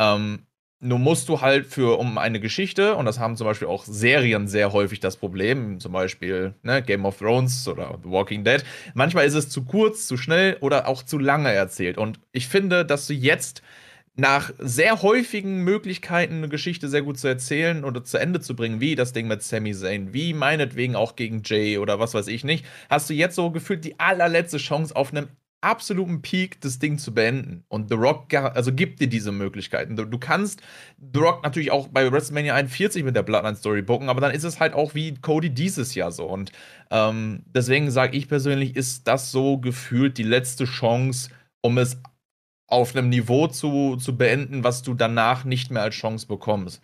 Nur musst du halt um eine Geschichte, und das haben zum Beispiel auch Serien sehr häufig das Problem, zum Beispiel Game of Thrones oder The Walking Dead, manchmal ist es zu kurz, zu schnell oder auch zu lange erzählt. Und ich finde, dass du jetzt nach sehr häufigen Möglichkeiten, eine Geschichte sehr gut zu erzählen oder zu Ende zu bringen, wie das Ding mit Sami Zayn, wie meinetwegen auch gegen Jay oder was weiß ich nicht, hast du jetzt so gefühlt die allerletzte Chance auf einem absoluten Peak das Ding zu beenden. Und The Rock gibt dir diese Möglichkeiten. Du kannst The Rock natürlich auch bei WrestleMania 41 mit der Bloodline-Story booken, aber dann ist es halt auch wie Cody dieses Jahr so. Und deswegen sage ich persönlich, ist das so gefühlt die letzte Chance, um es auf einem Niveau zu beenden, was du danach nicht mehr als Chance bekommst.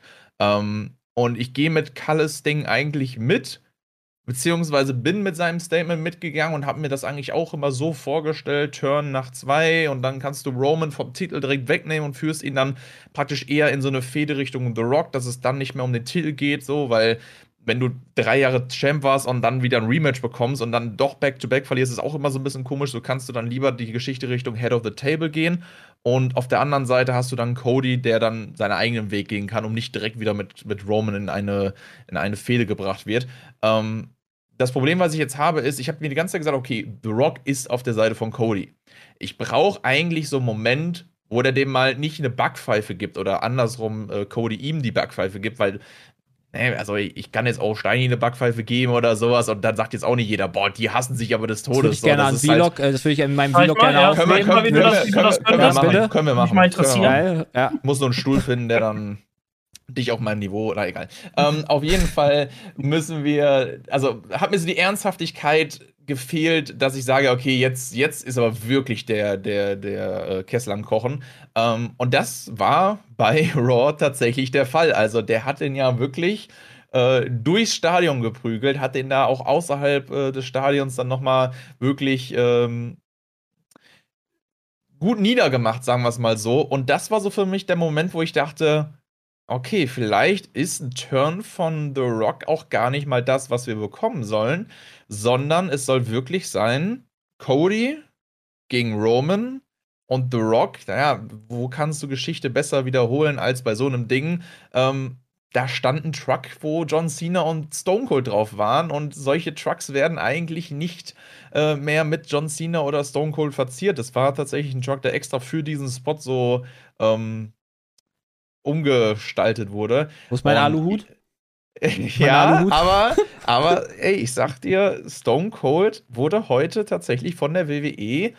Und ich gehe mit Cullis Ding eigentlich mit, beziehungsweise bin mit seinem Statement mitgegangen und habe mir das eigentlich auch immer so vorgestellt, Turn nach 2 und dann kannst du Roman vom Titel direkt wegnehmen und führst ihn dann praktisch eher in so eine Fehde Richtung The Rock, dass es dann nicht mehr um den Titel geht, so, weil wenn du 3 Jahre Champ warst und dann wieder ein Rematch bekommst und dann doch Back-to-Back verlierst, ist auch immer so ein bisschen komisch, so kannst du dann lieber die Geschichte Richtung Head of the Table gehen und auf der anderen Seite hast du dann Cody, der dann seinen eigenen Weg gehen kann und nicht direkt wieder mit Roman in eine Fehde gebracht wird. Das Problem, was ich jetzt habe, ist, ich habe mir die ganze Zeit gesagt, okay, The Rock ist auf der Seite von Cody. Ich brauche eigentlich so einen Moment, wo der dem mal nicht eine Backpfeife gibt oder andersrum Cody ihm die Backpfeife gibt, weil, also ich kann jetzt auch Steini eine Backpfeife geben oder sowas und dann sagt jetzt auch nicht jeder, boah, die hassen sich aber des Todes. Das würde ich gerne an Vlog, das würde ich in meinem Vlog gerne aufnehmen. Können wir machen. Mich mal interessieren. Ja. Muss so einen Stuhl finden, der dann dich auf meinem Niveau, oder egal. Auf jeden Fall müssen wir, also hat mir so die Ernsthaftigkeit gefehlt, dass ich sage, okay, jetzt ist aber wirklich der Kessel am Kochen. Und das war bei Raw tatsächlich der Fall. Also der hat den ja wirklich durchs Stadion geprügelt, hat den da auch außerhalb des Stadions dann nochmal wirklich gut niedergemacht, sagen wir es mal so. Und das war so für mich der Moment, wo ich dachte, okay, vielleicht ist ein Turn von The Rock auch gar nicht mal das, was wir bekommen sollen, sondern es soll wirklich sein, Cody gegen Roman und The Rock. Naja, wo kannst du Geschichte besser wiederholen als bei so einem Ding? Da stand ein Truck, wo John Cena und Stone Cold drauf waren und solche Trucks werden eigentlich nicht mehr mit John Cena oder Stone Cold verziert. Das war tatsächlich ein Truck, der extra für diesen Spot so umgestaltet wurde. Wo ist mein Aluhut? Ja, aber ey, ich sag dir, Stone Cold wurde heute tatsächlich von der WWE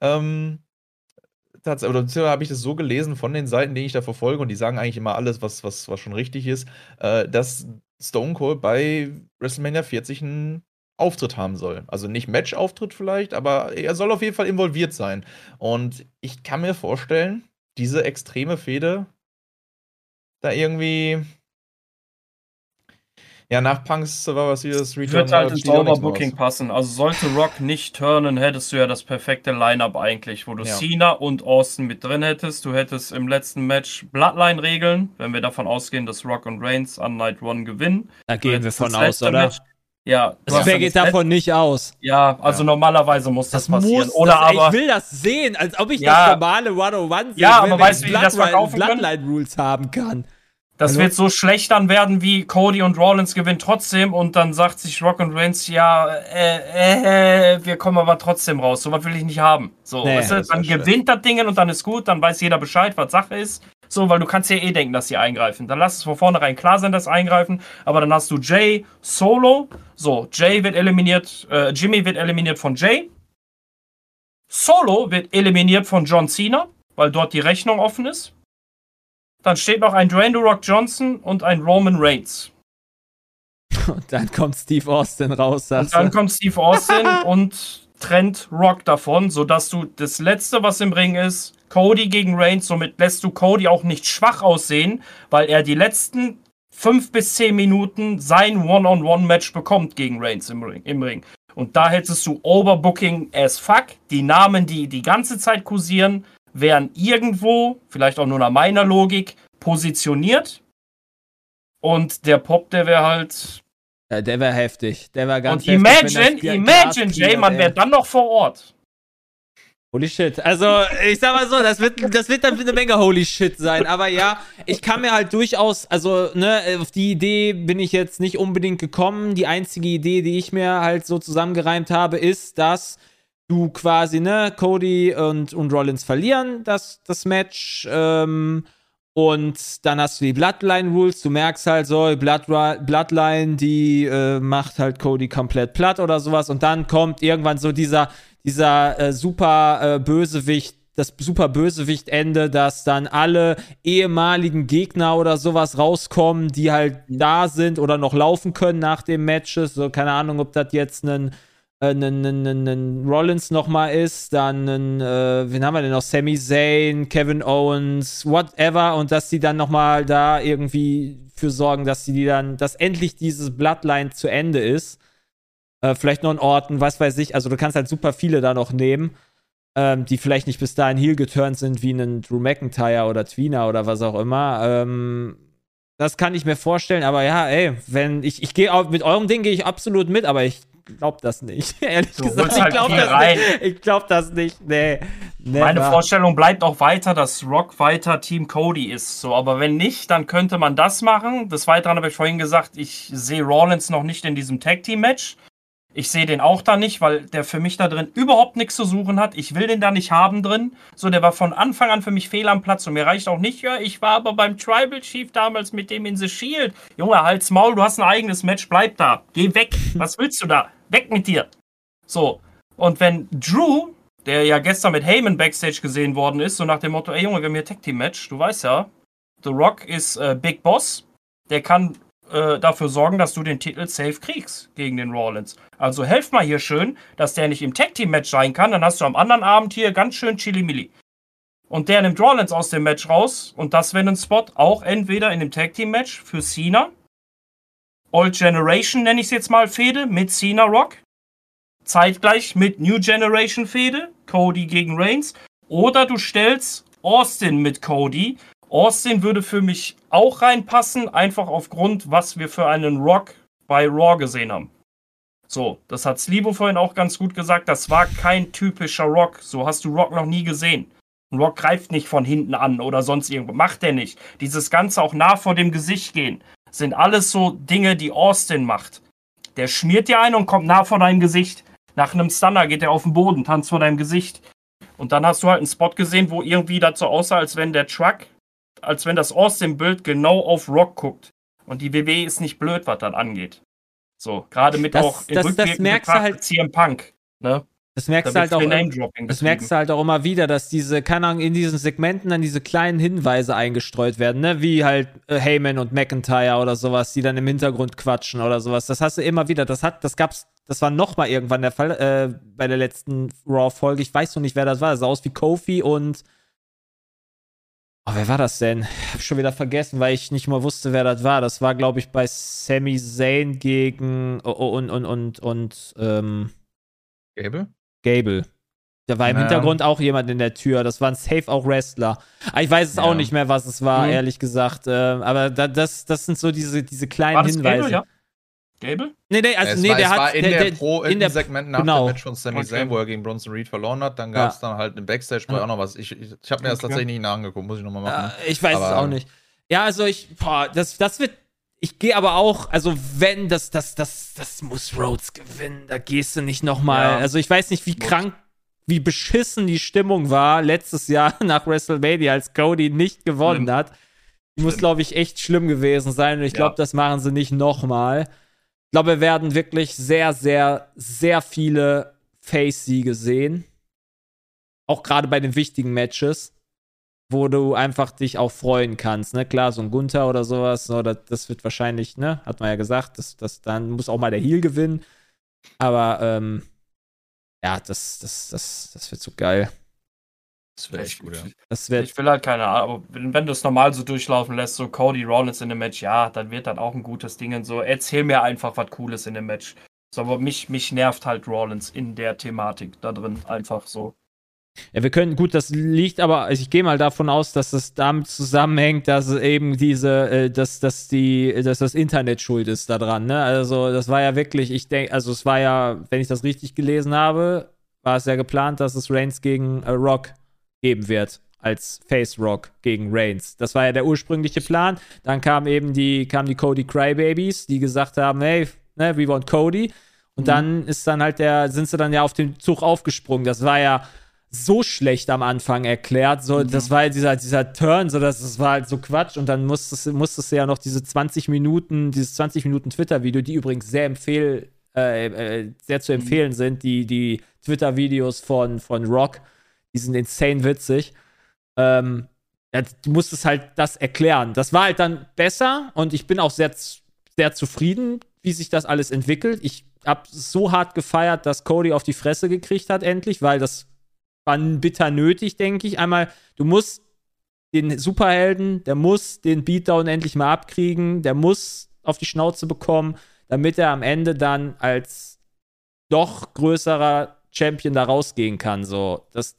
oder habe ich das so gelesen von den Seiten, die ich da verfolge, und die sagen eigentlich immer alles, was schon richtig ist, dass Stone Cold bei WrestleMania 40 einen Auftritt haben soll. Also nicht Match-Auftritt vielleicht, aber er soll auf jeden Fall involviert sein. Und ich kann mir vorstellen, diese extreme Fehde da irgendwie nach Punks Survivor Series Return wird halt ins Sauber-Booking passen. Also sollte Rock nicht turnen, hättest du ja das perfekte Line-Up eigentlich, wo du Cena und Austin mit drin hättest. Du hättest im letzten Match Bloodline-Regeln, wenn wir davon ausgehen, dass Rock und Reigns an Night One gewinnen. Da gehen wir von aus, oder? Match. Ja, wer geht davon nicht aus? Ja, also normalerweise muss das passieren. Ich will das sehen, als ob ich das normale 101 sehe, aber weißt du, wie das verkaufen Bloodline-Rules haben kann. Das wird so schlecht dann werden, wie Cody und Rollins gewinnen trotzdem und dann sagt sich Rock und Reigns, wir kommen aber trotzdem raus. So was will ich nicht haben. So, weißt du, dann gewinnt das Ding und dann ist gut, dann weiß jeder Bescheid, was Sache ist. So, weil du kannst ja denken, dass sie eingreifen. Dann lass es von vornherein klar sein, dass sie eingreifen. Aber dann hast du Jay Solo. So, Jimmy wird eliminiert von Jay. Solo wird eliminiert von John Cena, weil dort die Rechnung offen ist. Dann steht noch ein Dwayne The Rock Johnson und ein Roman Reigns. Und dann kommt Steve Austin raus. Und dann kommt Steve Austin und trennt Rock davon, sodass du das Letzte, was im Ring ist, Cody gegen Reigns, somit lässt du Cody auch nicht schwach aussehen, weil er die letzten 5 bis 10 Minuten sein One-on-One-Match bekommt gegen Reigns im Ring. Und da hättest du Overbooking as fuck. Die Namen, die die ganze Zeit kursieren, wären irgendwo, vielleicht auch nur nach meiner Logik, positioniert. Und der Pop, der wäre halt... Ja, der wäre heftig. Der wäre ganz heftig. Und imagine, Jay, man wäre dann noch vor Ort. Holy shit. Also, ich sag mal so, das wird dann eine Menge Holy shit sein. Aber ja, ich kann mir halt durchaus, also, ne, auf die Idee bin ich jetzt nicht unbedingt gekommen. Die einzige Idee, die ich mir halt so zusammengereimt habe, ist, dass du quasi, ne, Cody und Rollins verlieren das Match, und dann hast du die Bloodline-Rules. Du merkst halt so, die Bloodline, die macht halt Cody komplett platt oder sowas. Und dann kommt irgendwann so dieser super Bösewicht, das super Bösewicht-Ende, dass dann alle ehemaligen Gegner oder sowas rauskommen, die halt da sind oder noch laufen können nach dem Matches. So, keine Ahnung, ob das jetzt ein Rollins nochmal ist, dann wen haben wir denn noch? Sami Zayn, Kevin Owens, whatever, und dass die dann nochmal da irgendwie für sorgen, dass dass endlich dieses Bloodline zu Ende ist. Vielleicht noch in Orten, was weiß ich, also du kannst halt super viele da noch nehmen, die vielleicht nicht bis dahin heel geturnt sind, wie einen Drew McIntyre oder Twina oder was auch immer. Das kann ich mir vorstellen, aber ja, ey, wenn ich gehe mit eurem Ding gehe ich absolut mit, aber ich glaub das nicht. Ehrlich gesagt, ich glaub das nicht. Nee. Meine Vorstellung bleibt auch weiter, dass Rock weiter Team Cody ist. So, aber wenn nicht, dann könnte man das machen. Des Weiteren habe ich vorhin gesagt, ich sehe Rollins noch nicht in diesem Tag-Team-Match. Ich sehe den auch da nicht, weil der für mich da drin überhaupt nichts zu suchen hat. Ich will den da nicht haben drin. So, der war von Anfang an für mich fehl am Platz. Und mir reicht auch nicht, ja, ich war aber beim Tribal Chief damals mit dem in The Shield. Junge, halt's Maul, du hast ein eigenes Match, bleib da. Geh weg. Was willst du da? Weg mit dir. So, und wenn Drew, der ja gestern mit Heyman Backstage gesehen worden ist, so nach dem Motto, ey Junge, wir haben hier Tag-Team-Match, du weißt ja, The Rock ist Big Boss, der kann dafür sorgen, dass du den Titel safe kriegst gegen den Rollins. Also helft mal hier schön, dass der nicht im Tag-Team-Match sein kann, dann hast du am anderen Abend hier ganz schön Chili-Milli. Und der nimmt Rollins aus dem Match raus und das wäre ein Spot auch entweder in dem Tag-Team-Match für Cena, Old Generation nenne ich es jetzt mal, Fehde mit Cena Rock, zeitgleich mit New Generation Fehde, Cody gegen Reigns, oder du stellst Austin mit Cody. Austin würde für mich auch reinpassen, einfach aufgrund, was wir für einen Rock bei Raw gesehen haben. So, das hat Slivo vorhin auch ganz gut gesagt, das war kein typischer Rock, so hast du Rock noch nie gesehen. Rock greift nicht von hinten an oder sonst irgendwo, macht er nicht. Dieses Ganze auch nah vor dem Gesicht gehen, sind alles so Dinge, die Austin macht. Der schmiert dir ein und kommt nah vor deinem Gesicht. Nach einem Stunner geht er auf den Boden, tanzt vor deinem Gesicht. Und dann hast du halt einen Spot gesehen, wo irgendwie dazu aussah, als wenn das Austin-Bild genau auf Rock guckt. Und die WWE ist nicht blöd, was das angeht. So, gerade mit auch in Rückblicken halt CM Punk, ne? Das merkst du halt auch immer wieder, dass keine Ahnung, in diesen Segmenten dann diese kleinen Hinweise eingestreut werden, ne? Wie halt Heyman und McIntyre oder sowas, die dann im Hintergrund quatschen oder sowas. Das hast du immer wieder. Das war nochmal irgendwann der Fall bei der letzten Raw-Folge. Ich weiß noch nicht, wer das war. Das sah aus wie Kofi und wer war das denn? Hab schon wieder vergessen, weil ich nicht mal wusste, wer das war. Das war, glaube ich, bei Sami Zayn gegen Gable. Da war im Hintergrund auch jemand in der Tür. Das waren safe auch Wrestler. Ich weiß es auch nicht mehr, was es war, ehrlich gesagt. Aber das sind so diese kleinen war das Hinweise. Gable, ja? Gable? Der war in dem Segment nach dem Match von Sami Zayn, wo er gegen Bronson Reed verloren hat. Dann gab es dann halt im Backstage auch noch was. Ich habe mir das tatsächlich nicht angeguckt, muss ich nochmal machen. Ich weiß es auch nicht. Ja, also das wird. Ich gehe aber auch, also wenn das muss Rhodes gewinnen, da gehst du nicht nochmal. Ja. Also ich weiß nicht, wie beschissen die Stimmung war letztes Jahr nach WrestleMania, als Cody nicht gewonnen hat. Die muss, glaube ich, echt schlimm gewesen sein. Und ich glaube, das machen sie nicht nochmal. Ich glaube, wir werden wirklich sehr, sehr, sehr viele Face-Siege sehen. Auch gerade bei den wichtigen Matches, wo du einfach dich auch freuen kannst, ne? Klar, so ein Gunther oder sowas, so, das wird wahrscheinlich, ne? Hat man ja gesagt, dann muss auch mal der Heel gewinnen. Aber, Ja, das wird so geil. Das wäre echt gut, ja. Ich will halt keine Ahnung, aber wenn du es normal so durchlaufen lässt, so Cody Rollins in dem Match, ja, dann wird dann auch ein gutes Ding und so. Erzähl mir einfach was Cooles in dem Match. So, aber mich nervt halt Rollins in der Thematik da drin, einfach so. Ja, wir können, gut, das liegt aber, also ich gehe mal davon aus, dass es damit zusammenhängt, dass eben dass das Internet schuld ist daran, ne? Also, das war ja wirklich, ich denke, also es war ja, wenn ich das richtig gelesen habe, war es ja geplant, dass es Reigns gegen Rock geben wird, als Face Rock gegen Reigns. Das war ja der ursprüngliche Plan. Dann kamen die Cody Crybabies, die gesagt haben, hey, ne, we want Cody. Und dann sind sie dann ja auf den Zug aufgesprungen. Das war ja so schlecht am Anfang erklärt. So, das war ja dieser Turn, so das war halt so Quatsch. Und dann musstest du ja noch dieses 20 Minuten Twitter-Video, die übrigens sehr zu empfehlen sind, die Twitter-Videos von Rock, die sind insane witzig. Du musstest halt das erklären. Das war halt dann besser und ich bin auch sehr, sehr zufrieden, wie sich das alles entwickelt. Ich habe so hart gefeiert, dass Cody auf die Fresse gekriegt hat endlich, weil das war bitter nötig, denke ich. Einmal, du musst den Superhelden, der muss den Beatdown endlich mal abkriegen, der muss auf die Schnauze bekommen, damit er am Ende dann als doch größerer Champion da rausgehen kann. So, das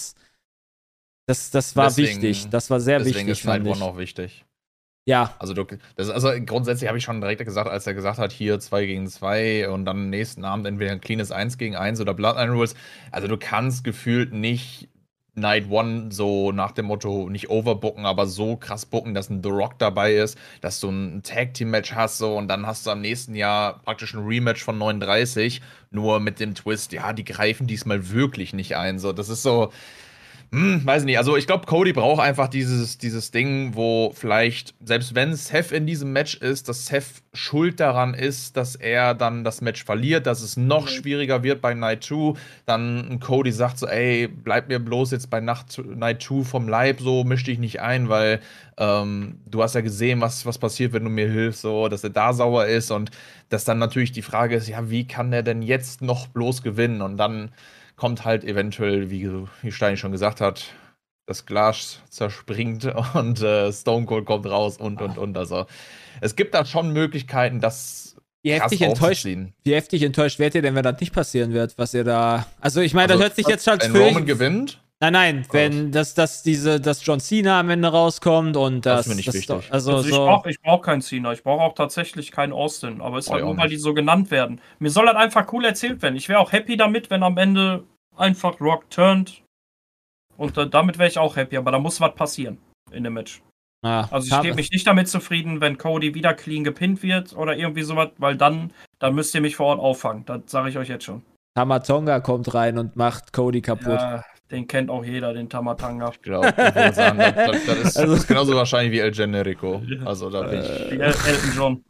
war Deswegen, wichtig. Das war sehr wichtig. Deswegen ist Night One auch wichtig. Ja. Also grundsätzlich habe ich schon direkt gesagt, als er gesagt hat, hier 2 gegen 2 und dann am nächsten Abend entweder ein cleanes 1 gegen 1 oder Bloodline Rules. Also du kannst gefühlt nicht Night One so nach dem Motto nicht overbooken, aber so krass booken, dass ein The Rock dabei ist, dass du ein Tag-Team-Match hast so und dann hast du am nächsten Jahr praktisch ein Rematch von 39, nur mit dem Twist, ja, die greifen diesmal wirklich nicht ein. So, das ist so, weiß nicht, also ich glaube, Cody braucht einfach dieses Ding, wo vielleicht, selbst wenn Seth in diesem Match ist, dass Seth schuld daran ist, dass er dann das Match verliert, dass es noch schwieriger wird bei Night 2, dann Cody sagt so, ey, bleib mir bloß jetzt bei Night 2 vom Leib, so misch dich nicht ein, weil du hast ja gesehen, was passiert, wenn du mir hilfst, so, dass er da sauer ist und dass dann natürlich die Frage ist, ja, wie kann der denn jetzt noch bloß gewinnen und dann kommt halt eventuell, wie Steini schon gesagt hat, das Glas zerspringt und Stone Cold kommt raus und. Also, es gibt da schon Möglichkeiten, das krass aufzuziehen. Wie heftig enttäuscht wärt ihr denn, wenn das nicht passieren wird, was ihr da. Also, ich meine, das hört sich jetzt schon wenn Roman gewinnt? Nein, wenn dass John Cena am Ende rauskommt und das finde ich wichtig. Ich brauch keinen Cena, ich brauche auch tatsächlich keinen Austin, aber es ist halt nur, weil die so genannt werden. Mir soll halt einfach cool erzählt werden. Ich wäre auch happy damit, wenn am Ende einfach Rock turnt und damit wäre ich auch happy, aber da muss was passieren in dem Match. Also ich gebe mich nicht damit zufrieden, wenn Cody wieder clean gepinnt wird oder irgendwie sowas, weil dann müsst ihr mich vor Ort auffangen, das sage ich euch jetzt schon. Tama Tonga kommt rein und macht Cody kaputt. Ja, den kennt auch jeder, den Tama Tonga. Ich glaube, das ist genauso wahrscheinlich wie El Generico. Also da bin ich. Wie Elton John.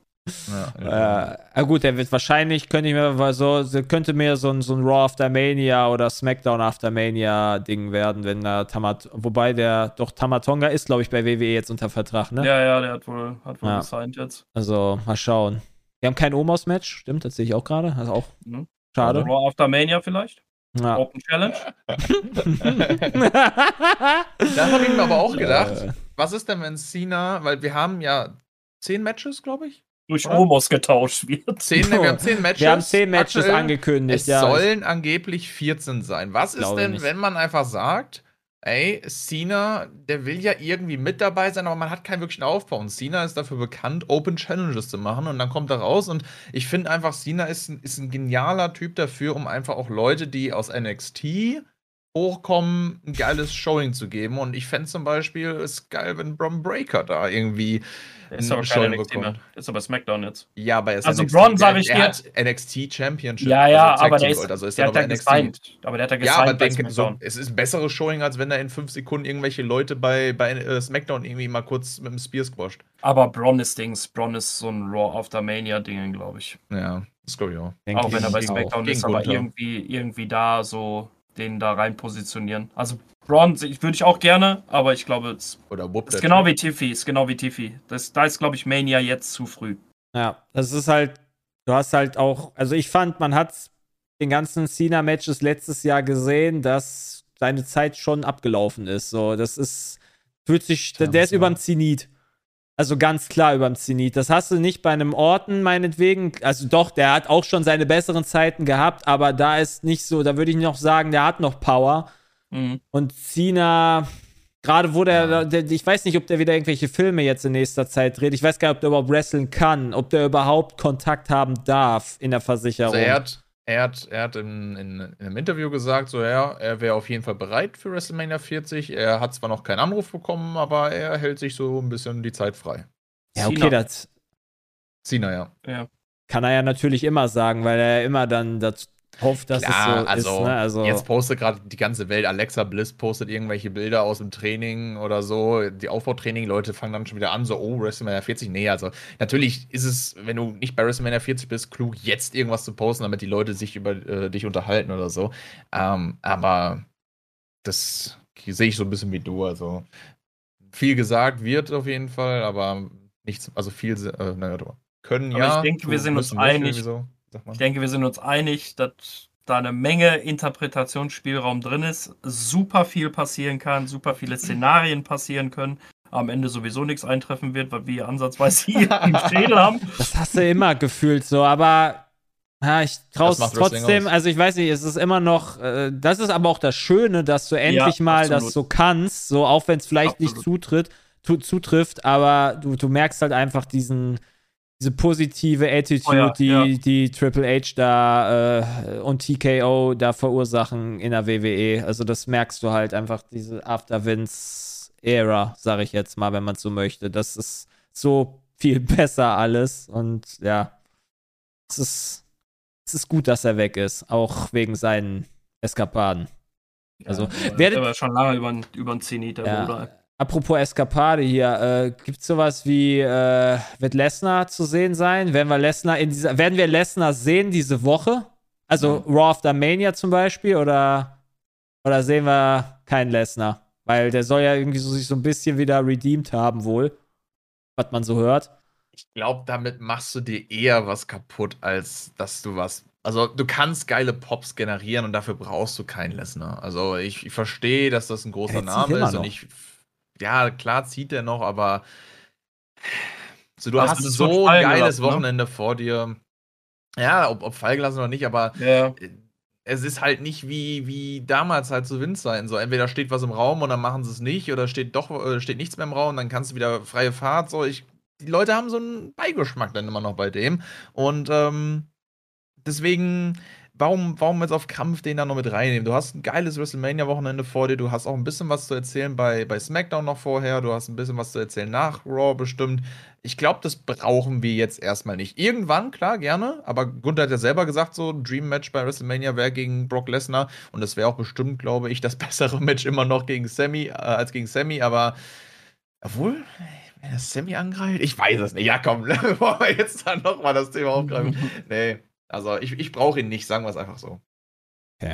Gut, der wird wahrscheinlich, könnte mir so ein Raw After Mania oder SmackDown After Mania Ding werden, wenn da wobei Tama Tonga ist, glaube ich, bei WWE jetzt unter Vertrag, ne? Ja, der hat wohl gesigned jetzt. Also, mal schauen. Wir haben kein Omos-Match, stimmt, das sehe ich auch gerade. Also auch schade. Also Raw After Mania vielleicht? Ja. Open Challenge? Da habe ich mir aber auch gedacht, was ist denn, wenn Cena, weil wir haben ja 10 Matches, glaube ich? Durch Omos getauscht wird. Wir haben 10 Matches. Wir haben 10 Matches angekündigt. Es sollen angeblich 14 sein. Was ist denn, wenn man einfach sagt, ey, Cena, der will ja irgendwie mit dabei sein, aber man hat keinen wirklichen Aufbau. Und Cena ist dafür bekannt, Open Challenges zu machen. Und dann kommt er raus. Und ich finde einfach, Cena ist ein genialer Typ dafür, um einfach auch Leute, die aus NXT hochkommen, ein geiles Showing zu geben. Und ich fände zum Beispiel es geil, wenn Bron Breakker da irgendwie ein Showing bekommt. Ist aber SmackDown jetzt. Ja, aber er ist also NXT, Bron, sage ich dir. Er hat NXT Championship. Ja, aber der ist der hat gesigned. Aber der hat gesigned. Ja, aber es ist ein besseres Showing, als wenn er in 5 Sekunden irgendwelche Leute bei SmackDown irgendwie mal kurz mit dem Spear squasht. Aber Bron ist so ein Raw After Mania-Ding, glaube ich. Ja, das glaube ich auch. Auch wenn er bei SmackDown ist, aber irgendwie da so den da rein positionieren. Also Braun würde ich auch gerne, aber ich glaube, es ist genau wie Tiffy. Da ist, glaube ich, Mania jetzt zu früh. Ja, das ist halt, du hast halt auch, also ich fand, man hat den ganzen Cena-Matches letztes Jahr gesehen, dass seine Zeit schon abgelaufen ist. So, das ist, der ist überm Zenit. Also ganz klar überm Zenit. Das hast du nicht bei einem Orton meinetwegen. Also doch, der hat auch schon seine besseren Zeiten gehabt, aber da ist nicht so, da würde ich noch sagen, der hat noch Power. Und Cena, gerade wo der, ich weiß nicht, ob der wieder irgendwelche Filme jetzt in nächster Zeit dreht. Ich weiß gar nicht, ob der überhaupt wrestlen kann, ob der überhaupt Kontakt haben darf in der Versicherung. Also er hat in einem Interview gesagt, so ja, er wäre auf jeden Fall bereit für WrestleMania 40. Er hat zwar noch keinen Anruf bekommen, aber er hält sich so ein bisschen die Zeit frei. Ja, okay, das Cena, ja. Kann er ja natürlich immer sagen, weil er immer dann dazu hofft, dass klar, es so ist. Ne? Also jetzt postet gerade die ganze Welt, Alexa Bliss postet irgendwelche Bilder aus dem Training oder so, die Aufbautraining, Leute fangen dann schon wieder an, so, oh, WrestleMania 40, nee, also natürlich ist es, wenn du nicht bei WrestleMania 40 bist, klug, jetzt irgendwas zu posten, damit die Leute sich über dich unterhalten oder so, aber das sehe ich so ein bisschen wie du, also viel gesagt wird auf jeden Fall, aber nichts, also viel, können aber ja. Ich denke, wir sind uns einig. Ich denke, wir sind uns einig, dass da eine Menge Interpretationsspielraum drin ist, super viel passieren kann, super viele Szenarien passieren können, am Ende sowieso nichts eintreffen wird, weil wir ansatzweise hier im Schädel haben. Das hast du immer gefühlt so, aber ich traue es trotzdem, also ich weiß nicht, es ist immer noch, das ist aber auch das Schöne, dass du endlich mal das so kannst, so auch wenn es vielleicht nicht zutrifft, aber du merkst halt einfach diese positive Attitude, die Triple H da und TKO da verursachen in der WWE. Also das merkst du halt einfach, diese After Vince-Ära, sag ich jetzt mal, wenn man so möchte. Das ist so viel besser alles. Und ja, es ist gut, dass er weg ist, auch wegen seinen Eskapaden. Also, der war schon lange über den Zenit, der Bruder. Apropos Eskapade hier, gibt's sowas wie, wird Lesnar zu sehen sein? Werden wir Lesnar sehen diese Woche? Also Raw After Mania zum Beispiel, oder sehen wir keinen Lesnar? Weil der soll ja irgendwie sich so ein bisschen wieder redeemed haben wohl, was man so hört. Ich glaube, damit machst du dir eher was kaputt, als dass du was. Also, du kannst geile Pops generieren und dafür brauchst du keinen Lesnar. Also, ich verstehe, dass das ein großer Name ist und ja, klar zieht er noch, aber so, du hast so ein geiles Wochenende vor dir. Ja, ob fallen gelassen oder nicht, aber es ist halt nicht wie damals halt zu Vince sein. So, entweder steht was im Raum und dann machen sie es nicht, oder steht nichts mehr im Raum, dann kannst du wieder freie Fahrt. So, die Leute haben so einen Beigeschmack dann immer noch bei dem. Und deswegen, warum jetzt auf Krampf den da noch mit reinnehmen? Du hast ein geiles WrestleMania-Wochenende vor dir, du hast auch ein bisschen was zu erzählen bei SmackDown noch vorher, du hast ein bisschen was zu erzählen nach Raw bestimmt. Ich glaube, das brauchen wir jetzt erstmal nicht. Irgendwann, klar, gerne, aber Gunther hat ja selber gesagt, so ein Dream-Match bei WrestleMania wäre gegen Brock Lesnar und das wäre auch bestimmt, glaube ich, das bessere Match immer noch als gegen Sammy, aber obwohl, wenn er Sammy angreift, ich weiß es nicht. Ja, komm, wollen wir jetzt dann nochmal das Thema aufgreifen? Nee. Also, ich brauche ihn nicht, sagen wir es einfach so. Okay.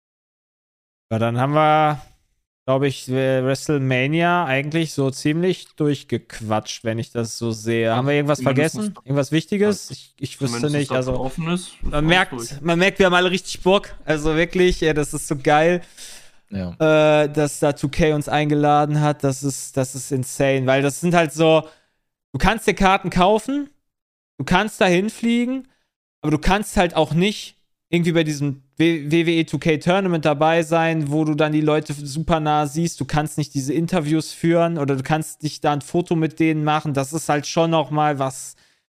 Ja, dann haben wir, glaube ich, WrestleMania eigentlich so ziemlich durchgequatscht, wenn ich das so sehe. Haben wir irgendwas vergessen? Irgendwas Wichtiges? Ich wüsste nicht. Also, man merkt, wir haben alle richtig Bock. Also wirklich, das ist so geil. Ja. Dass da 2K uns eingeladen hat. Das ist insane, weil das sind halt so, du kannst dir Karten kaufen, du kannst da hinfliegen, aber du kannst halt auch nicht irgendwie bei diesem WWE 2K Tournament dabei sein, wo du dann die Leute super nah siehst. Du kannst nicht diese Interviews führen oder du kannst nicht da ein Foto mit denen machen. Das ist halt schon noch mal was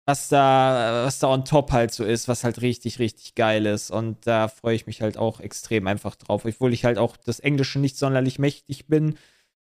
da on top halt so ist, was halt richtig, richtig geil ist. Und da freue ich mich halt auch extrem einfach drauf. Obwohl ich halt auch das Englische nicht sonderlich mächtig bin.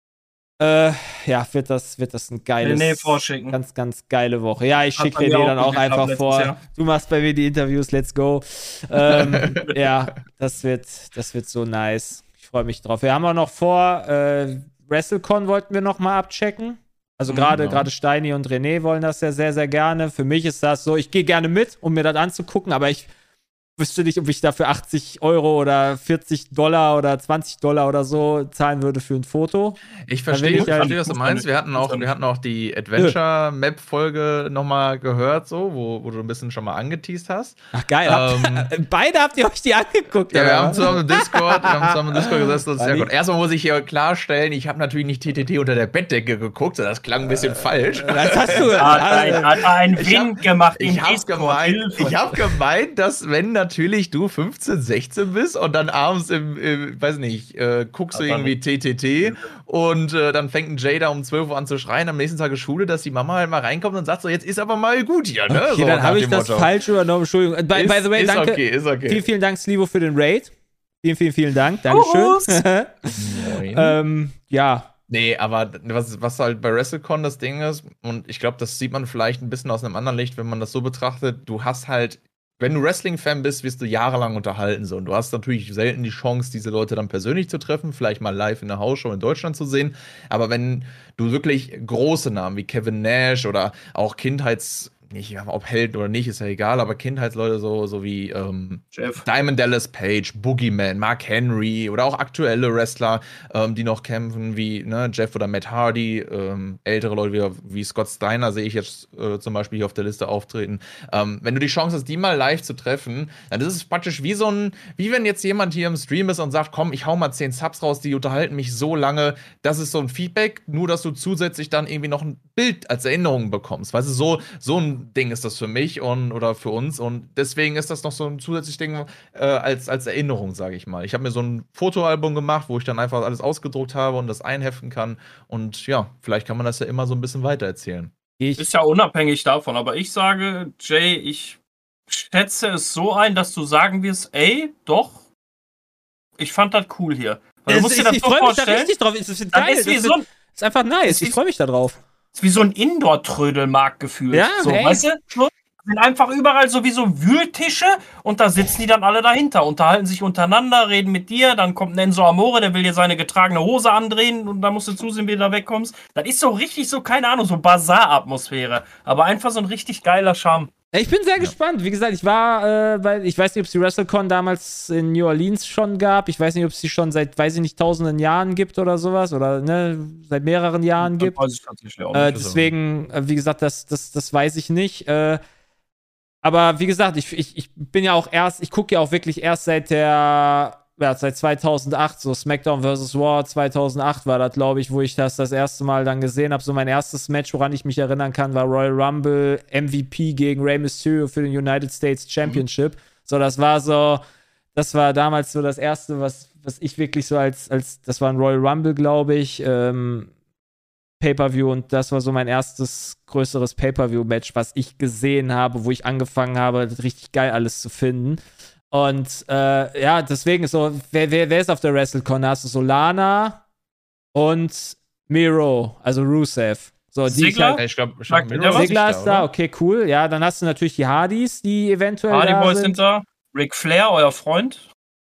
Wird das ein geiles, ganz, ganz geile Woche. Ja, ich schicke René dann auch einfach vor. Jahr. Du machst bei mir die Interviews, let's go. Ja, das wird so nice. Ich freue mich drauf. Wir haben auch noch vor, WrestleCon wollten wir noch mal abchecken. Also gerade Steini und René wollen das ja sehr, sehr gerne. Für mich ist das so, ich gehe gerne mit, um mir das anzugucken, aber ich wüsste nicht, ob ich dafür 80 Euro oder 40 Dollar oder 20 Dollar oder so zahlen würde für ein Foto. Ich verstehe, was du meinst. Wir hatten auch die Adventure-Map-Folge nochmal gehört, so, wo du ein bisschen schon mal angeteased hast. Ach, geil. Beide habt ihr euch die angeguckt? Ja, wir haben zusammen im Discord gesessen und sehr gut. Erstmal muss ich hier klarstellen, ich habe natürlich nicht TTT unter der Bettdecke geguckt, das klang ein bisschen falsch. Das hast du. Hat einen Wind gemacht. Ich habe gemeint, dass wenn natürlich du 15, 16 bist und dann abends weiß nicht, guckst du irgendwie TTT und dann fängt ein Jada um 12 Uhr an zu schreien, am nächsten Tag ist Schule, dass die Mama halt mal reinkommt und sagt so, jetzt ist aber mal gut hier, ne? Okay, so, dann habe ich das falsch übernommen, Entschuldigung. By the way, danke. Ist okay. Vielen Dank, Slivo, für den Raid. Vielen Dank. Dankeschön. Ja. Nee, aber was halt bei WrestleCon das Ding ist, und ich glaube, das sieht man vielleicht ein bisschen aus einem anderen Licht, wenn man das so betrachtet, du hast halt, wenn du Wrestling-Fan bist, wirst du jahrelang unterhalten. So. Und du hast natürlich selten die Chance, diese Leute dann persönlich zu treffen, vielleicht mal live in der Hausshow in Deutschland zu sehen. Aber wenn du wirklich große Namen wie Kevin Nash oder auch nicht, ob Helden oder nicht, ist ja egal, aber Kindheitsleute so wie Diamond Dallas Page, Boogeyman, Mark Henry oder auch aktuelle Wrestler, die noch kämpfen, wie Jeff oder Matt Hardy, ältere Leute wie Scott Steiner sehe ich jetzt zum Beispiel hier auf der Liste auftreten. Wenn du die Chance hast, die mal live zu treffen, dann ist es praktisch wie wenn jetzt jemand hier im Stream ist und sagt, komm, ich hau mal 10 Subs raus, die unterhalten mich so lange, das ist so ein Feedback, nur dass du zusätzlich dann irgendwie noch ein Bild als Erinnerung bekommst. Weißt du, so ein Ding ist das für mich oder für uns und deswegen ist das noch so ein zusätzliches Ding als Erinnerung, sage ich mal. Ich habe mir so ein Fotoalbum gemacht, wo ich dann einfach alles ausgedruckt habe und das einheften kann und ja, vielleicht kann man das ja immer so ein bisschen weitererzählen. Ist ja unabhängig davon, aber ich sage, Jay, ich schätze es so ein, dass du sagen wirst, ey, doch, ich fand das cool hier. Ich freue mich da richtig drauf, es ist geil, ist einfach nice, ich freue mich da drauf. Ist wie so ein Indoor-Trödelmarkt gefühlt. Ja, so, hey. Weißt du? Sind einfach überall so wie so Wühltische und da sitzen die dann alle dahinter, unterhalten sich untereinander, reden mit dir, dann kommt Nenzo Amore, der will dir seine getragene Hose andrehen und da musst du zusehen, wie du da wegkommst. Das ist so richtig so, keine Ahnung, so Bazar-Atmosphäre, aber einfach so ein richtig geiler Charme. Ich bin sehr gespannt. Wie gesagt, ich war ich weiß nicht, ob es die WrestleCon damals in New Orleans schon gab. Ich weiß nicht, ob es die schon seit, weiß ich nicht, tausenden Jahren gibt oder sowas. Oder seit mehreren Jahren gibt. Weiß ich tatsächlich auch nicht. Deswegen, wie gesagt, das weiß ich nicht. Aber wie gesagt, ich bin ja auch ich gucke ja auch wirklich erst seit 2008, so SmackDown vs. Raw 2008 war das, glaube ich, wo ich das erste Mal dann gesehen habe. So mein erstes Match, woran ich mich erinnern kann, war Royal Rumble MVP gegen Rey Mysterio für den United States Championship. So, das war damals so das erste, was ich wirklich so das war ein Royal Rumble, glaube ich, Pay-Per-View und das war so mein erstes größeres Pay-Per-View-Match, was ich gesehen habe, wo ich angefangen habe, richtig geil alles zu finden. Und deswegen ist so, wer ist auf der WrestleCon? Da hast du Solana und Miro, also Rusev. So, die Ziggler? Ich glaube, Ziggler ist da, okay, cool. Ja, dann hast du natürlich die Hardys, die eventuell Hardy da Boys sind. sind da. Ric Flair, euer Freund.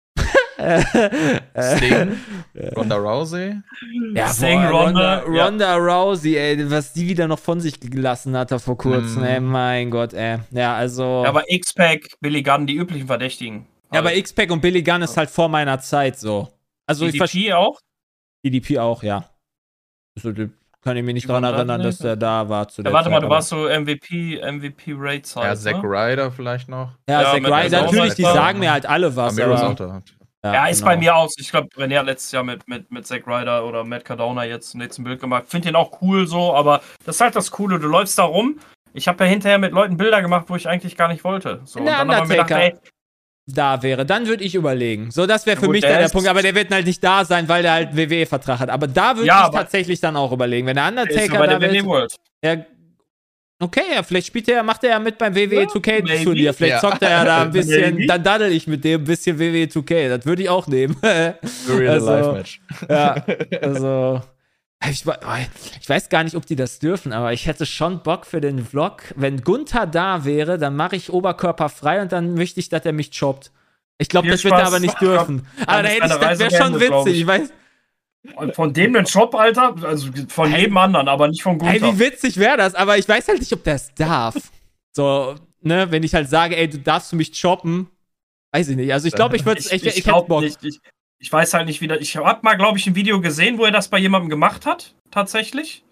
Sting, Ronda Rousey. Ja, Sting, Ronda Rousey, ey, was die wieder noch von sich gelassen hat da vor kurzem, ey, mein Gott, ey. Ja, also. Ja, aber X-Pac, Billy Gunn, die üblichen Verdächtigen. Ja, aber X-Pac und Billy Gunn ist halt vor meiner Zeit so. Also DDP auch? DDP auch, ja. Also, kann ich mich nicht dran erinnern, dass der da war zu der Warte Zeit, mal, du warst so MVP-Rate-Zeit. Ja, Zack Ryder vielleicht noch. Ja, Zack Ryder, natürlich, die sagen mir halt alle was. Ja, ist bei mir auch. Ich glaube, René hat letztes Jahr mit Zack Ryder oder Matt Cardona jetzt ein Bild gemacht. Finde den auch cool so, aber das ist halt das Coole. Du läufst da rum. Ich habe ja hinterher mit Leuten Bilder gemacht, wo ich eigentlich gar nicht wollte. So, und dann haben wir gedacht, ey, da wäre, dann würde ich überlegen. So, das wäre für mich der Punkt, aber der wird halt nicht da sein, weil der halt WWE-Vertrag hat. Aber da würde ich tatsächlich dann auch überlegen. Wenn der Undertaker bei der WWE World. Okay, ja, vielleicht macht er ja mit beim WWE 2K-Turnier. Vielleicht zockt er ja da ein bisschen, dann daddel ich mit dem ein bisschen WWE 2K. Das würde ich auch nehmen. Live-Match. Ja, also. Ich weiß gar nicht, ob die das dürfen, aber ich hätte schon Bock für den Vlog. Wenn Gunther da wäre, dann mache ich oberkörperfrei und dann möchte ich, dass er mich choppt. Ich glaube, das wird er aber nicht dürfen. Aber das wäre schon witzig, ich weiß. Und von dem den Job, Alter, also von jedem anderen, aber nicht von Gunther. Ey, wie witzig wäre das, aber ich weiß halt nicht, ob der es darf. So, ne, wenn ich halt sage, ey, du darfst mich choppen, Weiß ich nicht. Also ich glaube, ich würde ich hätte Bock. Nicht. Ich weiß halt nicht, wie das. Ich habe mal, glaube ich, ein Video gesehen, wo er das bei jemandem gemacht hat, tatsächlich.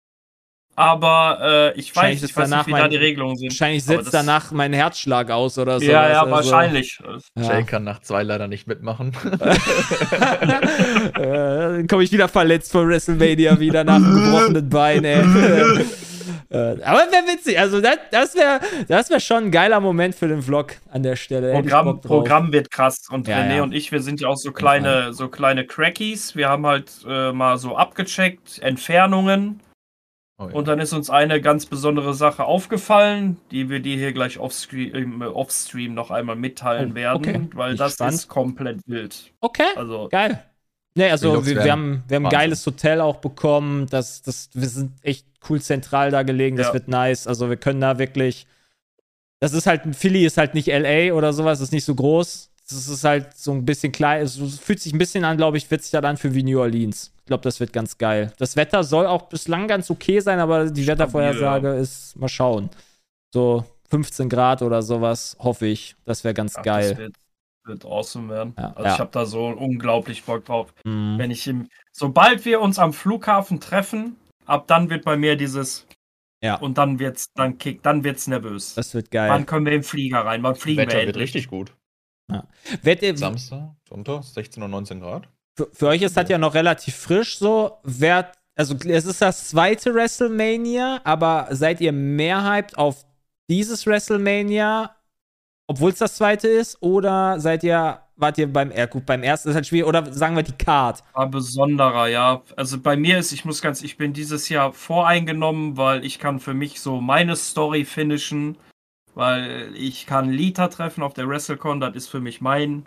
Aber ich weiß nicht, wie da die Regelungen sind. Wahrscheinlich setzt danach mein Herzschlag aus oder so. Ja, wahrscheinlich. Jay kann nach 2 leider nicht mitmachen. Dann komme ich wieder verletzt von WrestleMania wieder nach einem gebrochenen Bein, ey. Aber wäre witzig. Also das wär schon ein geiler Moment für den Vlog an der Stelle. Programm wird krass. Und René und ich, wir sind ja auch so kleine Crackies. Wir haben halt mal so abgecheckt, Entfernungen. Oh ja. Und dann ist uns eine ganz besondere Sache aufgefallen, die wir dir hier gleich offstream noch einmal mitteilen werden, weil das ist komplett wild. Okay, also, geil. Nee, also wir haben ein geiles Hotel auch bekommen, wir sind echt cool zentral da gelegen, das wird nice, also wir können da wirklich, das ist halt, Philly ist halt nicht LA oder sowas, das ist nicht so groß, das ist halt so ein bisschen klein, es fühlt sich ein bisschen an, glaube ich, wird sich dann anfühlen wie New Orleans. Ich glaube, das wird ganz geil. Das Wetter soll auch bislang ganz okay sein, aber die Wettervorhersage ist, mal schauen, so 15 Grad oder sowas, hoffe ich. Das wäre ganz geil. Das wird awesome werden. Ich habe da so unglaublich Bock drauf. Wenn sobald wir uns am Flughafen treffen, ab dann wird bei mir dieses und dann wird's nervös. Das wird geil. Wann können wir im Flieger rein? Wann fliegen Wetter wir wird richtig gut. Ja. Samstag, Sonntag, 16 und 19 Grad. Für euch ist das ja noch relativ frisch so. Also es ist das zweite WrestleMania, aber seid ihr mehr hyped auf dieses WrestleMania, obwohl es das zweite ist? Oder wart ihr beim ersten ist halt schwierig, oder sagen wir die Card? War besonderer, ja. Also bei mir ist, ich bin dieses Jahr voreingenommen, weil ich kann für mich so meine Story finishen, weil ich kann Lita treffen auf der WrestleCon, das ist für mich mein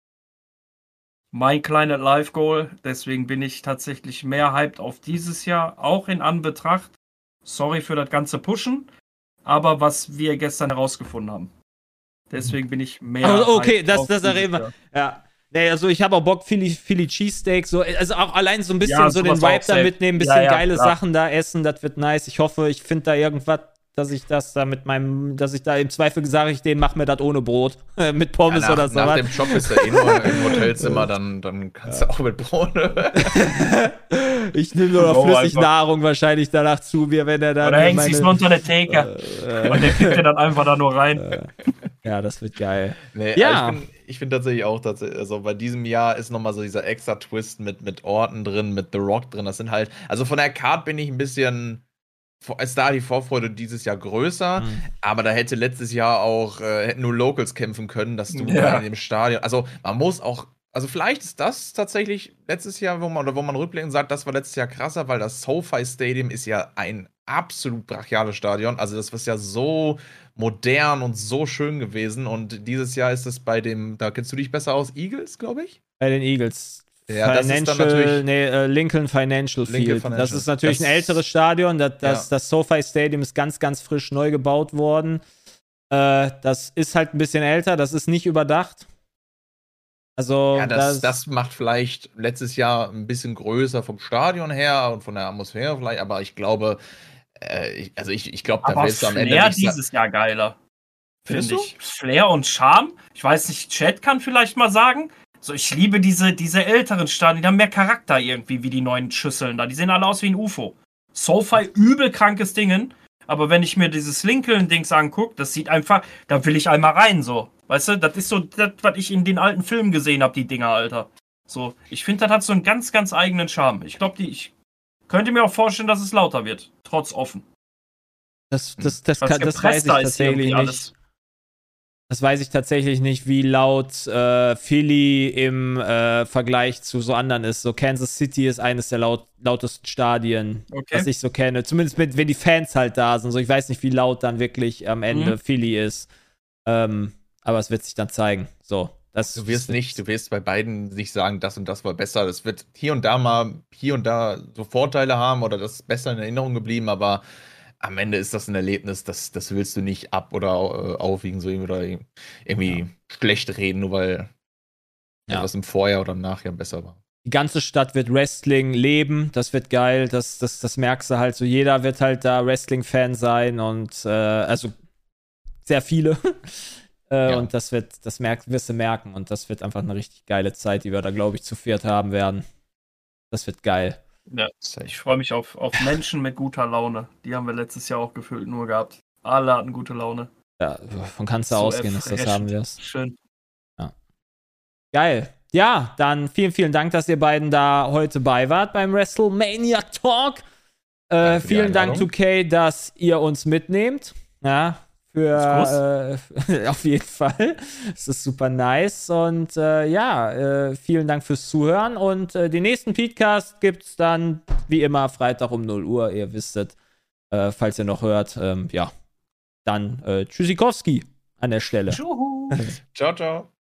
kleiner Live-Goal, deswegen bin ich tatsächlich mehr hyped auf dieses Jahr, auch in Anbetracht, sorry für das ganze Pushen, aber was wir gestern herausgefunden haben. Deswegen bin ich mehr okay, das reden wir. Ja. Nee, also ich habe auch Bock, Philly Cheesesteak, so, also auch allein so ein bisschen so den Vibe da mitnehmen, ein bisschen geile Sachen da essen, das wird nice. Ich hoffe, ich finde da irgendwas, dass ich da im Zweifel sage ich denen, mach mir das ohne Brot, mit Pommes oder so. Nach dem Job ist er nur im Hotelzimmer, dann kannst du auch mit Brot. Ich nehme nur noch Flüssignahrung wahrscheinlich danach zu mir, wenn er dann. Oder hängt sich's nur unter der Theke. Und der kriegt dir dann einfach da nur rein. Ja, das wird geil. Nee, ich finde tatsächlich auch, also bei diesem Jahr ist nochmal so dieser extra Twist mit Orten drin, mit The Rock drin. Das sind halt, also von der Card bin ich ein bisschen. Ist da die Vorfreude dieses Jahr größer, aber da hätte letztes Jahr auch hätten nur Locals kämpfen können, dass du da in dem Stadion, also man muss auch, also vielleicht ist das tatsächlich letztes Jahr, wo man rückblickend sagt, das war letztes Jahr krasser, weil das SoFi Stadium ist ja ein absolut brachiales Stadion, also das ist ja so modern und so schön gewesen und dieses Jahr ist es da kennst du dich besser aus, Eagles, glaube ich? Bei den Eagles. Ja, das ist dann natürlich Lincoln Financial Field. Das ist natürlich ein älteres Stadion. Das SoFi Stadium ist ganz, ganz frisch neu gebaut worden. Das ist halt ein bisschen älter. Das ist nicht überdacht. Also ja, das macht vielleicht letztes Jahr ein bisschen größer vom Stadion her und von der Atmosphäre vielleicht. Aber ich glaube, ich glaube, da willst du am Ende nicht dieses Jahr geiler. Finde ich. Flair und Charme. Ich weiß nicht, Chat kann vielleicht mal sagen. So, ich liebe diese älteren Stadien, die haben mehr Charakter irgendwie, wie die neuen Schüsseln da. Die sehen alle aus wie ein UFO. SoFi, übel krankes Dingen. Aber wenn ich mir dieses Lincoln-Dings angucke, das sieht einfach, da will ich einmal rein, so. Weißt du, das ist so das, was ich in den alten Filmen gesehen habe, die Dinger, Alter. So, ich finde, das hat so einen ganz, ganz eigenen Charme. Ich glaube, ich könnte mir auch vorstellen, dass es lauter wird. Trotz offen. Das weiß ich tatsächlich nicht. Das weiß ich tatsächlich nicht, wie laut Philly im Vergleich zu so anderen ist. So Kansas City ist eines der lautesten Stadien, was ich so kenne. Zumindest wenn die Fans halt da sind. So, ich weiß nicht, wie laut dann wirklich am Ende Philly ist. Aber es wird sich dann zeigen. So, du wirst bei beiden nicht sagen, das und das war besser. Das wird hier und da so Vorteile haben oder das ist besser in Erinnerung geblieben, aber am Ende ist das ein Erlebnis, das willst du nicht ab- oder aufwiegen so oder irgendwie schlecht reden, nur weil etwas im Vorjahr oder im Nachjahr besser war. Die ganze Stadt wird Wrestling leben, das wird geil, das merkst du halt so. Jeder wird halt da Wrestling-Fan sein und also sehr viele. Und das wirst du merken. Und das wird einfach eine richtig geile Zeit, die wir da, glaube ich, zu viert haben werden. Das wird geil. Ja, ich freue mich auf Menschen mit guter Laune. Die haben wir letztes Jahr auch gefühlt nur gehabt. Alle hatten gute Laune. Ja, davon kannst du ausgehen, dass das haben wirst. Schön. Ja. Geil. Ja, dann vielen, vielen Dank, dass ihr beiden da heute bei wart beim WrestleMania Talk. Vielen Dank, 2K, dass ihr uns mitnehmt. Ja, auf jeden Fall. Das ist super nice. Und vielen Dank fürs Zuhören. Und den nächsten Podcast gibt's dann, wie immer, Freitag um 0 Uhr. Ihr wisstet, falls ihr noch hört. Dann Tschüssikowski an der Stelle. Tschuhu. Ciao, ciao.